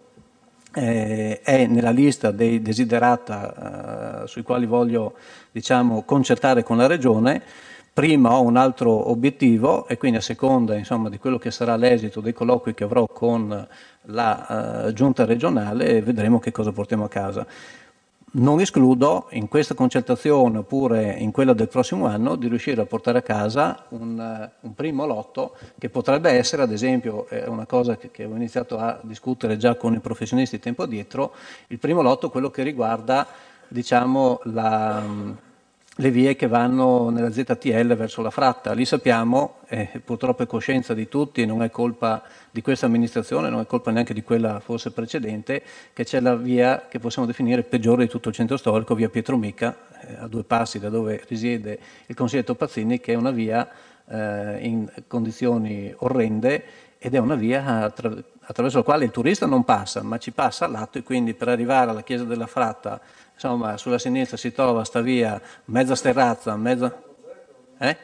eh, è nella lista dei desiderata eh, sui quali voglio diciamo, concertare con la regione. Prima ho un altro obiettivo e quindi a seconda insomma, di quello che sarà l'esito dei colloqui che avrò con la uh, giunta regionale vedremo che cosa portiamo a casa. Non escludo in questa concertazione oppure in quella del prossimo anno di riuscire a portare a casa un, uh, un primo lotto che potrebbe essere ad esempio, è una cosa che, che ho iniziato a discutere già con i professionisti tempo addietro, il primo lotto quello che riguarda diciamo la... le vie che vanno nella Z T L verso la Fratta. Lì sappiamo, eh, purtroppo è coscienza di tutti, non è colpa di questa amministrazione, non è colpa neanche di quella forse precedente, che c'è la via che possiamo definire peggiore di tutto il centro storico, via Pietro Mica, eh, a due passi da dove risiede il consigliere Topazzini, che è una via eh, in condizioni orrende ed è una via attra- attraverso la quale il turista non passa, ma ci passa a lato, e quindi per arrivare alla chiesa della Fratta insomma sulla sinistra si trova sta via mezza sterrazza, mezza... Eh?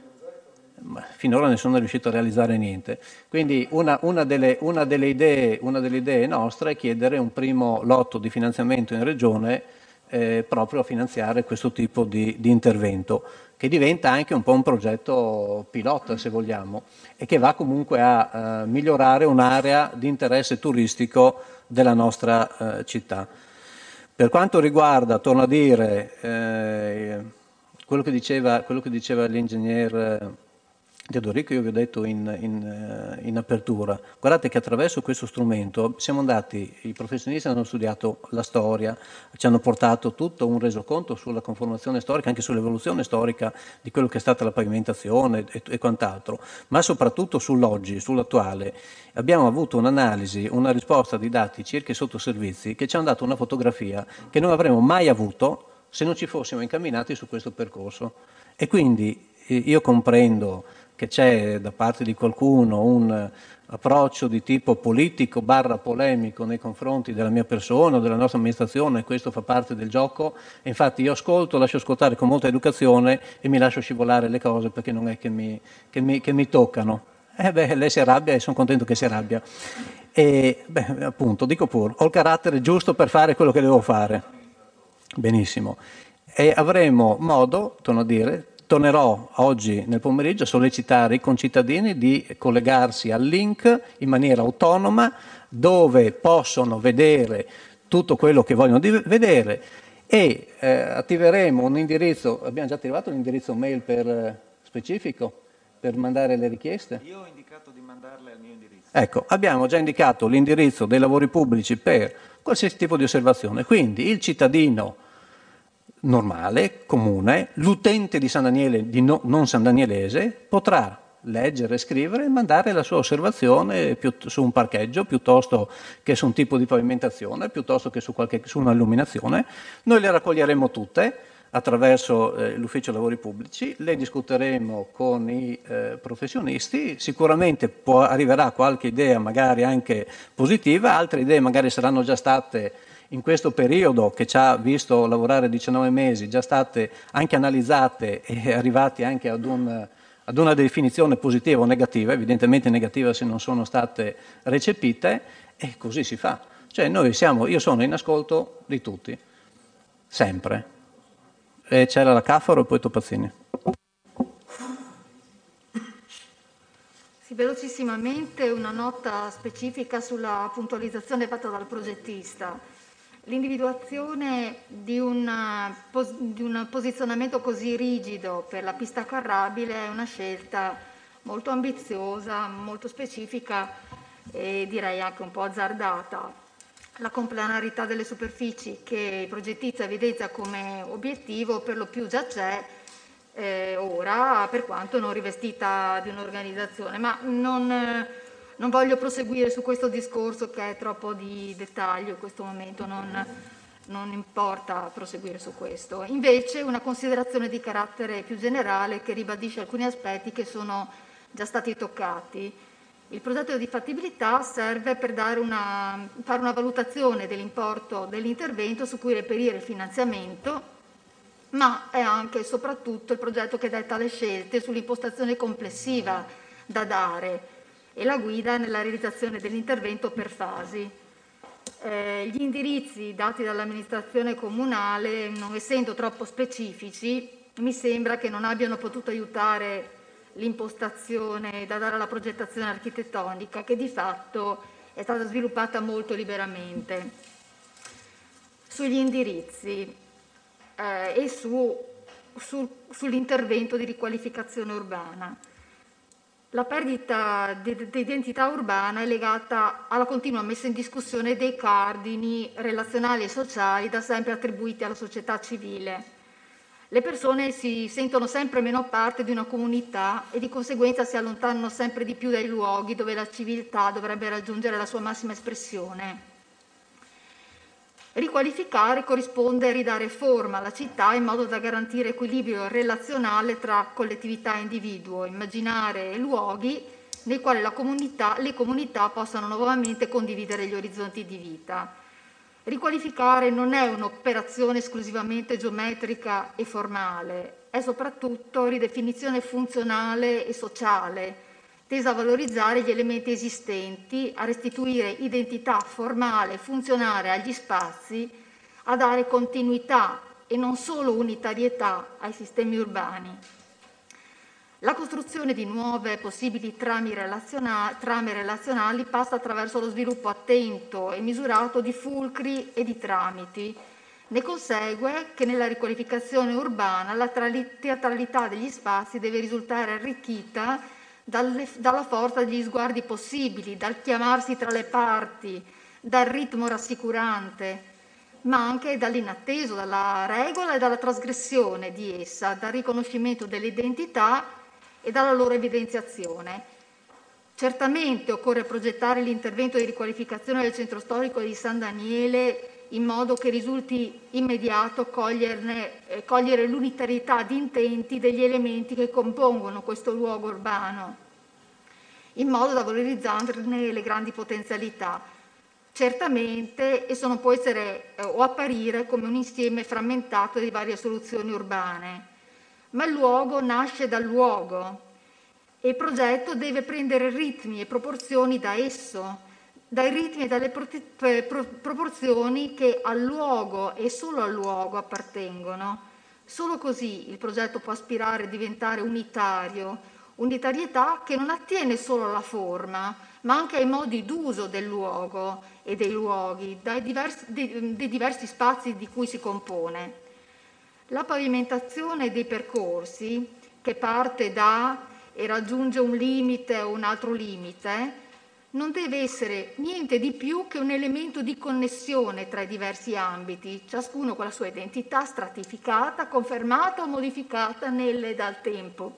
Ma finora nessuno è riuscito a realizzare niente. Quindi una, una, delle, una, delle idee, una delle idee nostre è chiedere un primo lotto di finanziamento in regione eh, proprio a finanziare questo tipo di, di intervento. che diventa anche un po' un progetto pilota, se vogliamo, e che va comunque a uh, migliorare un'area di interesse turistico della nostra uh, città. Per quanto riguarda, torno a dire, eh, quello che diceva, quello che diceva l'ingegner Teodorico, io vi ho detto in, in, in apertura, guardate che attraverso questo strumento siamo andati, i professionisti hanno studiato la storia, ci hanno portato tutto un resoconto sulla conformazione storica, anche sull'evoluzione storica di quello che è stata la pavimentazione e, e quant'altro, ma soprattutto sull'oggi, sull'attuale. Abbiamo avuto un'analisi, una risposta di dati circa i sottoservizi che ci hanno dato una fotografia che non avremmo mai avuto se non ci fossimo incamminati su questo percorso. E quindi io comprendo che c'è da parte di qualcuno un approccio di tipo politico barra polemico nei confronti della mia persona o della nostra amministrazione, questo fa parte del gioco, e infatti io ascolto, lascio ascoltare con molta educazione e mi lascio scivolare le cose perché non è che mi, che mi, che mi toccano. Eh beh, lei si arrabbia e sono contento che si arrabbia. E beh, appunto, dico pure, ho il carattere giusto per fare quello che devo fare. Benissimo. E avremo modo, torno a dire, tornerò oggi nel pomeriggio a sollecitare i concittadini di collegarsi al link in maniera autonoma, dove possono vedere tutto quello che vogliono vedere, e eh, attiveremo un indirizzo. Abbiamo già attivato l'indirizzo mail per eh, specifico per mandare le richieste? Io ho indicato di mandarle al mio indirizzo. Ecco, abbiamo già indicato l'indirizzo dei lavori pubblici per qualsiasi tipo di osservazione, quindi il cittadino normale, comune, l'utente di San Daniele, di no, non sandanielese, potrà leggere, scrivere e mandare la sua osservazione più, su un parcheggio piuttosto che su un tipo di pavimentazione, piuttosto che su, qualche, su un'illuminazione. Noi le raccoglieremo tutte attraverso eh, l'ufficio lavori pubblici, le discuteremo con i eh, professionisti, sicuramente può, arriverà qualche idea magari anche positiva, altre idee magari saranno già state in questo periodo che ci ha visto lavorare diciannove mesi, già state anche analizzate e arrivati anche ad, un, ad una definizione positiva o negativa, evidentemente negativa se non sono state recepite, e così si fa. Cioè noi siamo, io sono in ascolto di tutti, sempre. E c'era la Caffaro e poi Topazzini. Sì, velocissimamente una nota specifica sulla puntualizzazione fatta dal progettista. L'individuazione di un, di un posizionamento così rigido per la pista carrabile è una scelta molto ambiziosa, molto specifica e direi anche un po' azzardata. La complementarietà delle superfici che il progettista evidenzia come obiettivo per lo più già c'è eh, ora, per quanto non rivestita di un'organizzazione, ma non... Eh, Non voglio proseguire su questo discorso che è troppo di dettaglio in questo momento, non, non importa proseguire su questo. Invece una considerazione di carattere più generale che ribadisce alcuni aspetti che sono già stati toccati. Il progetto di fattibilità serve per dare una, fare una valutazione dell'importo dell'intervento su cui reperire il finanziamento, ma è anche e soprattutto il progetto che detta le scelte sull'impostazione complessiva da dare e la guida nella realizzazione dell'intervento per fasi. Eh, gli indirizzi dati dall'amministrazione comunale, non essendo troppo specifici, mi sembra che non abbiano potuto aiutare l'impostazione da dare alla progettazione architettonica, che di fatto è stata sviluppata molto liberamente. Sugli indirizzi eh, e su, su, sull'intervento di riqualificazione urbana. La perdita di, di identità urbana è legata alla continua messa in discussione dei cardini relazionali e sociali da sempre attribuiti alla società civile. Le persone si sentono sempre meno parte di una comunità e di conseguenza si allontanano sempre di più dai luoghi dove la civiltà dovrebbe raggiungere la sua massima espressione. Riqualificare corrisponde a ridare forma alla città in modo da garantire equilibrio relazionale tra collettività e individuo, immaginare luoghi nei quali la comunità, le comunità possano nuovamente condividere gli orizzonti di vita. Riqualificare non è un'operazione esclusivamente geometrica e formale, è soprattutto ridefinizione funzionale e sociale, tesa a valorizzare gli elementi esistenti, a restituire identità formale e funzionale agli spazi, a dare continuità e non solo unitarietà ai sistemi urbani. La costruzione di nuove possibili trame relazionali, trame relazionali passa attraverso lo sviluppo attento e misurato di fulcri e di tramiti. Ne consegue che nella riqualificazione urbana la teatralità degli spazi deve risultare arricchita dalle, dalla forza degli sguardi possibili, dal chiamarsi tra le parti, dal ritmo rassicurante, ma anche dall'inatteso, dalla regola e dalla trasgressione di essa, dal riconoscimento delle identità e dalla loro evidenziazione. Certamente occorre progettare l'intervento di riqualificazione del centro storico di San Daniele in modo che risulti immediato coglierne, eh, cogliere l'unitarietà di intenti degli elementi che compongono questo luogo urbano, in modo da valorizzarne le grandi potenzialità. Certamente esso non può essere eh, o apparire come un insieme frammentato di varie soluzioni urbane, ma il luogo nasce dal luogo e il progetto deve prendere ritmi e proporzioni da esso, dai ritmi e dalle pro- pro- proporzioni che al luogo e solo al luogo appartengono. Solo così il progetto può aspirare a diventare unitario, unitarietà che non attiene solo alla forma, ma anche ai modi d'uso del luogo e dei luoghi, dai diversi, dei, dei diversi spazi di cui si compone. La pavimentazione dei percorsi, che parte da e raggiunge un limite o un altro limite, non deve essere niente di più che un elemento di connessione tra i diversi ambiti, ciascuno con la sua identità stratificata, confermata o modificata nel e dal tempo.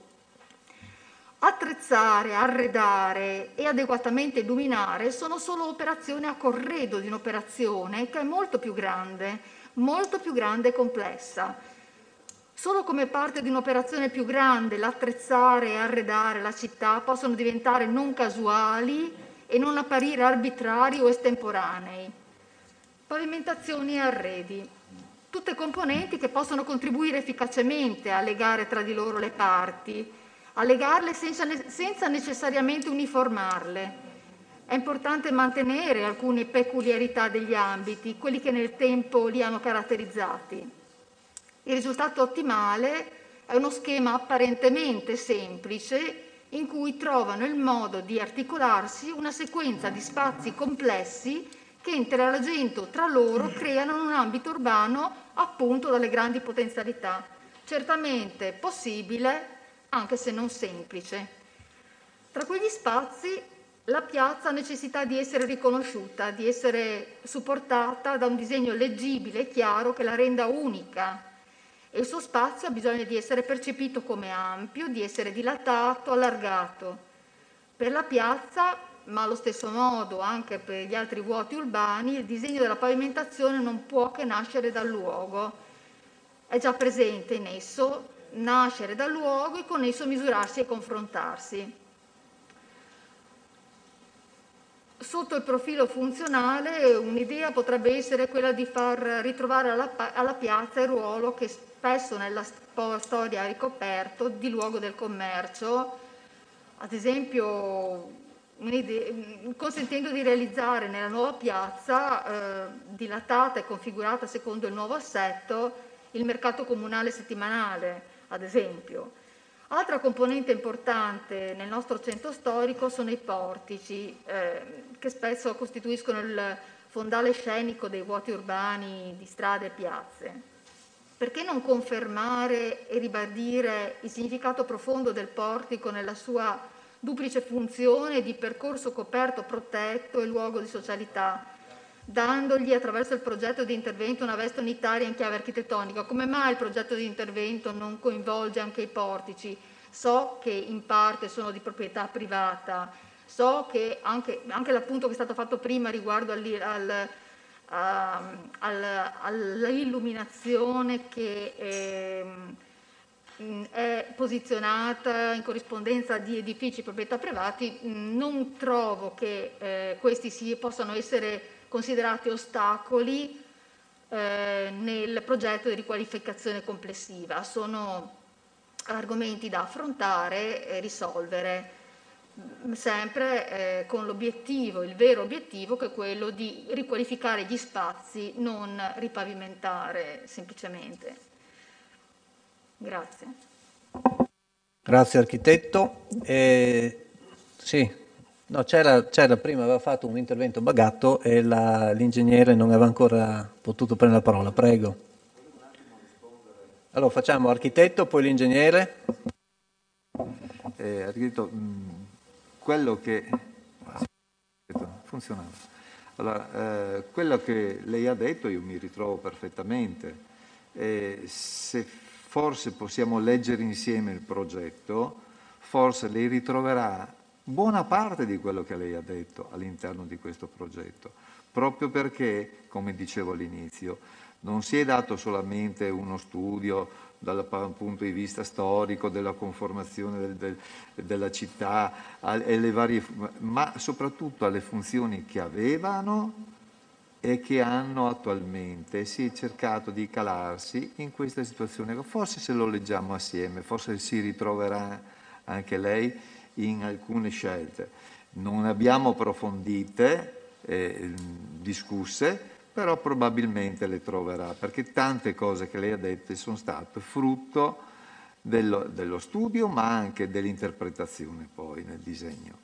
Attrezzare, arredare e adeguatamente illuminare sono solo operazioni a corredo di un'operazione che è molto più grande, molto più grande e complessa. Solo come parte di un'operazione più grande l'attrezzare e arredare la città possono diventare non casuali e non apparire arbitrari o estemporanei. Pavimentazioni e arredi, tutte componenti che possono contribuire efficacemente a legare tra di loro le parti, a legarle senza, senza necessariamente uniformarle. È importante mantenere alcune peculiarità degli ambiti, quelli che nel tempo li hanno caratterizzati. Il risultato ottimale è uno schema apparentemente semplice in cui trovano il modo di articolarsi una sequenza di spazi complessi che interagendo tra loro creano un ambito urbano appunto dalle grandi potenzialità. Certamente possibile, anche se non semplice. Tra quegli spazi la piazza ha necessità di essere riconosciuta, di essere supportata da un disegno leggibile e chiaro che la renda unica. E il suo spazio ha bisogno di essere percepito come ampio, di essere dilatato, allargato. Per la piazza, ma allo stesso modo anche per gli altri vuoti urbani, il disegno della pavimentazione non può che nascere dal luogo. È già presente in esso, nascere dal luogo e con esso misurarsi e confrontarsi. Sotto il profilo funzionale, un'idea potrebbe essere quella di far ritrovare alla, alla piazza il ruolo che spesso nella storia ha ricoperto di luogo del commercio, ad esempio consentendo di realizzare nella nuova piazza, eh, dilatata e configurata secondo il nuovo assetto, il mercato comunale settimanale, ad esempio. Altra componente importante nel nostro centro storico sono i portici, eh, che spesso costituiscono il fondale scenico dei vuoti urbani di strade e piazze. Perché non confermare e ribadire il significato profondo del portico nella sua duplice funzione di percorso coperto, protetto e luogo di socialità, dandogli attraverso il progetto di intervento una veste unitaria in chiave architettonica? Come mai il progetto di intervento non coinvolge anche i portici? So che in parte sono di proprietà privata, so che anche, anche l'appunto che è stato fatto prima riguardo al, al, uh, al, all'illuminazione che eh, è posizionata in corrispondenza di edifici proprietà privati, non trovo che eh, questi si possano essere considerati ostacoli eh, nel progetto di riqualificazione complessiva. Sono argomenti da affrontare e risolvere. sempre eh, con l'obiettivo, il vero obiettivo, che è quello di riqualificare gli spazi, non ripavimentare semplicemente. Grazie. Grazie architetto. Eh, sì, no, c'era, c'era prima, aveva fatto un intervento Bagatto e la, l'ingegnere non aveva ancora potuto prendere la parola. Prego. Allora facciamo architetto, poi l'ingegnere. Eh, architetto, mh, quello che funzionava. Allora, eh, quello che lei ha detto io mi ritrovo perfettamente. Eh, se forse possiamo leggere insieme il progetto, forse lei ritroverà buona parte di quello che lei ha detto all'interno di questo progetto, proprio perché, come dicevo all'inizio, non si è dato solamente uno studio dal punto di vista storico della conformazione del, del, della città, alle varie, ma soprattutto alle funzioni che avevano e che hanno attualmente. Si è cercato di calarsi in questa situazione. Forse se lo leggiamo assieme, forse si ritroverà anche lei in alcune scelte. Non abbiamo approfondite, eh, discusse, però probabilmente le troverà, perché tante cose che lei ha dette sono state frutto dello, dello studio, ma anche dell'interpretazione poi nel disegno.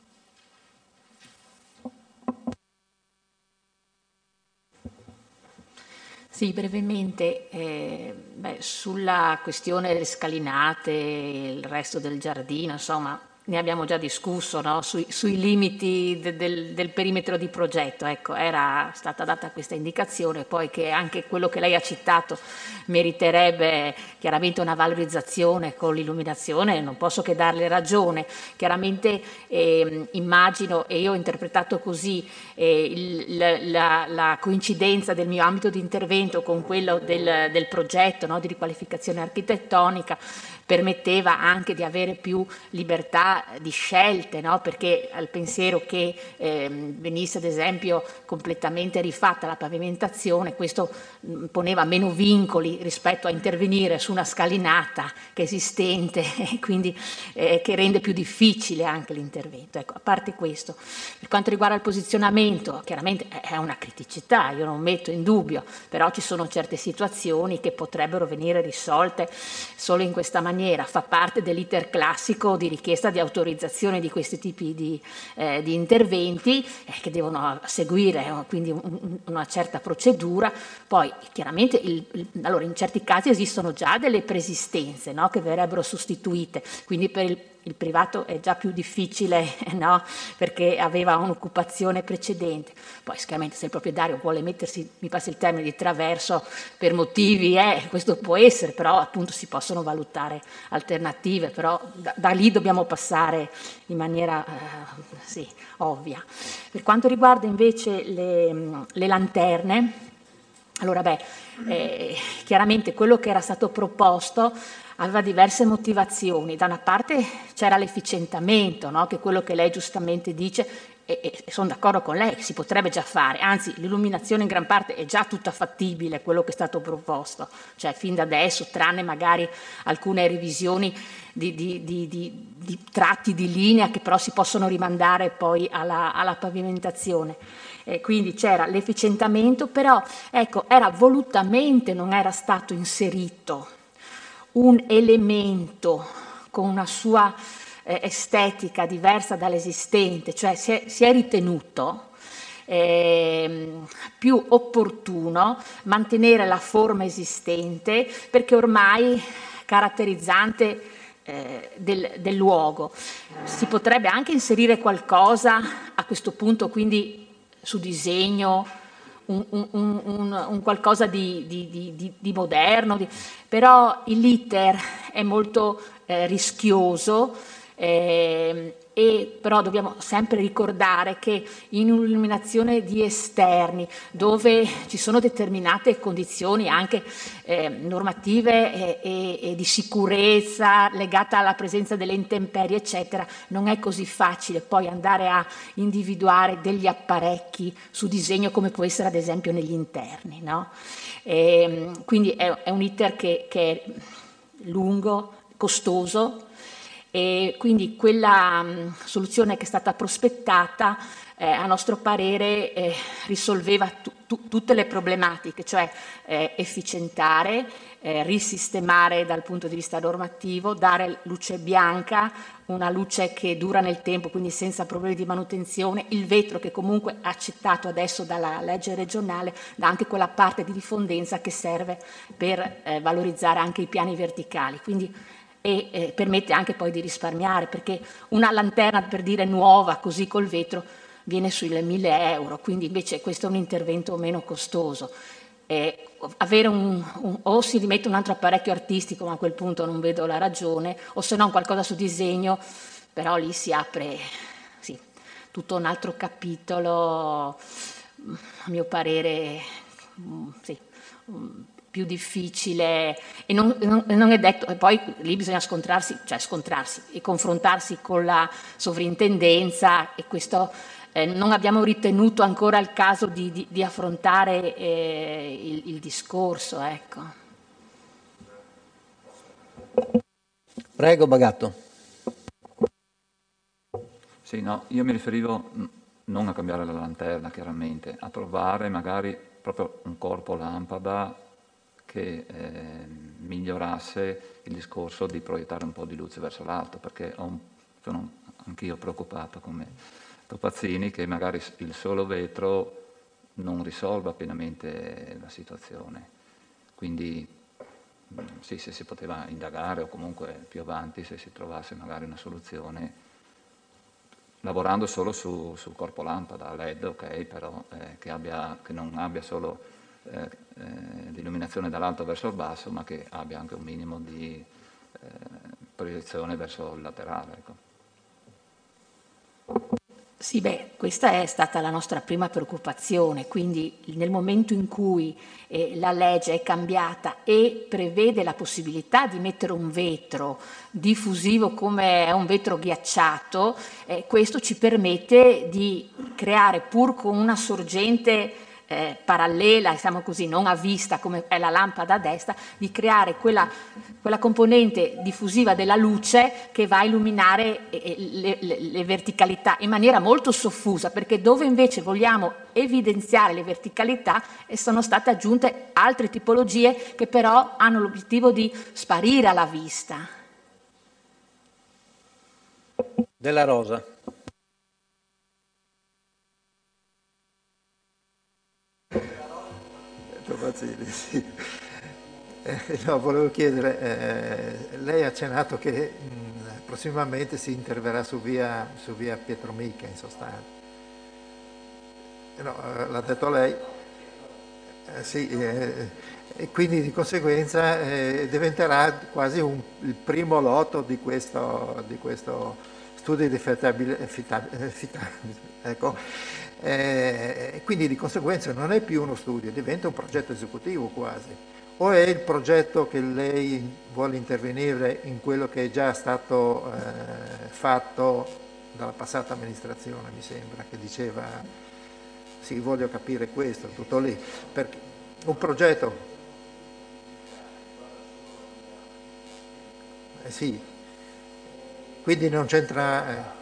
Sì, brevemente, eh, beh, sulla questione delle scalinate, il resto del giardino, insomma, ne abbiamo già discusso, no? sui, sui limiti de, del, del perimetro di progetto. Ecco, era stata data questa indicazione, poi che anche quello che lei ha citato meriterebbe chiaramente una valorizzazione con l'illuminazione, non posso che darle ragione. Chiaramente eh, immagino, e io ho interpretato così, eh, il, la, la coincidenza del mio ambito di intervento con quello del, del progetto, no? di riqualificazione architettonica, permetteva anche di avere più libertà di scelte, no? Perché al pensiero che eh, venisse ad esempio completamente rifatta la pavimentazione, questo mh, poneva meno vincoli rispetto a intervenire su una scalinata che è esistente e quindi eh, che rende più difficile anche l'intervento. Ecco, a parte questo, per quanto riguarda il posizionamento, chiaramente è una criticità, io non metto in dubbio, però ci sono certe situazioni che potrebbero venire risolte solo in questa maniera. Fa parte dell'iter classico di richiesta di autorizzazione di questi tipi di, eh, di interventi eh, che devono seguire eh, quindi un, una certa procedura. Poi chiaramente il, il, allora in certi casi esistono già delle preesistenze, no, che verrebbero sostituite, quindi per il il privato è già più difficile, no? Perché aveva un'occupazione precedente. Poi sicuramente se il proprietario vuole mettersi, mi passa il termine, di traverso per motivi, eh, questo può essere, però appunto si possono valutare alternative, però da, da lì dobbiamo passare in maniera eh, sì, ovvia. Per quanto riguarda invece le, le lanterne, allora beh, eh, chiaramente quello che era stato proposto aveva diverse motivazioni. Da una parte c'era l'efficientamento, no? Che è quello che lei giustamente dice, e, e sono d'accordo con lei, si potrebbe già fare, anzi l'illuminazione in gran parte è già tutta fattibile, quello che è stato proposto, cioè fin da adesso, tranne magari alcune revisioni di, di, di, di, di tratti di linea che però si possono rimandare poi alla, alla pavimentazione. Eh, quindi c'era l'efficientamento, però ecco, era volutamente, non era stato inserito un elemento con una sua eh, estetica diversa dall'esistente, cioè si è, si è ritenuto eh, più opportuno mantenere la forma esistente perché ormai caratterizzante eh, del, del luogo. Si potrebbe anche inserire qualcosa a questo punto, quindi su disegno, Un, un, un, un qualcosa di, di, di, di moderno, di, però l'iter è molto eh, rischioso eh, e però dobbiamo sempre ricordare che in un'illuminazione di esterni dove ci sono determinate condizioni anche eh, normative e, e, e di sicurezza legata alla presenza delle intemperie eccetera, non è così facile poi andare a individuare degli apparecchi su disegno come può essere ad esempio negli interni, no? E, quindi è, è un iter che, che è lungo, costoso e quindi quella mh, soluzione che è stata prospettata eh, a nostro parere eh, risolveva tu, tu, tutte le problematiche, cioè eh, efficientare, eh, risistemare dal punto di vista normativo, dare luce bianca, una luce che dura nel tempo, quindi senza problemi di manutenzione, il vetro che comunque è accettato adesso dalla legge regionale, dà anche quella parte di diffondenza che serve per eh, valorizzare anche i piani verticali. Quindi e eh, permette anche poi di risparmiare, perché una lanterna, per dire, nuova così col vetro viene sui mille euro, quindi invece questo è un intervento meno costoso. Eh, avere un, un, o si rimette un altro apparecchio artistico, ma a quel punto non vedo la ragione, o se no qualcosa su disegno, però lì si apre sì, tutto un altro capitolo, a mio parere sì, più difficile, e non, non, non è detto, e poi lì bisogna scontrarsi, cioè scontrarsi e confrontarsi con la sovrintendenza, e questo eh, non abbiamo ritenuto ancora il caso di, di, di affrontare eh, il, il discorso, ecco. Prego, Bagatto. Sì, no, io mi riferivo non a cambiare la lanterna, chiaramente, a trovare magari proprio un corpo lampada che eh, migliorasse il discorso di proiettare un po' di luce verso l'alto, perché ho un, sono anch'io preoccupato come Topazzini che magari il solo vetro non risolva pienamente la situazione. Quindi sì, se si poteva indagare o comunque più avanti se si trovasse magari una soluzione lavorando solo su, sul corpo lampada, L E D, ok, però eh, che, abbia, che non abbia solo eh, eh, l'illuminazione dall'alto verso il basso, ma che abbia anche un minimo di eh, proiezione verso il laterale. Ecco. Sì, beh, questa è stata la nostra prima preoccupazione, quindi nel momento in cui eh, la legge è cambiata e prevede la possibilità di mettere un vetro diffusivo come è un vetro ghiacciato, eh, questo ci permette di creare, pur con una sorgente eh, parallela, diciamo così, non a vista come è la lampada a destra, di creare quella, quella componente diffusiva della luce che va a illuminare eh, le, le, le verticalità in maniera molto soffusa, perché dove invece vogliamo evidenziare le verticalità e sono state aggiunte altre tipologie che però hanno l'obiettivo di sparire alla vista. Della Rosa. Topazzini, sì. Eh, no, volevo chiedere, eh, lei ha accennato che mh, prossimamente si interverrà su via, su via Pietromica, in sostanza. No, eh, l'ha detto lei. Eh, sì, eh, e quindi di conseguenza eh, diventerà quasi un, il primo lotto di questo, di questo studio di affidabilità. Ecco. Eh, quindi di conseguenza non è più uno studio, diventa un progetto esecutivo quasi. O è il progetto che lei vuole intervenire in quello che è già stato eh, fatto dalla passata amministrazione, mi sembra, che diceva sì, voglio capire questo, tutto lì. Perché un progetto... Eh sì, quindi non c'entra... Eh,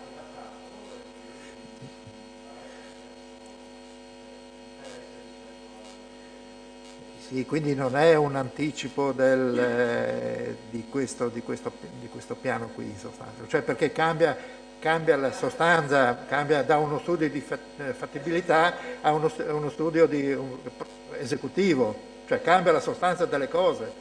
Sì, quindi non è un anticipo del, eh, di, questo, di, questo, di questo piano qui in sostanza, cioè perché cambia, cambia la sostanza, cambia da uno studio di fattibilità a uno, uno studio di, un, esecutivo, cioè cambia la sostanza delle cose.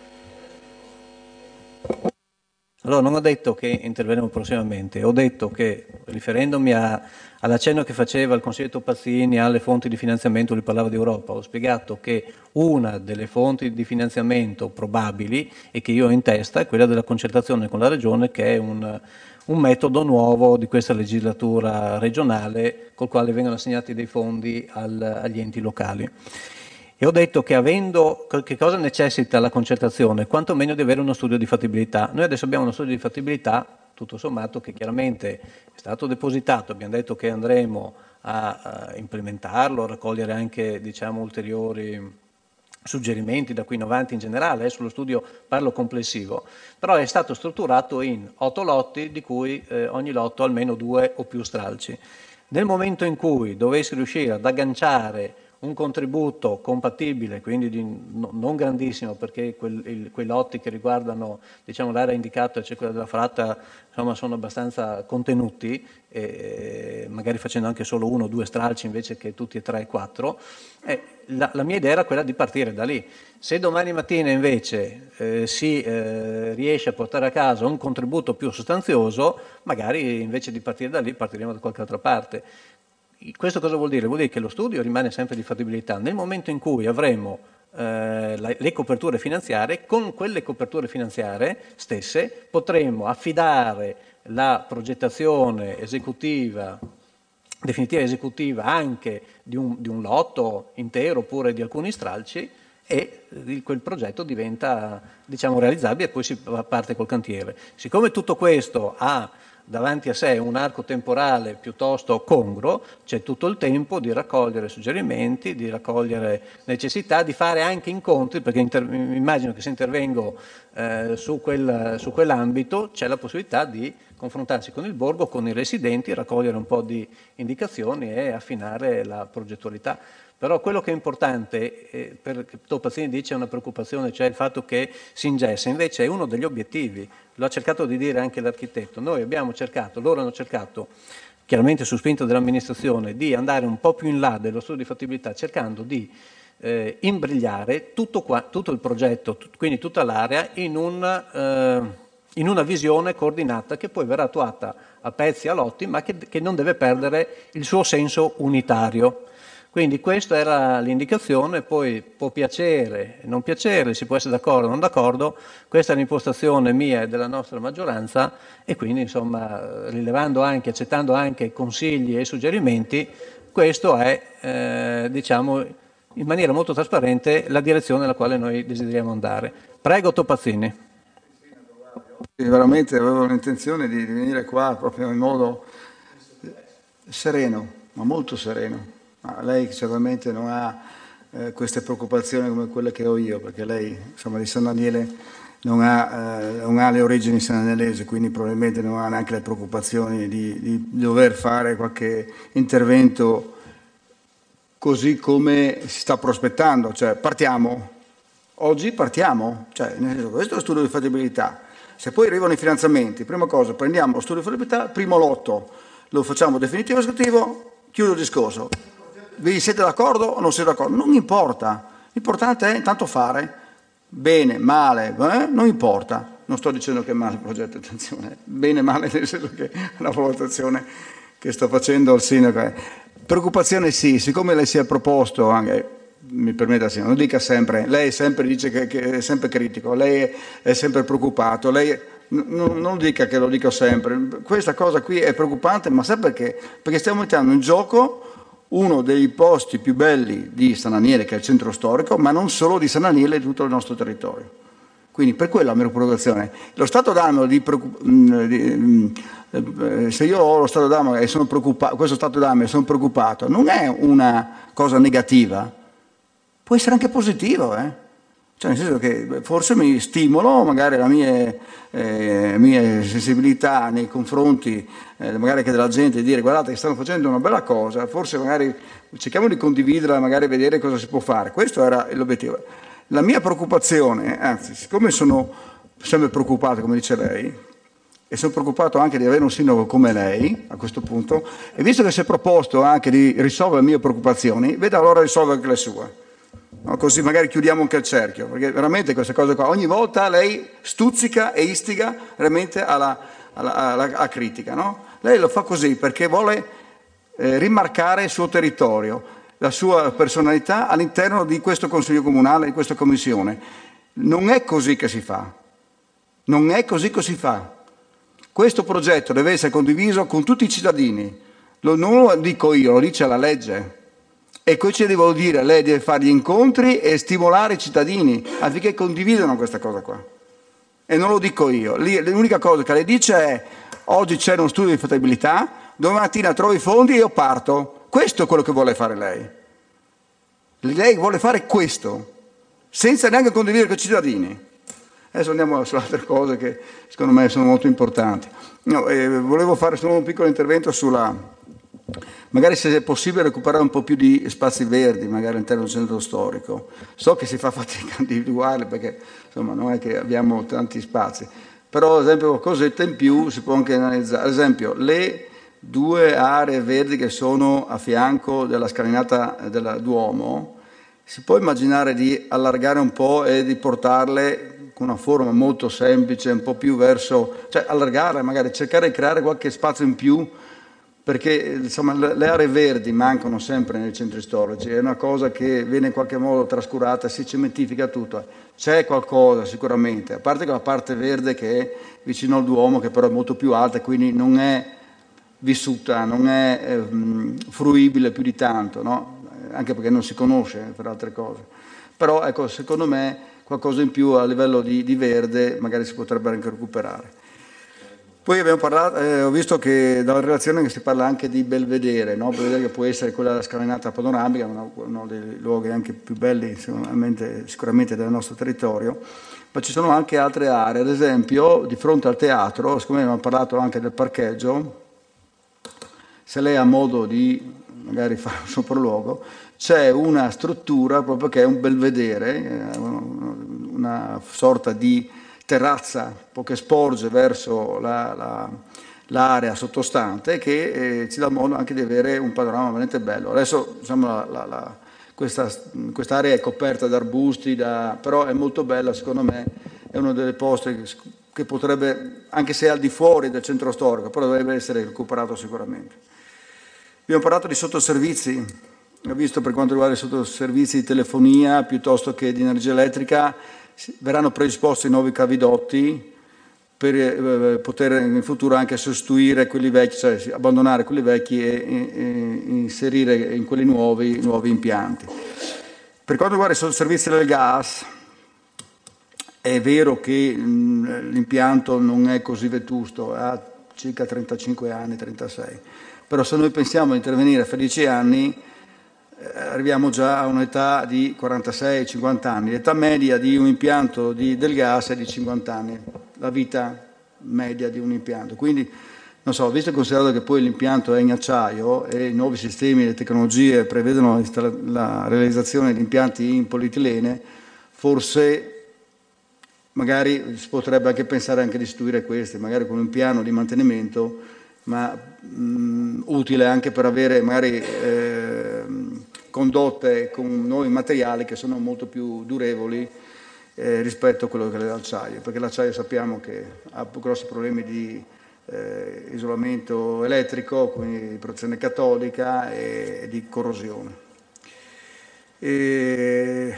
Allora, non ho detto che interverremo prossimamente, ho detto che, riferendomi a, all'accenno che faceva il consigliere Topazzini alle fonti di finanziamento, lui parlava di Europa, ho spiegato che una delle fonti di finanziamento probabili e che io ho in testa è quella della concertazione con la Regione, che è un, un metodo nuovo di questa legislatura regionale col quale vengono assegnati dei fondi al, agli enti locali. E ho detto che avendo, che cosa necessita la concertazione? Quanto meno di avere uno studio di fattibilità. Noi adesso abbiamo uno studio di fattibilità, tutto sommato, che chiaramente è stato depositato, abbiamo detto che andremo a, a implementarlo, a raccogliere anche, diciamo, ulteriori suggerimenti da qui in avanti in generale, eh, sullo studio parlo complessivo, però è stato strutturato in otto lotti, di cui eh, ogni lotto almeno due o più stralci. Nel momento in cui dovessi riuscire ad agganciare un contributo compatibile, quindi di, no, non grandissimo, perché quel, il, quei lotti che riguardano, diciamo, l'area indicata, cioè quella della fratta, insomma, sono abbastanza contenuti, e magari facendo anche solo uno o due stralci invece che tutti e tre e quattro. Eh, la, la mia idea era quella di partire da lì. Se domani mattina invece eh, si eh, riesce a portare a casa un contributo più sostanzioso, magari invece di partire da lì partiremo da qualche altra parte. Questo cosa vuol dire? Vuol dire che lo studio rimane sempre di fattibilità. Nel momento in cui avremo eh, la, le coperture finanziarie, con quelle coperture finanziarie stesse potremo affidare la progettazione esecutiva, definitiva esecutiva anche di un, di un lotto intero oppure di alcuni stralci, e quel progetto diventa, diciamo, realizzabile e poi si parte col cantiere. Siccome tutto questo ha davanti a sé un arco temporale piuttosto congruo, c'è tutto il tempo di raccogliere suggerimenti, di raccogliere necessità, di fare anche incontri, perché inter- immagino che se intervengo eh, su, quel, su quell'ambito c'è la possibilità di confrontarsi con il borgo, con i residenti, raccogliere un po' di indicazioni e affinare la progettualità. Però quello che è importante, eh, per Topazzini dice una preoccupazione, cioè il fatto che si ingessa, invece è uno degli obiettivi, lo ha cercato di dire anche l'architetto. Noi abbiamo cercato, loro hanno cercato, chiaramente su spinta dell'amministrazione, di andare un po' più in là dello studio di fattibilità, cercando di eh, imbrigliare tutto, qua, tutto il progetto, tut, quindi tutta l'area, in, un, eh, in una visione coordinata che poi verrà attuata a pezzi, a lotti, ma che, che non deve perdere il suo senso unitario. Quindi questa era l'indicazione, poi può piacere, non piacere, si può essere d'accordo o non d'accordo, questa è l'impostazione mia e della nostra maggioranza, e quindi insomma rilevando anche, accettando anche consigli e suggerimenti, questo è eh, diciamo in maniera molto trasparente la direzione nella quale noi desideriamo andare. Prego Topazzini. Veramente avevo l'intenzione di venire qua proprio in modo sereno, ma molto sereno. Ma lei certamente non ha eh, queste preoccupazioni come quelle che ho io, perché lei, insomma, di San Daniele non ha, eh, non ha le origini sandanelesi, quindi probabilmente non ha neanche le preoccupazioni di, di dover fare qualche intervento così come si sta prospettando. Cioè, partiamo, oggi partiamo, cioè, nel senso, questo è lo studio di fattibilità. Se poi arrivano i finanziamenti, prima cosa, prendiamo lo studio di fattibilità, primo lotto, lo facciamo definitivo esecutivo, chiudo il discorso. Vi siete d'accordo o non siete d'accordo? Non importa, l'importante è intanto fare, bene, male, eh? Non importa, non sto dicendo che è male il progetto, attenzione, bene, male nel senso che è una valutazione che sto facendo al sindaco. Preoccupazione sì, siccome lei si è proposto anche, mi permetta, sì, non dica sempre, lei sempre dice che, che è sempre critico, lei è sempre preoccupato, lei non, non dica che lo dico sempre, questa cosa qui è preoccupante, ma sa perché? Perché stiamo mettendo in gioco uno dei posti più belli di San Daniele, che è il centro storico, ma non solo di San Daniele, di tutto il nostro territorio. Quindi per quella la mia preoccupazione. Lo stato d'animo di, di se io ho lo stato d'animo e sono preoccupato, questo stato d'animo e sono preoccupato, non è una cosa negativa, può essere anche positivo, eh? Cioè, nel senso che forse mi stimolo magari la mia, eh, mia sensibilità nei confronti eh, magari anche della gente, di dire guardate che stanno facendo una bella cosa, forse magari cerchiamo di condividerla, magari vedere cosa si può fare. Questo era l'obiettivo. La mia preoccupazione, anzi, siccome sono sempre preoccupato, come dice lei, e sono preoccupato anche di avere un sindaco come lei a questo punto, e visto che si è proposto anche di risolvere le mie preoccupazioni, veda allora risolvere anche le sue. No, così magari chiudiamo anche il cerchio, perché veramente queste cose qua, ogni volta lei stuzzica e istiga veramente alla, alla, alla, alla critica, no? Lei lo fa così perché vuole eh, rimarcare il suo territorio, la sua personalità all'interno di questo Consiglio Comunale, di questa Commissione. Non è così che si fa, non è così che si fa. Questo progetto deve essere condiviso con tutti i cittadini, lo, non lo dico io, lo dice la legge. E questo devo dire, lei deve fare gli incontri e stimolare i cittadini affinché condividano questa cosa qua. E non lo dico io. L'unica cosa che lei dice è oggi c'è uno studio di fattibilità, domani mattina trovo i fondi e io parto. Questo è quello che vuole fare lei. Lei vuole fare questo. senza neanche condividere con i cittadini. Adesso andiamo su altre cose che secondo me sono molto importanti. No, eh, volevo fare solo un piccolo intervento sulla, magari se è possibile recuperare un po' più di spazi verdi, magari all'interno del centro storico. So che si fa fatica a individuarli perché insomma non è che abbiamo tanti spazi, però ad esempio qualcosetta in più si può anche analizzare. Ad esempio le due aree verdi che sono a fianco della scalinata della Duomo, si può immaginare di allargare un po' e di portarle con una forma molto semplice, un po' più verso, cioè allargarle, magari cercare di creare qualche spazio in più, perché insomma le aree verdi mancano sempre nei centri storici, è una cosa che viene in qualche modo trascurata, si cementifica tutto. C'è qualcosa sicuramente, a parte che la parte verde che è vicino al Duomo, che però è molto più alta, quindi non è vissuta, non è eh, fruibile più di tanto, no? Anche perché non si conosce per altre cose. Però ecco, secondo me qualcosa in più a livello di, di verde magari si potrebbe anche recuperare. Poi abbiamo parlato, eh, ho visto che dalla relazione che si parla anche di Belvedere, no? Belvedere che può essere quella della scalinata panoramica, uno, uno dei luoghi anche più belli sicuramente, sicuramente del nostro territorio, ma ci sono anche altre aree, ad esempio di fronte al teatro, siccome abbiamo parlato anche del parcheggio, se lei ha modo di magari fare un sopralluogo, c'è una struttura proprio che è un belvedere, una sorta di terrazza che sporge verso la, la, l'area sottostante che eh, ci dà modo anche di avere un panorama veramente bello. Adesso diciamo, la, la, la, questa quest'area è coperta da arbusti, da, però è molto bella, secondo me è uno delle poste che, che potrebbe, anche se è al di fuori del centro storico, però dovrebbe essere recuperato sicuramente. Abbiamo parlato di sottoservizi, ho visto per quanto riguarda i sottoservizi di telefonia piuttosto che di energia elettrica, verranno predisposti nuovi cavidotti per eh, poter in futuro anche sostituire quelli vecchi, cioè abbandonare quelli vecchi e, e, e inserire in quelli nuovi, nuovi impianti. Per quanto riguarda i sottoservizi del gas, è vero che mh, l'impianto non è così vetusto, ha circa trentacinque anni, trentasei, però se noi pensiamo di intervenire fra dieci anni, arriviamo già a un'età di quarantasei cinquanta anni. L'età media di un impianto di, del gas è di cinquanta anni, la vita media di un impianto. Quindi, non so, visto e considerato che poi l'impianto è in acciaio e i nuovi sistemi e le tecnologie prevedono la realizzazione di impianti in polietilene, forse magari si potrebbe anche pensare anche di istituire questi, magari con un piano di mantenimento, ma mh, utile anche per avere magari eh, condotte con nuovi materiali che sono molto più durevoli eh, rispetto a quello che è l'acciaio, perché l'acciaio sappiamo che ha grossi problemi di eh, isolamento elettrico, quindi di protezione catodica e, e di corrosione. E...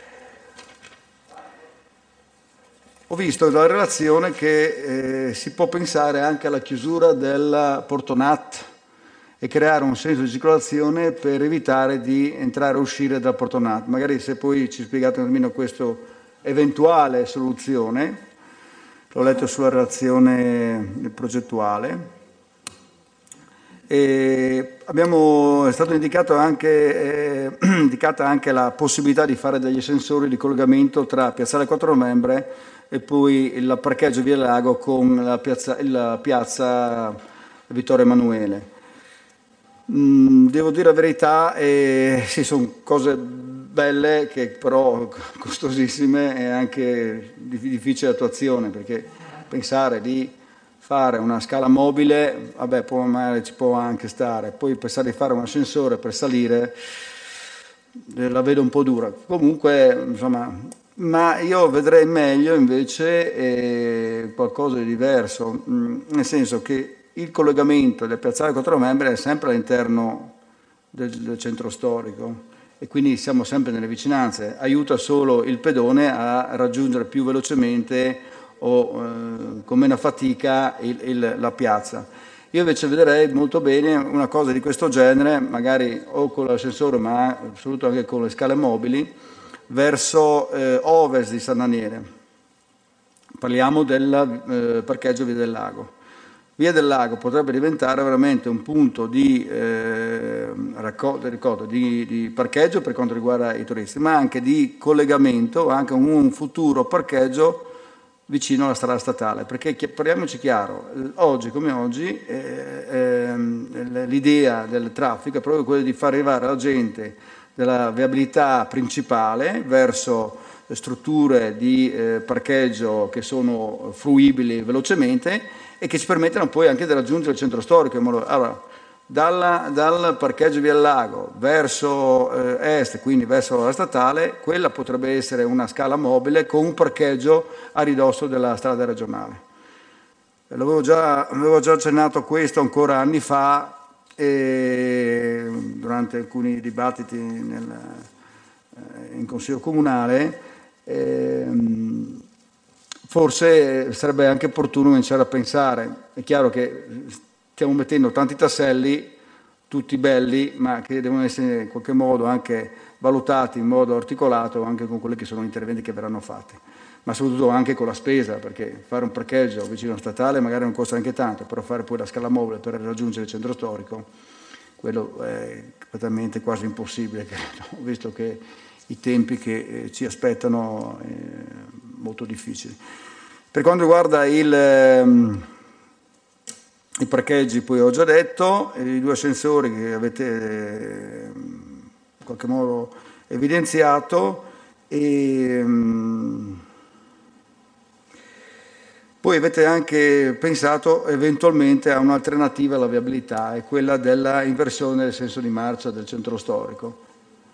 Ho visto dalla relazione che eh, si può pensare anche alla chiusura del Porto Nat e creare un senso di circolazione per evitare di entrare e uscire dal Porto Nat. Magari se poi ci spiegate almeno questa eventuale soluzione, l'ho letto sulla relazione progettuale. E abbiamo, è stato indicato anche, eh, indicata anche la possibilità di fare degli sensori di collegamento tra Piazzale Quattro Novembre e poi il parcheggio Via Lago con la piazza, la piazza Vittorio Emanuele. Mm, devo dire la verità, eh, sì, sono cose belle che però costosissime e anche di difficile attuazione, perché pensare di fare una scala mobile, vabbè, può, magari ci può anche stare, poi pensare di fare un ascensore per salire, eh, la vedo un po' dura. Comunque, insomma... Ma io vedrei meglio invece eh, qualcosa di diverso, mh, nel senso che il collegamento del Piazzale Quattro Novembre è sempre all'interno del, del centro storico e quindi siamo sempre nelle vicinanze, aiuta solo il pedone a raggiungere più velocemente o eh, con meno fatica il, il, la piazza. Io invece vedrei molto bene una cosa di questo genere, magari o con l'ascensore ma soprattutto anche con le scale mobili, verso eh, ovest di San Daniele. Parliamo del eh, parcheggio Via del Lago. Via del Lago potrebbe diventare veramente un punto di, eh, raccolta, di, di parcheggio per quanto riguarda i turisti, ma anche di collegamento, anche un futuro parcheggio vicino alla strada statale, perché parliamoci chiaro, oggi come oggi eh, eh, l'idea del traffico è proprio quella di far arrivare la gente dalla viabilità principale verso strutture di eh, parcheggio che sono fruibili velocemente e che ci permettono poi anche di raggiungere il centro storico. Allora, dalla, dal parcheggio via Lago verso eh, est, quindi verso la statale, quella potrebbe essere una scala mobile con un parcheggio a ridosso della strada regionale. L'avevo già, avevo già accennato a questo ancora anni fa, e durante alcuni dibattiti nel, eh, in Consiglio Comunale. Eh, forse sarebbe anche opportuno cominciare a pensare. È chiaro che stiamo mettendo tanti tasselli, tutti belli, ma che devono essere in qualche modo anche valutati in modo articolato anche con quelli che sono gli interventi che verranno fatti, ma soprattutto anche con la spesa, perché fare un parcheggio vicino a statale magari non costa anche tanto, però fare poi la scala mobile per raggiungere il centro storico, quello è completamente quasi impossibile, credo, visto che i tempi che eh, ci aspettano eh, molto difficili. Per quanto riguarda il, ehm, i parcheggi, poi ho già detto, i due ascensori che avete eh, in qualche modo evidenziato, e ehm, poi avete anche pensato eventualmente a un'alternativa alla viabilità, è quella della inversione del senso di marcia del centro storico.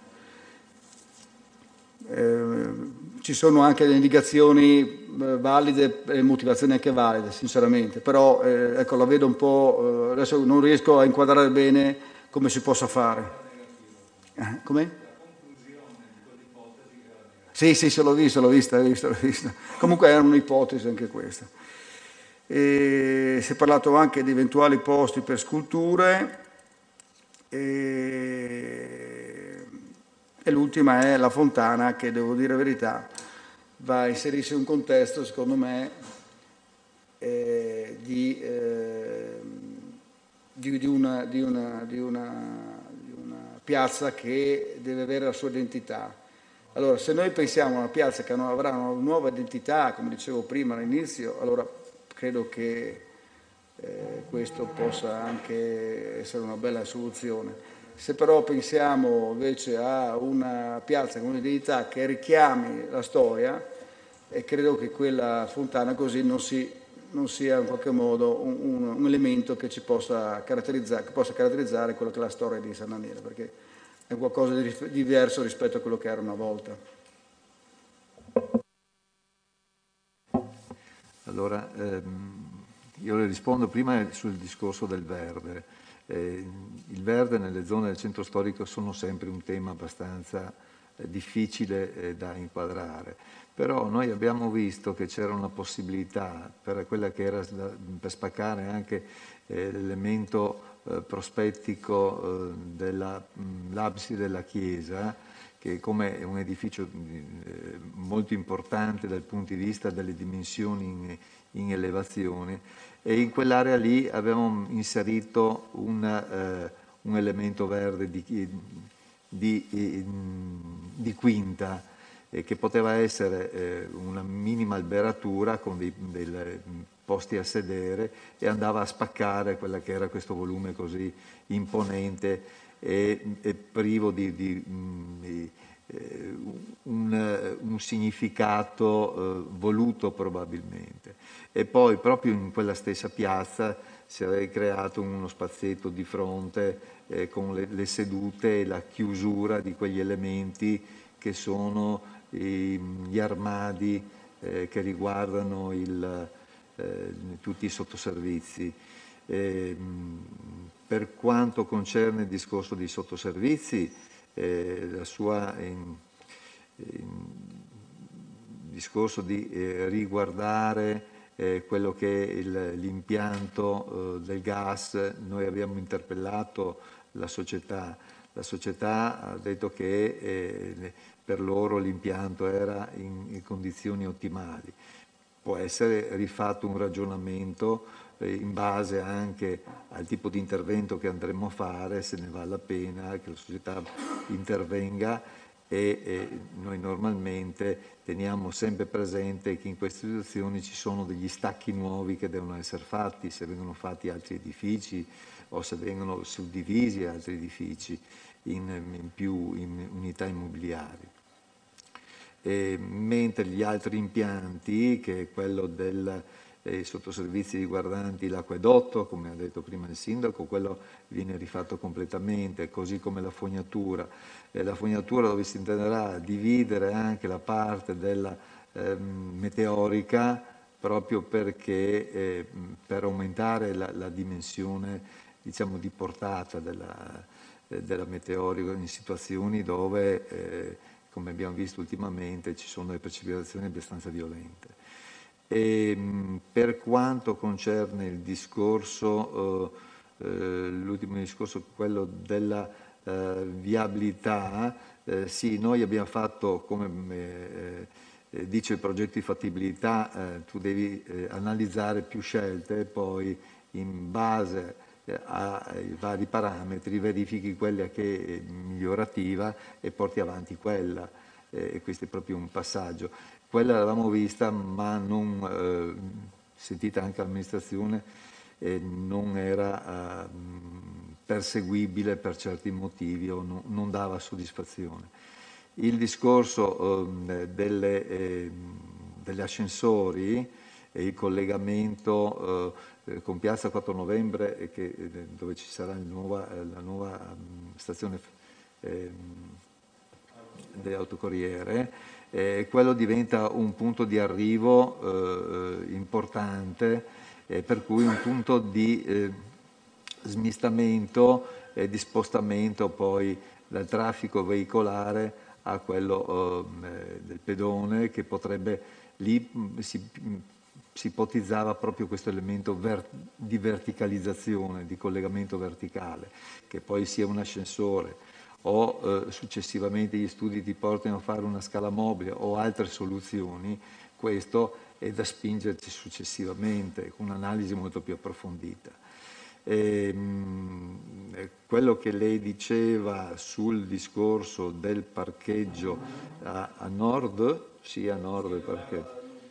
Eh, ci sono anche delle indicazioni eh, valide e motivazioni anche valide, sinceramente, però eh, ecco, la vedo un po', eh, adesso non riesco a inquadrare bene come si possa fare. Eh, com'è? Sì, sì, se l'ho vista, l'ho vista, l'ho vista, l'ho vista. Comunque era un'ipotesi anche questa. E si è parlato anche di eventuali posti per sculture. E... E l'ultima è la fontana, che devo dire la verità, va a inserirsi in un contesto, secondo me, eh, di, eh, di, di, una, di, una, di, una, di una piazza che deve avere la sua identità. Allora, se noi pensiamo a una piazza che avrà una nuova identità, come dicevo prima all'inizio, allora credo che eh, questo possa anche essere una bella soluzione. Se però pensiamo invece a una piazza con un'identità che richiami la storia, e credo che quella fontana così non, si, non sia in qualche modo un, un, un elemento che ci possa caratterizzare, che possa caratterizzare quello che è la storia di San Daniele, perché è qualcosa di diverso rispetto a quello che era una volta. Allora, ehm, io le rispondo prima sul discorso del verde. Eh, il verde nelle zone del centro storico sono sempre un tema abbastanza eh, difficile eh, da inquadrare, però noi abbiamo visto che c'era una possibilità per quella che era da, per spaccare anche eh, l'elemento eh, prospettico eh, dell'abside della chiesa, che come è un edificio eh, molto importante dal punto di vista delle dimensioni in, in elevazione, e in quell'area lì abbiamo inserito un, eh, un elemento verde di, di, di, di quinta, eh, che poteva essere eh, una minima alberatura con dei, dei posti a sedere, e andava a spaccare quella che era questo volume così imponente e, e privo di, di, di eh, un, un significato eh, voluto probabilmente. E poi proprio in quella stessa piazza si aveva creato uno spazietto di fronte eh, con le, le sedute e la chiusura di quegli elementi che sono i, gli armadi eh, che riguardano il, eh, tutti i sottoservizi. Eh, per quanto concerne il discorso dei sottoservizi, eh, la sua in, in discorso di eh, riguardare eh, quello che è l'impianto eh, del gas, noi abbiamo interpellato la società, la società ha detto che eh, per loro l'impianto era in, in condizioni ottimali. Può essere rifatto un ragionamento eh, in base anche al tipo di intervento che andremo a fare, se ne vale la pena che la società intervenga, e, e noi normalmente teniamo sempre presente che in queste situazioni ci sono degli stacchi nuovi che devono essere fatti, se vengono fatti altri edifici o se vengono suddivisi altri edifici in, in più in unità immobiliari. E, mentre gli altri impianti, che è quello del eh, sottoservizi riguardanti l'acquedotto, come ha detto prima il sindaco, quello viene rifatto completamente, così come la fognatura. Eh, la fognatura dove si intenderà a dividere anche la parte della eh, meteorica, proprio perché eh, per aumentare la, la dimensione, diciamo, di portata della, eh, della meteorica in situazioni dove eh, come abbiamo visto ultimamente, ci sono delle precipitazioni abbastanza violente. E, per quanto concerne il discorso, eh, eh, l'ultimo discorso, quello della eh, viabilità, eh, sì, noi abbiamo fatto, come eh, eh, dice il progetto di fattibilità, eh, tu devi eh, analizzare più scelte e poi in base ai vari parametri, verifichi quella che è migliorativa e porti avanti quella, eh, e questo è proprio un passaggio. Quella l'avevamo vista, ma non, eh, sentita anche l'amministrazione, eh, non era eh, perseguibile per certi motivi o no, non dava soddisfazione. Il discorso eh, delle, eh, degli ascensori e il collegamento eh, con Piazza quattro Novembre, che, dove ci sarà la nuova, la nuova stazione eh, dell'autocorriere, eh, quello diventa un punto di arrivo eh, importante, eh, per cui un punto di eh, smistamento e di spostamento poi dal traffico veicolare a quello eh, del pedone, che potrebbe lì si si ipotizzava proprio questo elemento ver- di verticalizzazione, di collegamento verticale, che poi sia un ascensore o eh, successivamente gli studi ti portano a fare una scala mobile o altre soluzioni, questo è da spingerci successivamente con un'analisi molto più approfondita. E, mh, quello che lei diceva sul discorso del parcheggio a, a nord, sì, a nord del parcheggio.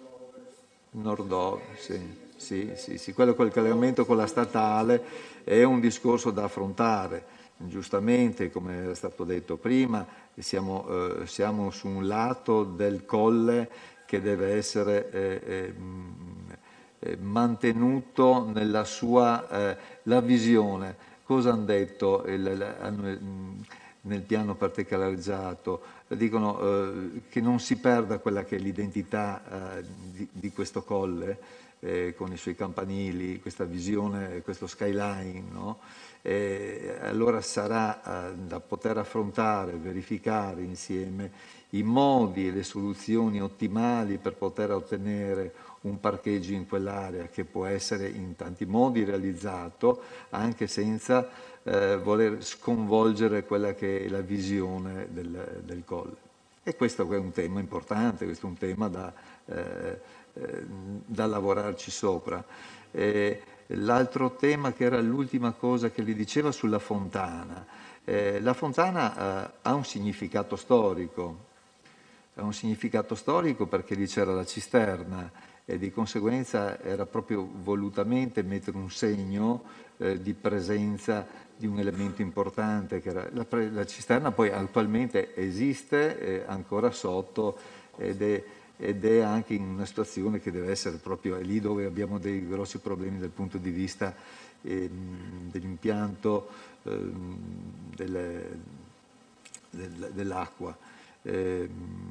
Nord-ovest, sì, sì, sì, sì, quello col collegamento con la statale è un discorso da affrontare. Giustamente, come è stato detto prima, siamo, eh, siamo su un lato del colle che deve essere eh, eh, mantenuto nella sua eh, la visione. Cosa hanno detto il, hanno, nel piano particolarizzato? Dicono eh, che non si perda quella che è l'identità eh, di, di questo colle, eh, con i suoi campanili, questa visione, questo skyline, no? E allora sarà eh, da poter affrontare, verificare insieme i modi e le soluzioni ottimali per poter ottenere un parcheggio in quell'area, che può essere in tanti modi realizzato anche senza eh, voler sconvolgere quella che è la visione del, del colle. E questo è un tema importante, questo è un tema da, eh, eh, da lavorarci sopra. Eh, l'altro tema, che era l'ultima cosa che vi diceva sulla fontana. Eh, la fontana eh, ha un significato storico, ha un significato storico perché lì c'era la cisterna e di conseguenza era proprio volutamente mettere un segno eh, di presenza di un elemento importante, che era la, la cisterna. Poi attualmente esiste eh, ancora sotto ed è, ed è anche in una situazione che deve essere proprio, è lì dove abbiamo dei grossi problemi dal punto di vista eh, dell'impianto eh, delle, del, dell'acqua. Eh,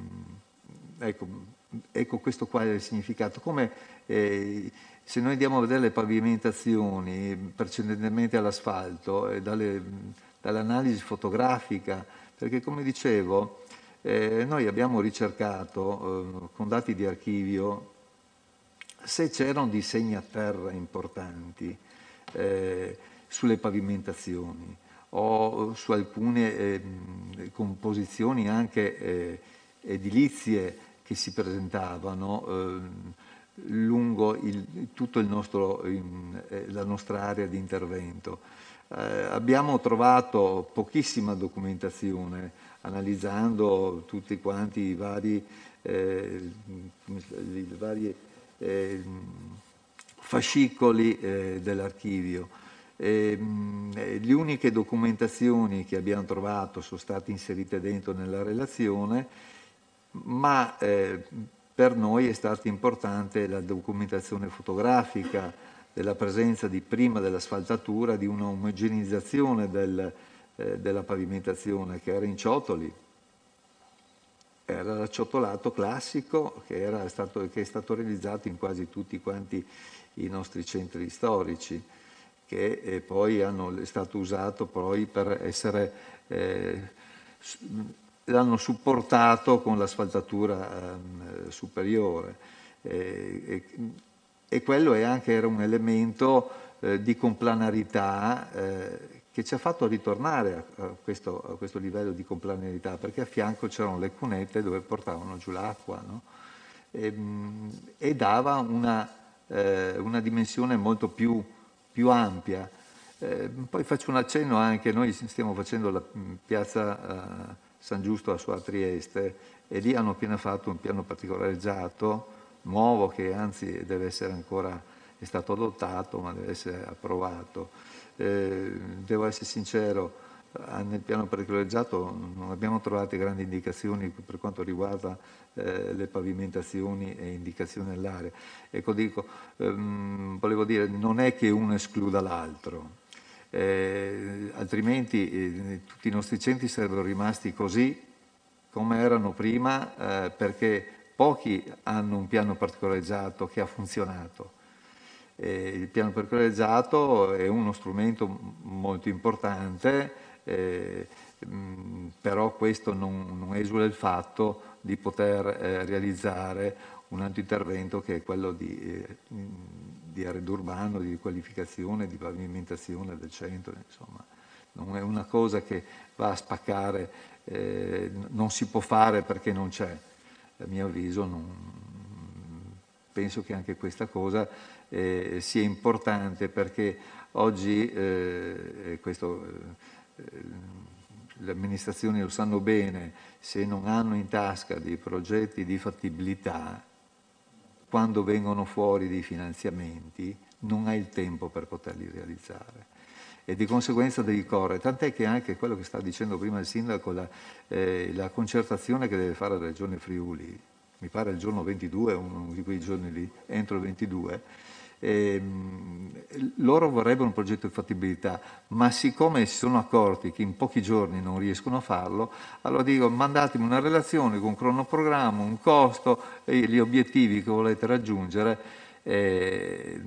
ecco, ecco questo qua è il significato. Come eh, se noi andiamo a vedere le pavimentazioni precedentemente all'asfalto, eh, dalle, dall'analisi fotografica, perché come dicevo eh, noi abbiamo ricercato eh, con dati di archivio se c'erano dei segni a terra importanti eh, sulle pavimentazioni o su alcune eh, composizioni anche eh, edilizie che si presentavano, eh, lungo il, tutto il nostro, in, eh, la nostra area di intervento. Eh, abbiamo trovato pochissima documentazione, analizzando tutti quanti i vari, eh, i vari eh, fascicoli eh, dell'archivio. Eh, le uniche documentazioni che abbiamo trovato sono state inserite dentro nella relazione, ma eh, per noi è stata importante la documentazione fotografica della presenza di prima dell'asfaltatura di una omogenizzazione del, eh, della pavimentazione che era in ciotoli. Era l'acciottolato classico che, era stato, che è stato realizzato in quasi tutti quanti i nostri centri storici, che eh, poi hanno, è stato usato poi per essere... Eh, l'hanno supportato con l'asfaltatura eh, superiore eh, e, e quello è anche era un elemento eh, di complanarità eh, che ci ha fatto ritornare a, a, questo, a questo livello di complanarità, perché a fianco c'erano le cunette dove portavano giù l'acqua, no? e, e dava una, eh, una dimensione molto più, più ampia. Eh, poi faccio un accenno anche, noi stiamo facendo la piazza eh, San Giusto a Sua Trieste e lì hanno appena fatto un piano particolareggiato nuovo che anzi deve essere ancora, è stato adottato ma deve essere approvato. Eh, devo essere sincero, nel piano particolareggiato non abbiamo trovato grandi indicazioni per quanto riguarda eh, le pavimentazioni e indicazioni nell'area. Ecco, dico, ehm, volevo dire, non è che uno escluda l'altro. Eh, altrimenti eh, tutti i nostri centri sarebbero rimasti così come erano prima eh, perché pochi hanno un piano particolareggiato che ha funzionato. Eh, il piano particolareggiato è uno strumento molto importante, eh, mh, però questo non, non esula il fatto di poter eh, realizzare un altro intervento che è quello di, eh, di arredo urbano, di qualificazione, di pavimentazione del centro, insomma. Non è una cosa che va a spaccare, eh, non si può fare perché non c'è. A mio avviso non, penso che anche questa cosa eh, sia importante perché oggi, eh, questo, eh, le amministrazioni lo sanno bene, se non hanno in tasca dei progetti di fattibilità, quando vengono fuori dei finanziamenti non hai il tempo per poterli realizzare e di conseguenza devi correre, tant'è che anche quello che sta dicendo prima il sindaco, la, eh, la concertazione che deve fare la Regione Friuli, mi pare il giorno ventidue, uno di quei giorni lì, entro il ventidue, ehm, loro vorrebbero un progetto di fattibilità, ma siccome si sono accorti che in pochi giorni non riescono a farlo, allora dico mandatemi una relazione con un cronoprogramma, un costo e gli obiettivi che volete raggiungere, eh,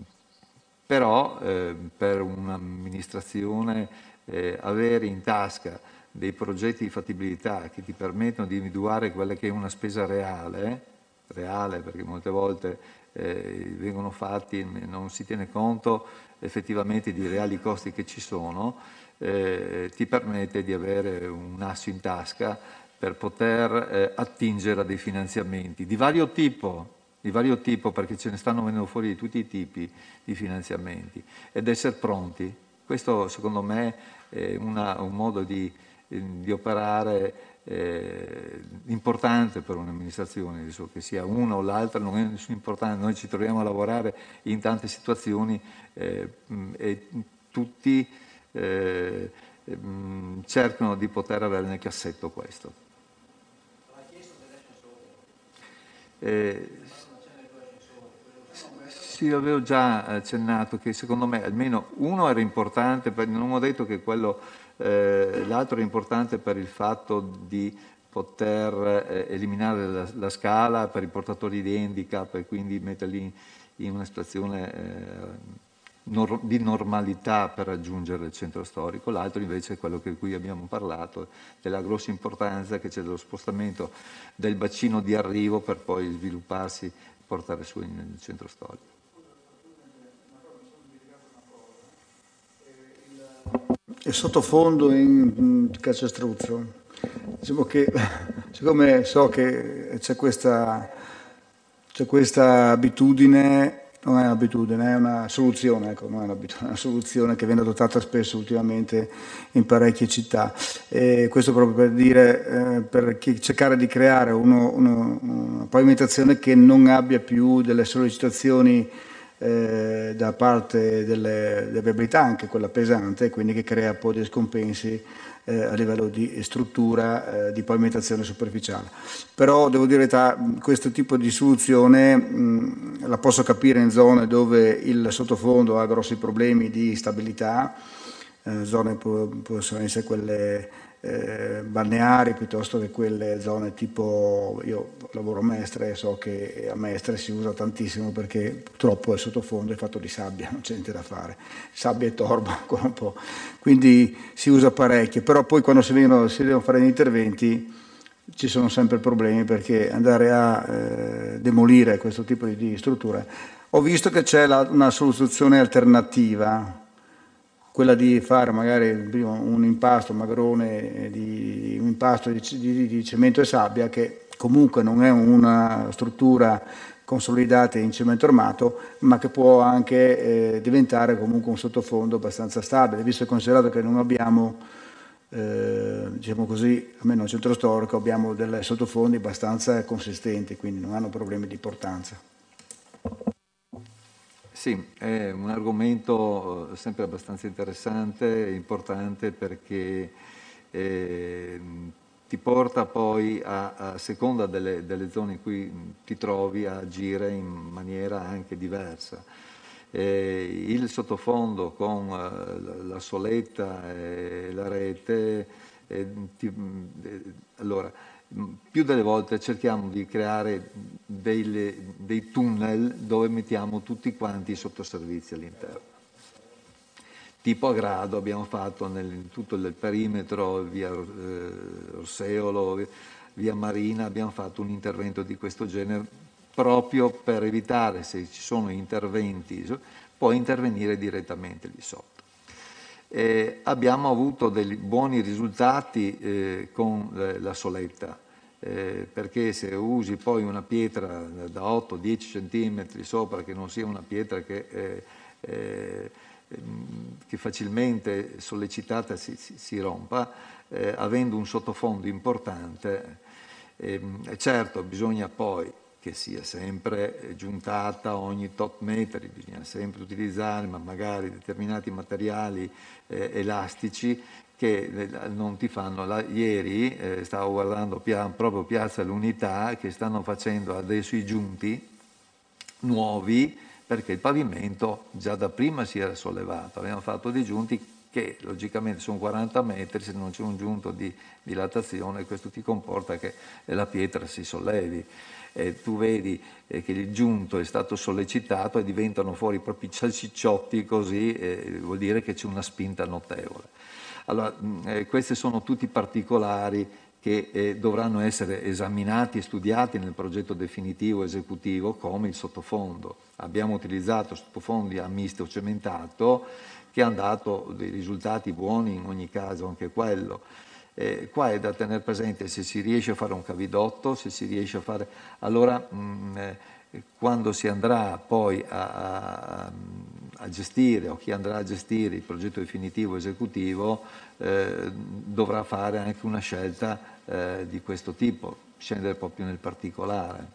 però eh, per un'amministrazione eh, avere in tasca dei progetti di fattibilità che ti permettono di individuare quella che è una spesa reale, reale perché molte volte eh, vengono fatti e non si tiene conto effettivamente di reali costi che ci sono, eh, ti permette di avere un asso in tasca per poter eh, attingere a dei finanziamenti di vario tipo, di vario tipo perché ce ne stanno venendo fuori di tutti i tipi di finanziamenti ed essere pronti. Questo secondo me è una, un modo di, di operare eh, importante per un'amministrazione, adesso che sia una o l'altra non è nessun importante, noi ci troviamo a lavorare in tante situazioni eh, e tutti eh, cercano di poter avere nel cassetto questo. Eh, sì, avevo già accennato che secondo me almeno uno era importante, per, non ho detto che quello, eh, l'altro era importante per il fatto di poter eh, eliminare la, la scala per i portatori di handicap e quindi metterli in, in una situazione eh, nor- di normalità per raggiungere il centro storico. L'altro invece è quello di cui abbiamo parlato, della grossa importanza che c'è dello spostamento del bacino di arrivo per poi svilupparsi, portare su nel centro storico. Il sottofondo in calcestruzzo, diciamo che siccome so che c'è questa c'è questa abitudine, non è un'abitudine, è una soluzione, ecco, non è un'abitudine, è una soluzione che viene adottata spesso ultimamente in parecchie città. E questo proprio per dire, eh, per chi, cercare di creare uno, uno, una pavimentazione che non abbia più delle sollecitazioni eh, da parte delle, delle viabilità, anche quella pesante, quindi che crea poi dei scompensi Eh, a livello di struttura eh, di pavimentazione superficiale. Però devo dire che questo tipo di soluzione mh, la posso capire in zone dove il sottofondo ha grossi problemi di stabilità, eh, zone po- possono essere quelle eh, balneari piuttosto che quelle zone tipo, io lavoro a Mestre e so che a Mestre si usa tantissimo perché purtroppo il sottofondo è fatto di sabbia, non c'è niente da fare, sabbia e torba ancora un po', quindi si usa parecchio, però poi quando si, vengono, si devono fare gli interventi ci sono sempre problemi perché andare a eh, demolire questo tipo di, di strutture. Ho visto che c'è la, una soluzione alternativa, quella di fare magari un impasto magrone, di, un impasto di, di, di cemento e sabbia, che comunque non è una struttura consolidata in cemento armato, ma che può anche eh, diventare comunque un sottofondo abbastanza stabile, visto e considerato che non abbiamo, eh, diciamo così, almeno nel centro storico, abbiamo dei sottofondi abbastanza consistenti, quindi non hanno problemi di portanza. Sì, è un argomento sempre abbastanza interessante e importante perché eh, ti porta poi a, a seconda delle, delle zone in cui ti trovi a agire in maniera anche diversa. Eh, il sottofondo con eh, la soletta e la rete, eh, ti, eh, allora, più delle volte cerchiamo di creare dei, dei tunnel dove mettiamo tutti quanti i sottoservizi all'interno. Tipo a grado abbiamo fatto nel, in tutto il perimetro, via eh, Orseolo, via Marina, abbiamo fatto un intervento di questo genere proprio per evitare, se ci sono interventi, poi intervenire direttamente lì sotto. Eh, abbiamo avuto dei buoni risultati eh, con eh, la soletta, eh, perché se usi poi una pietra da otto dieci centimetri sopra, che non sia una pietra che, eh, eh, che facilmente sollecitata si, si, si rompa, eh, avendo un sottofondo importante, eh, certo bisogna poi che sia sempre giuntata ogni tot metri, bisogna sempre utilizzare ma magari determinati materiali eh, elastici che eh, non ti fanno. La, ieri eh, stavo guardando pia, proprio Piazza l'Unità che stanno facendo adesso i giunti nuovi perché il pavimento già da prima si era sollevato, avevano fatto dei giunti che logicamente sono quaranta metri, se non c'è un giunto di dilatazione questo ti comporta che la pietra si sollevi. Eh, tu vedi eh, che il giunto è stato sollecitato e diventano fuori proprio salsicciotti così, eh, vuol dire che c'è una spinta notevole. Allora, eh, questi sono tutti particolari che eh, dovranno essere esaminati e studiati nel progetto definitivo esecutivo come il sottofondo. Abbiamo utilizzato sottofondi a misto cementato che hanno dato dei risultati buoni in ogni caso, anche quello. Eh, qua è da tenere presente se si riesce a fare un cavidotto, se si riesce a fare... Allora, mh, eh, quando si andrà poi a, a, a gestire, o chi andrà a gestire il progetto definitivo esecutivo, eh, dovrà fare anche una scelta eh, di questo tipo, scendere proprio nel particolare.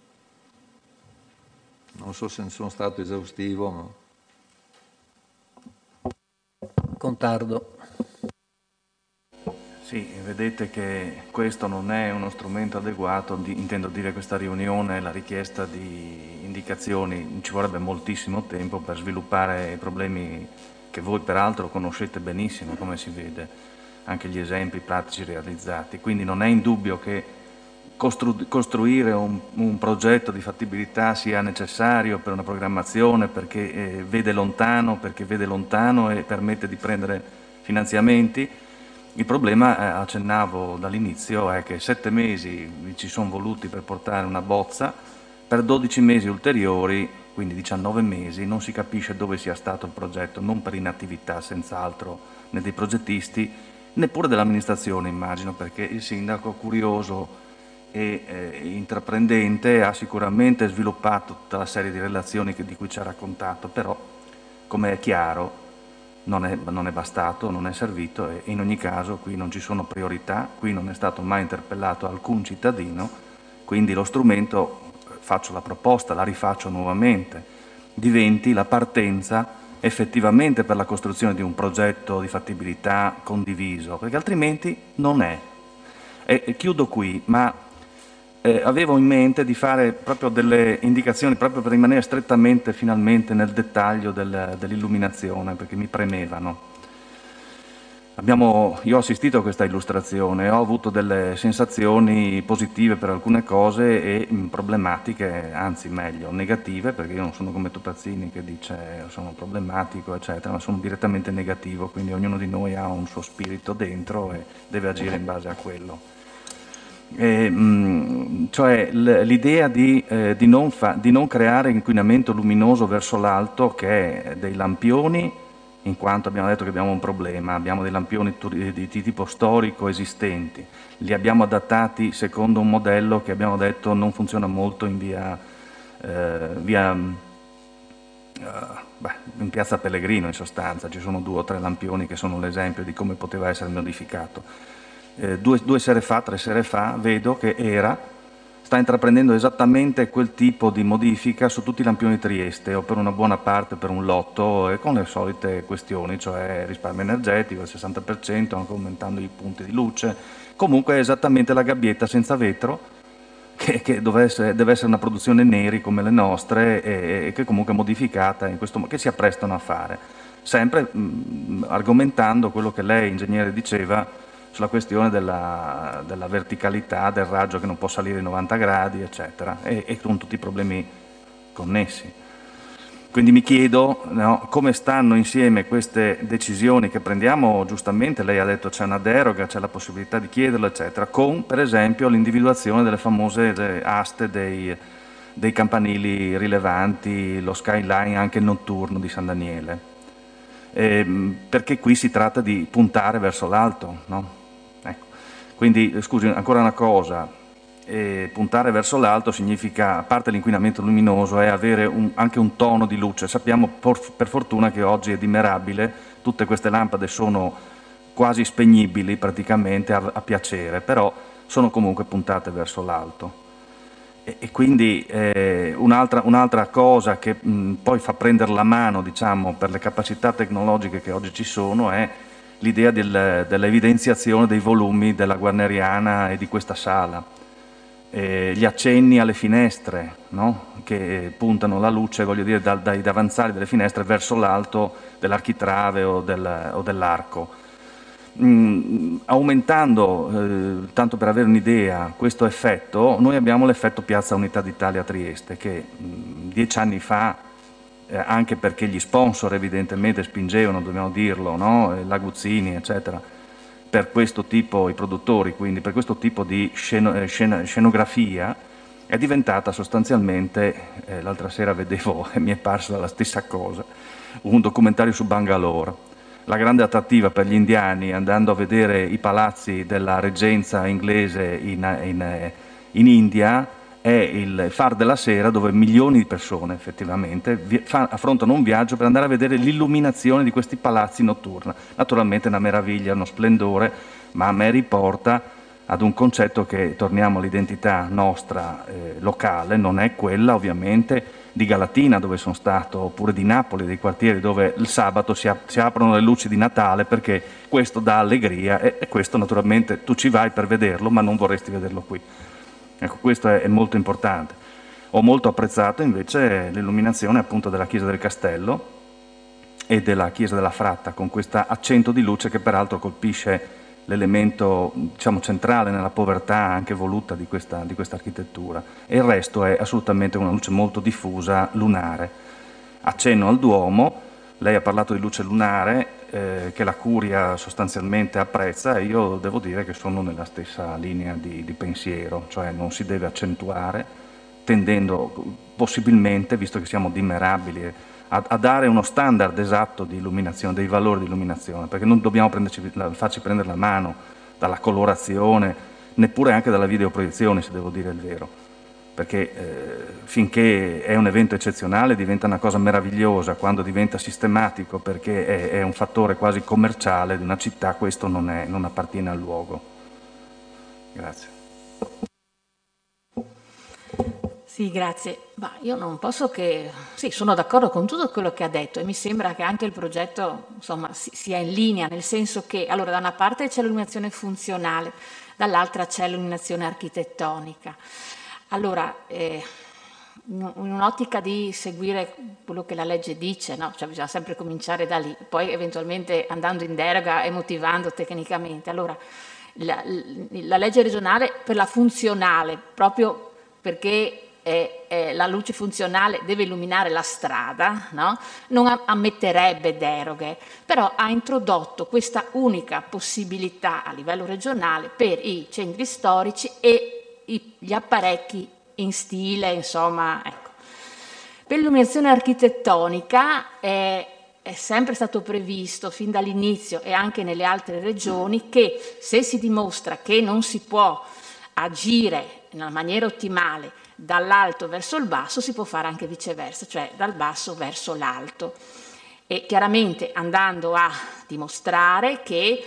Non so se sono stato esaustivo. Ma... Contardo. Sì, vedete che questo non è uno strumento adeguato, di, intendo dire questa riunione, la richiesta di indicazioni, ci vorrebbe moltissimo tempo per sviluppare i problemi che voi peraltro conoscete benissimo, come si vede, anche gli esempi pratici realizzati. Quindi non è in dubbio che costru- costruire un, un progetto di fattibilità sia necessario per una programmazione, perché eh, vede lontano, perché vede lontano e permette di prendere finanziamenti. Il problema, eh, accennavo dall'inizio, è che sette mesi ci sono voluti per portare una bozza, per dodici mesi ulteriori, quindi diciannove mesi, non si capisce dove sia stato il progetto, non per inattività senz'altro né dei progettisti, neppure dell'amministrazione immagino, perché il sindaco curioso e eh, intraprendente, ha sicuramente sviluppato tutta la serie di relazioni che, di cui ci ha raccontato, però come è chiaro non è, non è bastato, non è servito e in ogni caso qui non ci sono priorità, qui non è stato mai interpellato alcun cittadino, quindi lo strumento, faccio la proposta, la rifaccio nuovamente, diventi la partenza effettivamente per la costruzione di un progetto di fattibilità condiviso, perché altrimenti non è. E, e chiudo qui, ma eh, avevo in mente di fare proprio delle indicazioni, proprio per rimanere strettamente finalmente nel dettaglio del, dell'illuminazione, perché mi premevano. Abbiamo, io ho assistito a questa illustrazione, ho avuto delle sensazioni positive per alcune cose e mh, problematiche, anzi meglio, negative, perché io non sono come Topazzini che dice sono problematico, eccetera, ma sono direttamente negativo, quindi ognuno di noi ha un suo spirito dentro e deve agire in base a quello. E, mh, cioè l'idea di, eh, di, non fa, di non creare inquinamento luminoso verso l'alto, che è dei lampioni, in quanto abbiamo detto che abbiamo un problema, abbiamo dei lampioni di tipo storico esistenti, li abbiamo adattati secondo un modello che abbiamo detto non funziona molto in via, eh, via eh, beh, in piazza Pellegrino, in sostanza, ci sono due o tre lampioni che sono l'esempio di come poteva essere modificato. Eh, due, due sere fa, tre sere fa, vedo che era sta intraprendendo esattamente quel tipo di modifica su tutti i lampioni di Trieste, o per una buona parte per un lotto, e con le solite questioni, cioè risparmio energetico, il sessanta per cento, anche aumentando i punti di luce. Comunque è esattamente la gabbietta senza vetro, che, che deve, essere, deve essere una produzione neri come le nostre, e, e che comunque è modificata in questo modo, che si apprestano a fare. Sempre mh, argomentando quello che lei, ingegnere, diceva, sulla questione della, della verticalità del raggio che non può salire ai novanta gradi, eccetera, e, e con tutti i problemi connessi. Quindi mi chiedo, no, come stanno insieme queste decisioni che prendiamo, giustamente lei ha detto c'è una deroga, c'è la possibilità di chiederlo, eccetera, con per esempio l'individuazione delle famose aste dei, dei campanili rilevanti, lo skyline anche notturno di San Daniele, eh, perché qui si tratta di puntare verso l'alto, no? Quindi, scusi, ancora una cosa, eh, puntare verso l'alto significa, a parte l'inquinamento luminoso, è avere un, anche un tono di luce. Sappiamo por, per fortuna che oggi è dimerabile, tutte queste lampade sono quasi spegnibili praticamente a, a piacere, però sono comunque puntate verso l'alto. E, e quindi eh, un'altra, un'altra cosa che mh, poi fa prendere la mano, diciamo, per le capacità tecnologiche che oggi ci sono è l'idea del, dell'evidenziazione dei volumi della Guarneriana e di questa sala, eh, gli accenni alle finestre, no? Che puntano la luce, voglio dire, dal, dai davanzali delle finestre verso l'alto dell'architrave o, del, o dell'arco. Mm, aumentando, eh, tanto per avere un'idea, questo effetto, noi abbiamo l'effetto Piazza Unità d'Italia a Trieste, che mh, dieci anni fa, Eh, anche perché gli sponsor evidentemente spingevano, dobbiamo dirlo, no? eh, Laguzzini, eccetera, per questo tipo, i produttori, quindi per questo tipo di sceno, eh, scena, scenografia, è diventata sostanzialmente, eh, l'altra sera vedevo e mi è parsa la stessa cosa, un documentario su Bangalore. La grande attrattiva per gli indiani, andando a vedere i palazzi della reggenza inglese in, in, in India, è il far della sera, dove milioni di persone effettivamente vi, fa, affrontano un viaggio per andare a vedere l'illuminazione di questi palazzi notturna. Naturalmente è una meraviglia, uno splendore, ma a me riporta ad un concetto che, torniamo all'identità nostra eh, locale, non è quella ovviamente di Galatina, dove sono stato, oppure di Napoli, dei quartieri dove il sabato si, ap- si aprono le luci di Natale, perché questo dà allegria, e, e questo naturalmente tu ci vai per vederlo, ma non vorresti vederlo qui. Ecco, questo è, è molto importante. Ho molto apprezzato invece l'illuminazione appunto della chiesa del Castello e della chiesa della Fratta, con questo accento di luce che peraltro colpisce l'elemento, diciamo, centrale nella povertà anche voluta di questa, di questa architettura, e il resto è assolutamente una luce molto diffusa, lunare. Accenno al Duomo, lei ha parlato di luce lunare, eh, che la Curia sostanzialmente apprezza, e io devo dire che sono nella stessa linea di, di pensiero, cioè non si deve accentuare, tendendo possibilmente, visto che siamo dimerabili, a, a dare uno standard esatto di illuminazione, dei valori di illuminazione, perché non dobbiamo prenderci, farci prendere la mano dalla colorazione neppure anche dalla videoproiezione, se devo dire il vero, perché eh, finché è un evento eccezionale diventa una cosa meravigliosa, quando diventa sistematico perché è, è un fattore quasi commerciale di una città, questo non, è, non appartiene al luogo. Grazie. Sì, grazie. Ma io non posso che... Sì, sono d'accordo con tutto quello che ha detto e mi sembra che anche il progetto, insomma, sia in linea, nel senso che, allora, da una parte c'è l'illuminazione funzionale, dall'altra c'è l'illuminazione architettonica. Allora, eh, in un'ottica di seguire quello che la legge dice, no? Cioè bisogna sempre cominciare da lì, poi eventualmente andando in deroga e motivando tecnicamente. Allora, la, la legge regionale per la funzionale, proprio perché eh, eh, la luce funzionale deve illuminare la strada, no? Non ammetterebbe deroghe, però ha introdotto questa unica possibilità a livello regionale per i centri storici e i, gli apparecchi in stile, insomma, ecco. Per l'illuminazione architettonica è, è sempre stato previsto fin dall'inizio e anche nelle altre regioni che se si dimostra che non si può agire in una maniera ottimale dall'alto verso il basso, si può fare anche viceversa, cioè dal basso verso l'alto. E chiaramente andando a dimostrare che,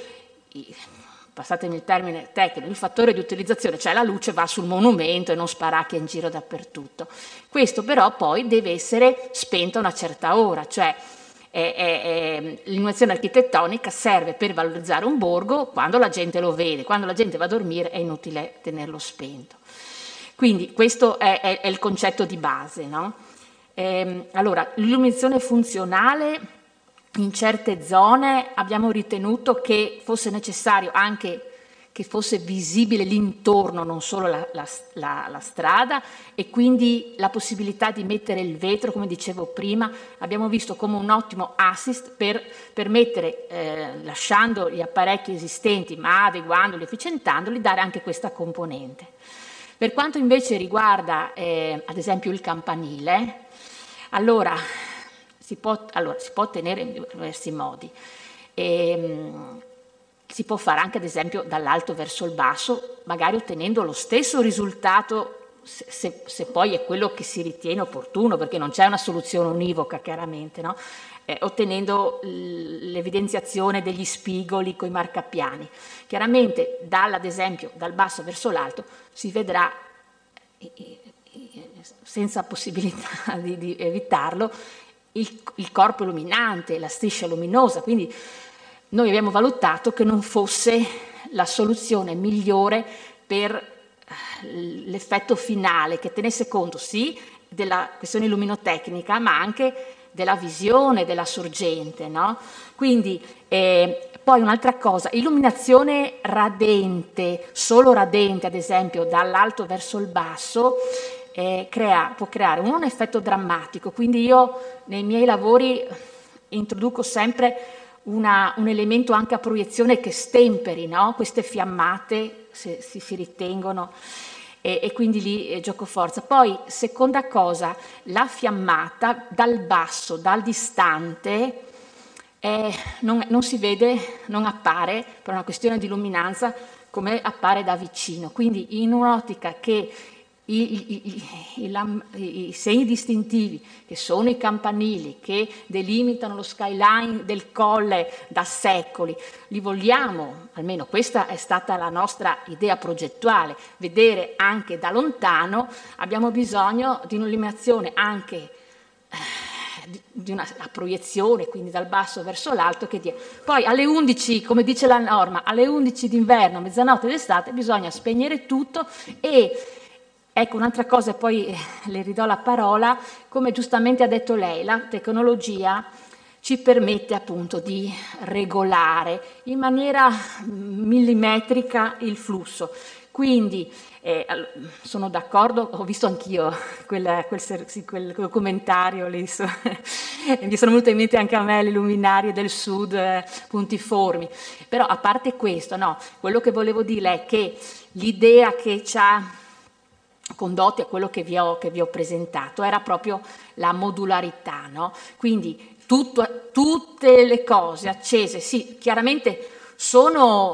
passatemi il termine tecnico, il fattore di utilizzazione, cioè la luce va sul monumento e non sparacchia in giro dappertutto. Questo però poi deve essere spento a una certa ora, cioè eh, eh, l'illuminazione architettonica serve per valorizzare un borgo quando la gente lo vede, quando la gente va a dormire è inutile tenerlo spento. Quindi questo è, è, è il concetto di base, no? Ehm, allora, l'illuminazione funzionale in certe zone abbiamo ritenuto che fosse necessario anche che fosse visibile l'intorno, non solo la, la, la, la strada, e quindi la possibilità di mettere il vetro, come dicevo prima, abbiamo visto come un ottimo assist per permettere, eh, lasciando gli apparecchi esistenti ma adeguandoli, efficientandoli, dare anche questa componente. Per quanto invece riguarda eh, ad esempio il campanile, allora si può, allora, si può ottenere in diversi modi. E, si può fare anche ad esempio dall'alto verso il basso, magari ottenendo lo stesso risultato se, se, se poi è quello che si ritiene opportuno, perché non c'è una soluzione univoca chiaramente, no? Eh, ottenendo l'evidenziazione degli spigoli con i marcapiani. Chiaramente dal, ad esempio dal basso verso l'alto si vedrà eh, senza possibilità di, di evitarlo il, il corpo illuminante, la striscia luminosa, quindi noi abbiamo valutato che non fosse la soluzione migliore per l'effetto finale, che tenesse conto sì della questione illuminotecnica ma anche della visione della sorgente, no? Quindi eh, poi un'altra cosa, illuminazione radente, solo radente ad esempio dall'alto verso il basso, eh, crea, può creare un, un effetto drammatico, quindi io nei miei lavori introduco sempre una, un elemento anche a proiezione che stemperi, no? Queste fiammate, se, se si ritengono, e, e quindi lì eh, gioco forza. Poi, seconda cosa, la fiammata dal basso, dal distante, eh, non, non si vede, non appare, per una questione di luminanza, come appare da vicino. Quindi in un'ottica che I, i, i, i, i segni distintivi, che sono i campanili, che delimitano lo skyline del colle da secoli, li vogliamo, almeno questa è stata la nostra idea progettuale, vedere anche da lontano. Abbiamo bisogno di un'illuminazione anche eh, di, di una proiezione, quindi dal basso verso l'alto, che dia. Poi alle undici, come dice la norma, alle undici d'inverno, mezzanotte d'estate, bisogna spegnere tutto. E ecco, un'altra cosa, e poi le ridò la parola, come giustamente ha detto lei, la tecnologia ci permette appunto di regolare in maniera millimetrica il flusso. Quindi eh, sono d'accordo, ho visto anch'io quel, quel, quel, quel commentario lì, su, mi sono venute in mente anche a me le luminarie del sud eh, puntiformi, però a parte questo, no, quello che volevo dire è che l'idea che ci ha condotti a quello che vi ho, che vi ho presentato era proprio la modularità, no? Quindi tutto, tutte le cose accese, sì, chiaramente sono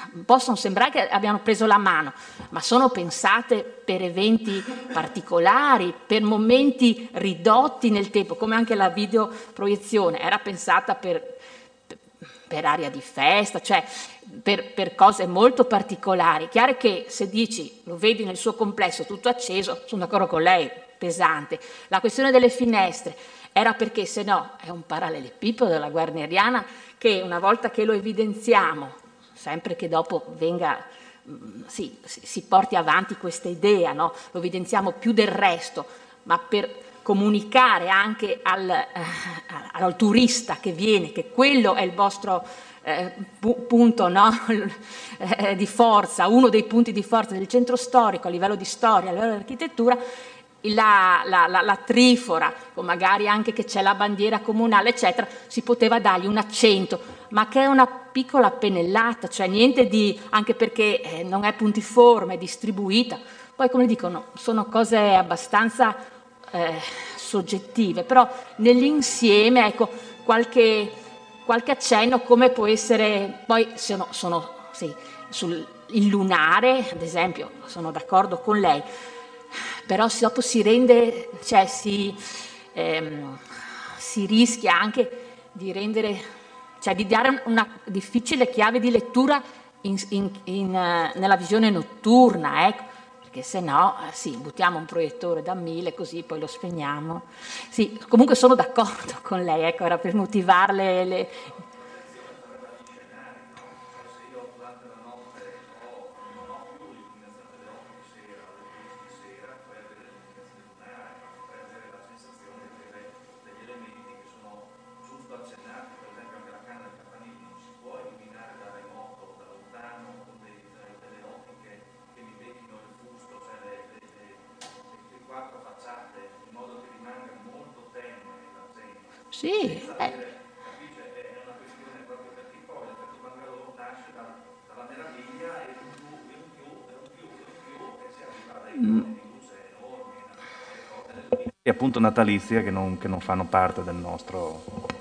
possono sembrare che abbiano preso la mano, ma sono pensate per eventi particolari, per momenti ridotti nel tempo, come anche la videoproiezione era pensata per, per aria di festa, cioè per, per cose molto particolari. Chiaro che se dici, lo vedi nel suo complesso tutto acceso, sono d'accordo con lei, pesante. La questione delle finestre era perché se no è un parallelepipedo della Guarneriana che una volta che lo evidenziamo, sempre che dopo venga, sì, si porti avanti questa idea, no? Lo evidenziamo più del resto, ma per comunicare anche al, eh, al turista che viene, che quello è il vostro eh, pu- punto, no? eh, di forza, uno dei punti di forza del centro storico a livello di storia, a livello di architettura, La, la, la, la trifora, o magari anche che c'è la bandiera comunale, eccetera, si poteva dargli un accento, ma che è una piccola pennellata, cioè niente di, anche perché eh, non è puntiforme, è distribuita. Poi, come dicono, sono cose abbastanza eh, soggettive, però nell'insieme, ecco, qualche, qualche accenno come può essere, poi sono, sono sì, sul il lunare, ad esempio, sono d'accordo con lei, però dopo si rende, cioè si, ehm, si rischia anche di rendere, cioè di dare una difficile chiave di lettura in, in, in, uh, nella visione notturna, ecco, perché se no, eh, sì, buttiamo un proiettore da mille così poi lo spegniamo. Sì, comunque sono d'accordo con lei, ecco, era per motivarle le... Sì, eh. E appunto natalizie che non, che non fanno parte del nostro...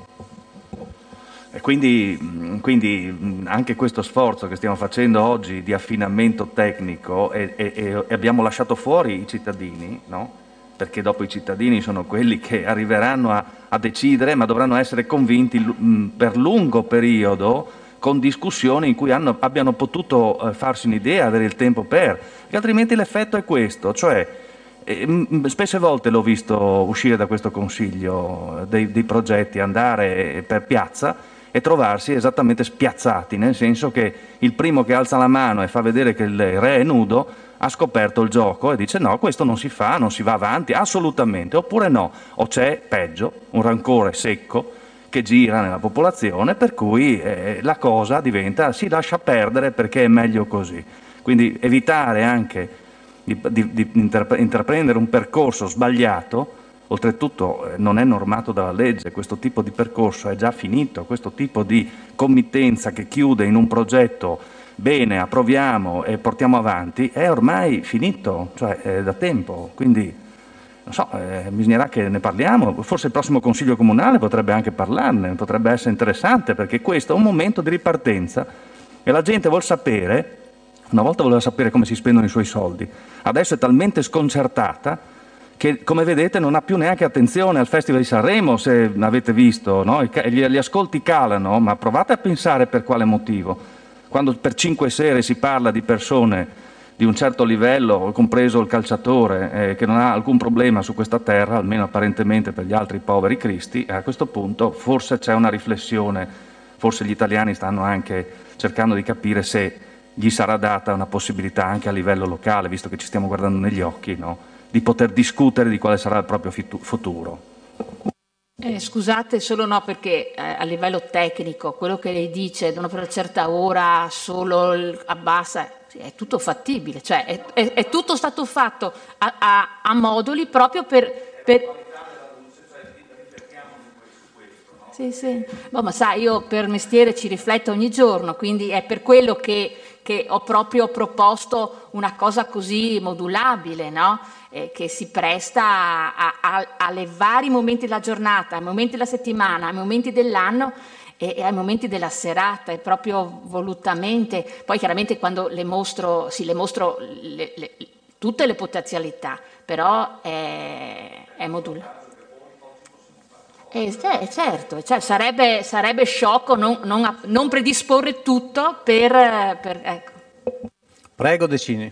E quindi, quindi anche questo sforzo che stiamo facendo oggi di affinamento tecnico e, e, e abbiamo lasciato fuori i cittadini, no? Perché dopo i cittadini sono quelli che arriveranno a, a decidere, ma dovranno essere convinti mh, per lungo periodo, con discussioni in cui hanno, abbiano potuto eh, farsi un'idea, avere il tempo per, perché altrimenti l'effetto è questo, cioè eh, mh, spesse volte l'ho visto uscire da questo consiglio dei, dei progetti, andare per piazza e trovarsi esattamente spiazzati, nel senso che il primo che alza la mano e fa vedere che il re è nudo ha scoperto il gioco e dice no, questo non si fa, non si va avanti, assolutamente, oppure no, o c'è, peggio, un rancore secco che gira nella popolazione per cui eh, la cosa diventa, si lascia perdere perché è meglio così. Quindi evitare anche di, di, di intraprendere un percorso sbagliato, oltretutto eh, non è normato dalla legge, questo tipo di percorso è già finito, questo tipo di committenza che chiude in un progetto bene, approviamo e portiamo avanti, è ormai finito, cioè è da tempo, quindi non so, eh, bisognerà che ne parliamo, forse il prossimo Consiglio Comunale potrebbe anche parlarne, potrebbe essere interessante, perché questo è un momento di ripartenza e la gente vuol sapere, una volta voleva sapere come si spendono i suoi soldi, adesso è talmente sconcertata che, come vedete, non ha più neanche attenzione al Festival di Sanremo, se avete visto, no? gli, gli ascolti calano, ma provate a pensare per quale motivo. Quando per cinque sere si parla di persone di un certo livello, compreso il calciatore, eh, che non ha alcun problema su questa terra, almeno apparentemente per gli altri poveri cristi, a questo punto forse c'è una riflessione, forse gli italiani stanno anche cercando di capire se gli sarà data una possibilità anche a livello locale, visto che ci stiamo guardando negli occhi, no? Di poter discutere di quale sarà il proprio futuro. Eh, scusate, solo no, perché eh, a livello tecnico quello che lei dice, dopo una certa ora solo il, abbassa, sì, è tutto fattibile, cioè è, è, è tutto stato fatto a, a, a moduli proprio per... per... Sì, sì. Boh, ma sai, io per mestiere ci rifletto ogni giorno, quindi è per quello che, che ho proprio proposto una cosa così modulabile, no? Eh, che si presta a, a, alle vari momenti della giornata, ai momenti della settimana, ai momenti dell'anno e, e ai momenti della serata, è proprio volutamente, poi chiaramente quando le mostro, sì, le mostro le, le, tutte le potenzialità, però è, è modulato. Eh, certo, cioè sarebbe, sarebbe sciocco non, non, non predisporre tutto per... per ecco. Prego, Decini.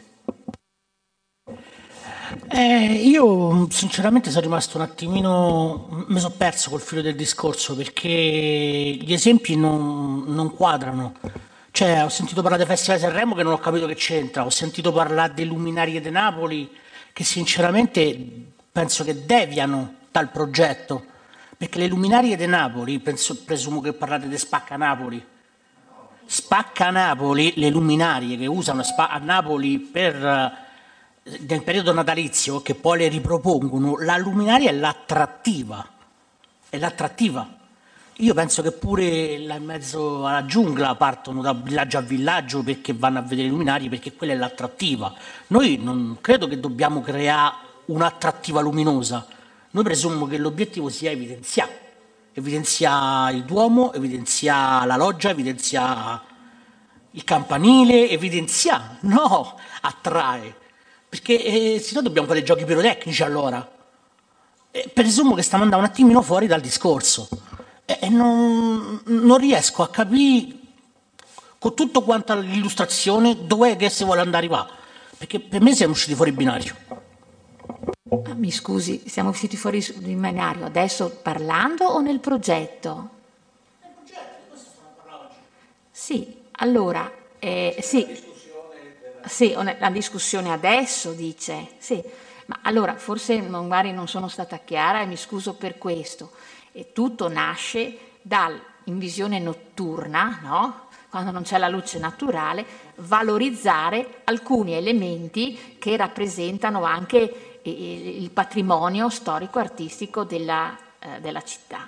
Eh, io sinceramente sono rimasto un attimino, mi sono perso col filo del discorso perché gli esempi non, non quadrano. Cioè, ho sentito parlare del Festival di Sanremo che non ho capito che c'entra, ho sentito parlare dei Luminarie di Napoli che sinceramente penso che deviano dal progetto. Perché le luminarie di Napoli, penso, presumo che parlate di Spacca Napoli. Spacca Napoli, le luminarie che usano a Napoli per, nel periodo natalizio, che poi le ripropongono, la luminaria è l'attrattiva. È l'attrattiva. Io penso che pure là in mezzo alla giungla partono da villaggio a villaggio perché vanno a vedere le luminarie, perché quella è l'attrattiva. Noi non credo che dobbiamo creare un'attrattiva luminosa. Noi presumiamo che l'obiettivo sia evidenziare, evidenzia il Duomo, evidenzia la loggia, evidenzia il campanile, evidenzia, no, attrae, perché eh, se no dobbiamo fare giochi pirotecnici allora. E presumo che stiamo andando un attimino fuori dal discorso e, e non, non riesco a capire con tutto quanto l'illustrazione dov'è che si vuole andare a arrivare, perché per me siamo usciti fuori binario. Ah, mi scusi, siamo usciti fuori sul binario adesso parlando o nel progetto? Nel progetto, di questo stiamo parlando oggi. Sì, allora, eh, sì, sì, la discussione adesso dice, sì, ma allora forse magari non sono stata chiara e mi scuso per questo. E tutto nasce dal, in visione notturna, no? Quando non c'è la luce naturale, valorizzare alcuni elementi che rappresentano anche il patrimonio storico-artistico della, eh, della città.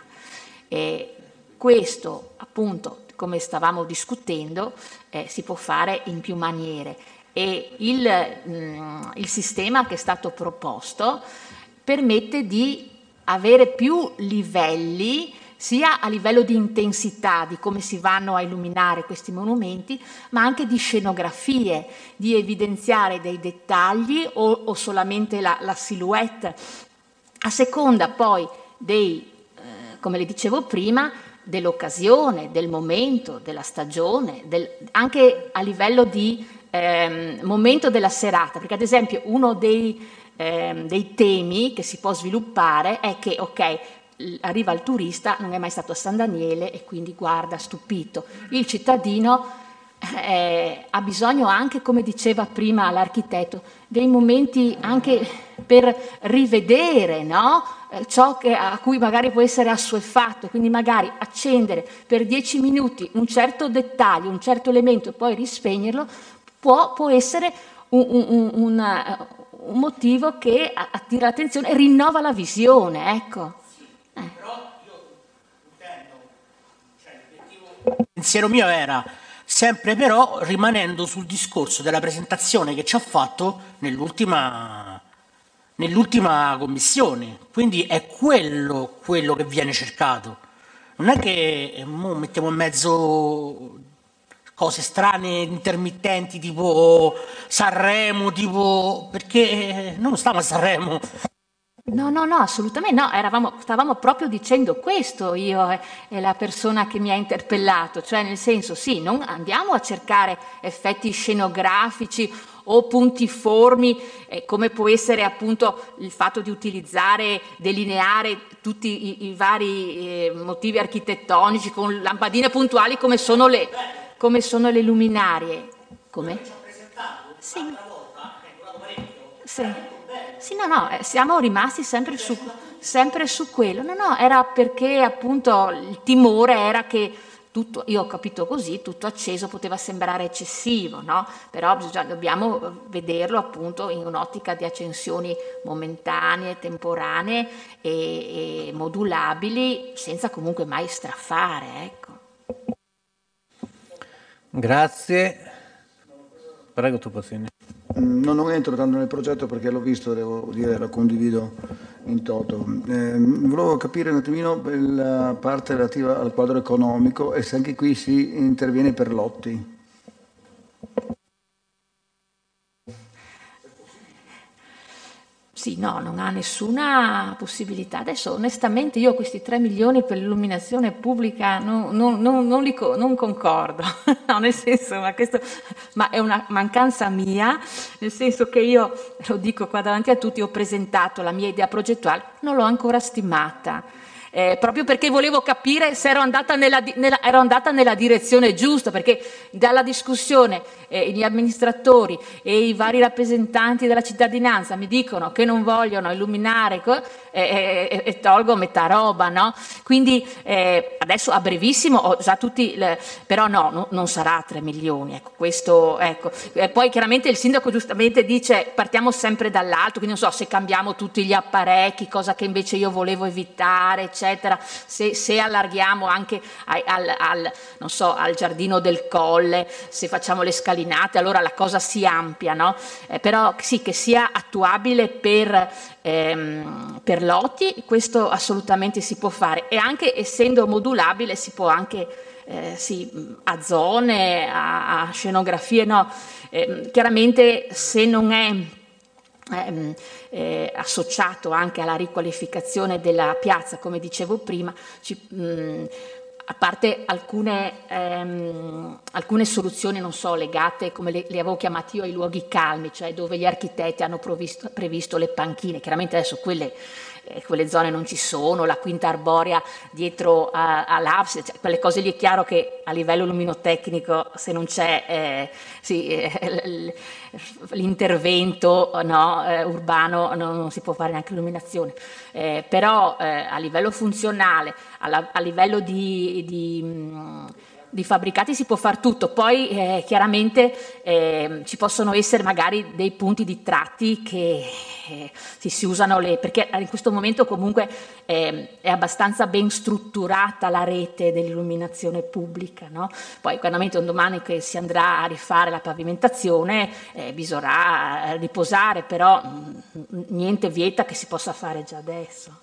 E questo, appunto, come stavamo discutendo, eh, si può fare in più maniere e il, mh, il sistema che è stato proposto permette di avere più livelli, sia a livello di intensità, di come si vanno a illuminare questi monumenti, ma anche di scenografie, di evidenziare dei dettagli o, o solamente la, la silhouette, a seconda poi dei, eh, come le dicevo prima, dell'occasione, del momento, della stagione, del, anche a livello di ehm, momento della serata, perché ad esempio uno dei, ehm, dei temi che si può sviluppare è che, ok, arriva il turista, non è mai stato a San Daniele e quindi guarda stupito. Il cittadino eh, ha bisogno anche, come diceva prima l'architetto, dei momenti anche per rivedere, no? eh, ciò che, a cui magari può essere assuefatto, quindi magari accendere per dieci minuti un certo dettaglio, un certo elemento e poi rispegnerlo, può, può essere un, un, un, un motivo che attira l'attenzione e rinnova la visione, ecco. Però io intendo, cioè il pensiero mio era sempre però rimanendo sul discorso della presentazione che ci ha fatto nell'ultima, nell'ultima commissione, quindi è quello, quello che viene cercato, non è che mo mettiamo in mezzo cose strane, intermittenti tipo Sanremo, tipo, perché non stiamo a Sanremo. No, no, no, assolutamente no, eravamo, stavamo proprio dicendo questo io e, e la persona che mi ha interpellato, cioè nel senso sì, non andiamo a cercare effetti scenografici o puntiformi, eh, come può essere appunto il fatto di utilizzare, delineare tutti i, i vari eh, motivi architettonici con lampadine puntuali come sono le, come sono le luminarie. Come? Sì. Sì. Sì, no, no, siamo rimasti sempre su, sempre su quello. No, no, era perché appunto il timore era che tutto, io ho capito così, tutto acceso poteva sembrare eccessivo, no? Però bisogna, dobbiamo vederlo appunto in un'ottica di accensioni momentanee, temporanee e, e modulabili, senza comunque mai strafare, ecco. Grazie. Prego, tu Pazzini. No, non entro tanto nel progetto perché l'ho visto, devo dire, lo condivido in toto. Eh, volevo capire un attimino la parte relativa al quadro economico e se anche qui si interviene per lotti. Sì, no, non ha nessuna possibilità. Adesso onestamente io questi tre milioni per l'illuminazione pubblica non, non, non, non, li co- non concordo, no, nel senso, ma, questo, ma è una mancanza mia, nel senso che io, lo dico qua davanti a tutti, ho presentato la mia idea progettuale, non l'ho ancora stimata. Eh, proprio perché volevo capire se ero andata nella, nella, ero andata nella direzione giusta, perché dalla discussione eh, gli amministratori e i vari rappresentanti della cittadinanza mi dicono che non vogliono illuminare co- eh, eh, e tolgo metà roba, no? Quindi eh, adesso a brevissimo ho già tutti, le, però no, no, non sarà tre milioni, ecco, questo, ecco. E poi chiaramente il sindaco giustamente dice partiamo sempre dall'alto, quindi non so se cambiamo tutti gli apparecchi, cosa che invece io volevo evitare, eccetera. Se, se allarghiamo anche al, al, al, non so, al giardino del Colle, se facciamo le scalinate, allora la cosa si amplia, no? Eh, però sì, che sia attuabile per, ehm, per lotti, questo assolutamente si può fare, e anche essendo modulabile si può anche eh, sì, a zone, a, a scenografie, no? Eh, chiaramente se non è Eh, eh, associato anche alla riqualificazione della piazza, come dicevo prima, ci, mh, a parte alcune, ehm, alcune soluzioni, non so, legate, come le, le avevo chiamate io, ai luoghi calmi, cioè dove gli architetti hanno previsto, previsto le panchine, chiaramente adesso quelle, eh, quelle zone non ci sono, la quinta arborea dietro all'Apse, cioè, quelle cose lì è chiaro che a livello luminotecnico se non c'è eh, sì, eh, l'intervento no, eh, urbano non, non si può fare neanche illuminazione, eh, però eh, a livello funzionale, alla, a livello di, di, mh, di fabbricati si può fare tutto, poi eh, chiaramente eh, ci possono essere magari dei punti di tratti che eh, si, si usano, le, perché in questo momento comunque eh, è abbastanza ben strutturata la rete dell'illuminazione pubblica, no? Poi chiaramente un domani che si andrà a rifare la pavimentazione eh, bisognerà riposare, però mh, niente vieta che si possa fare già adesso.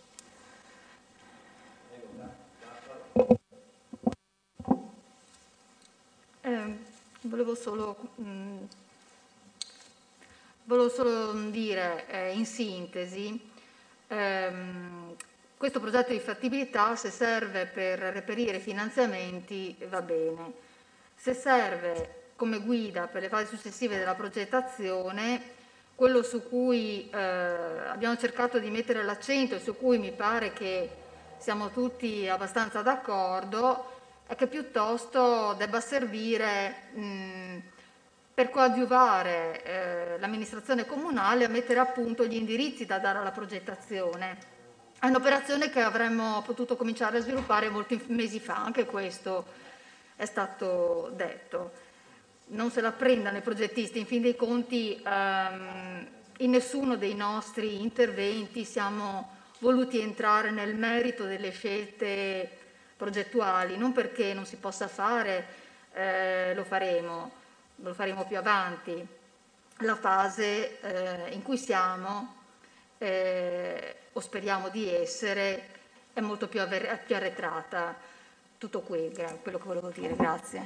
Eh, volevo solo, mh, volevo solo dire eh, in sintesi, ehm, questo progetto di fattibilità, se serve per reperire finanziamenti va bene, se serve come guida per le fasi successive della progettazione, quello su cui eh, abbiamo cercato di mettere l'accento e su cui mi pare che siamo tutti abbastanza d'accordo, è che piuttosto debba servire mh, per coadiuvare eh, l'amministrazione comunale a mettere a punto gli indirizzi da dare alla progettazione. È un'operazione che avremmo potuto cominciare a sviluppare molti mesi fa, anche questo è stato detto. Non se la prendano i progettisti, in fin dei conti ehm, in nessuno dei nostri interventi siamo voluti entrare nel merito delle scelte progettuali, non perché non si possa fare, eh, lo faremo, lo faremo più avanti. La fase eh, in cui siamo, eh, o speriamo di essere, è molto più, avver- più arretrata. Tutto qui, gra- quello che volevo dire, grazie.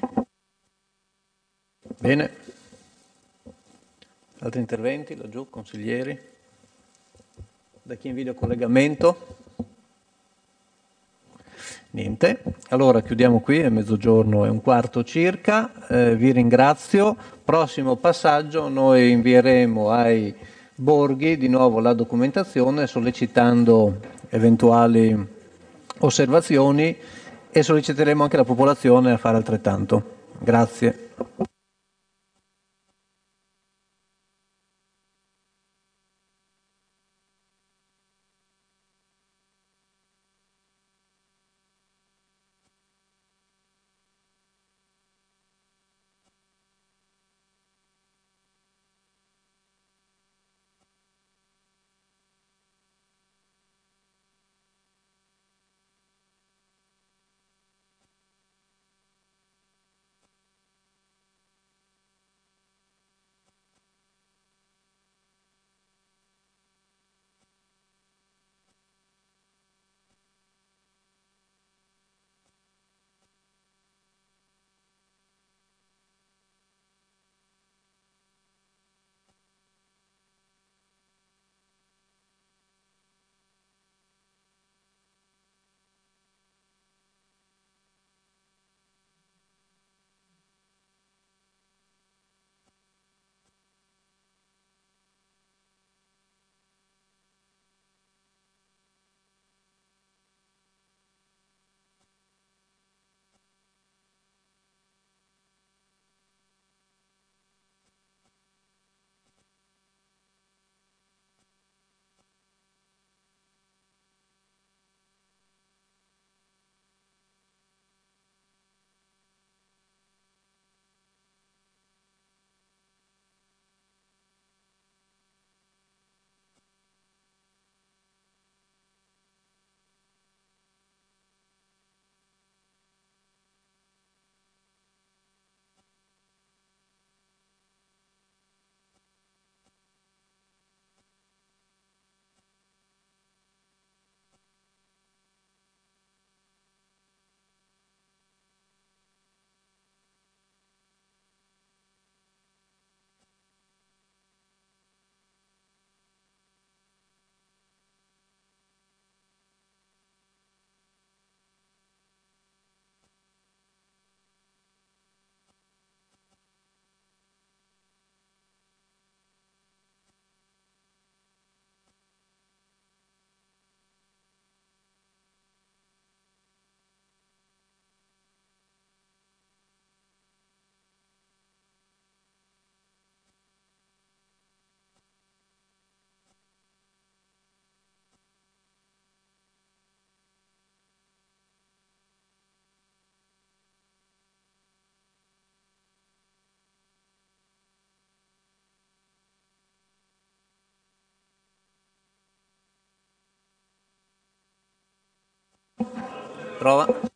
Bene. Altri interventi laggiù, consiglieri? Da chi è in videocollegamento? Niente. Allora chiudiamo qui, è mezzogiorno e un quarto circa. Eh, vi ringrazio. Prossimo passaggio, noi invieremo ai borghi di nuovo la documentazione sollecitando eventuali osservazioni e solleciteremo anche la popolazione a fare altrettanto. Grazie. Prova.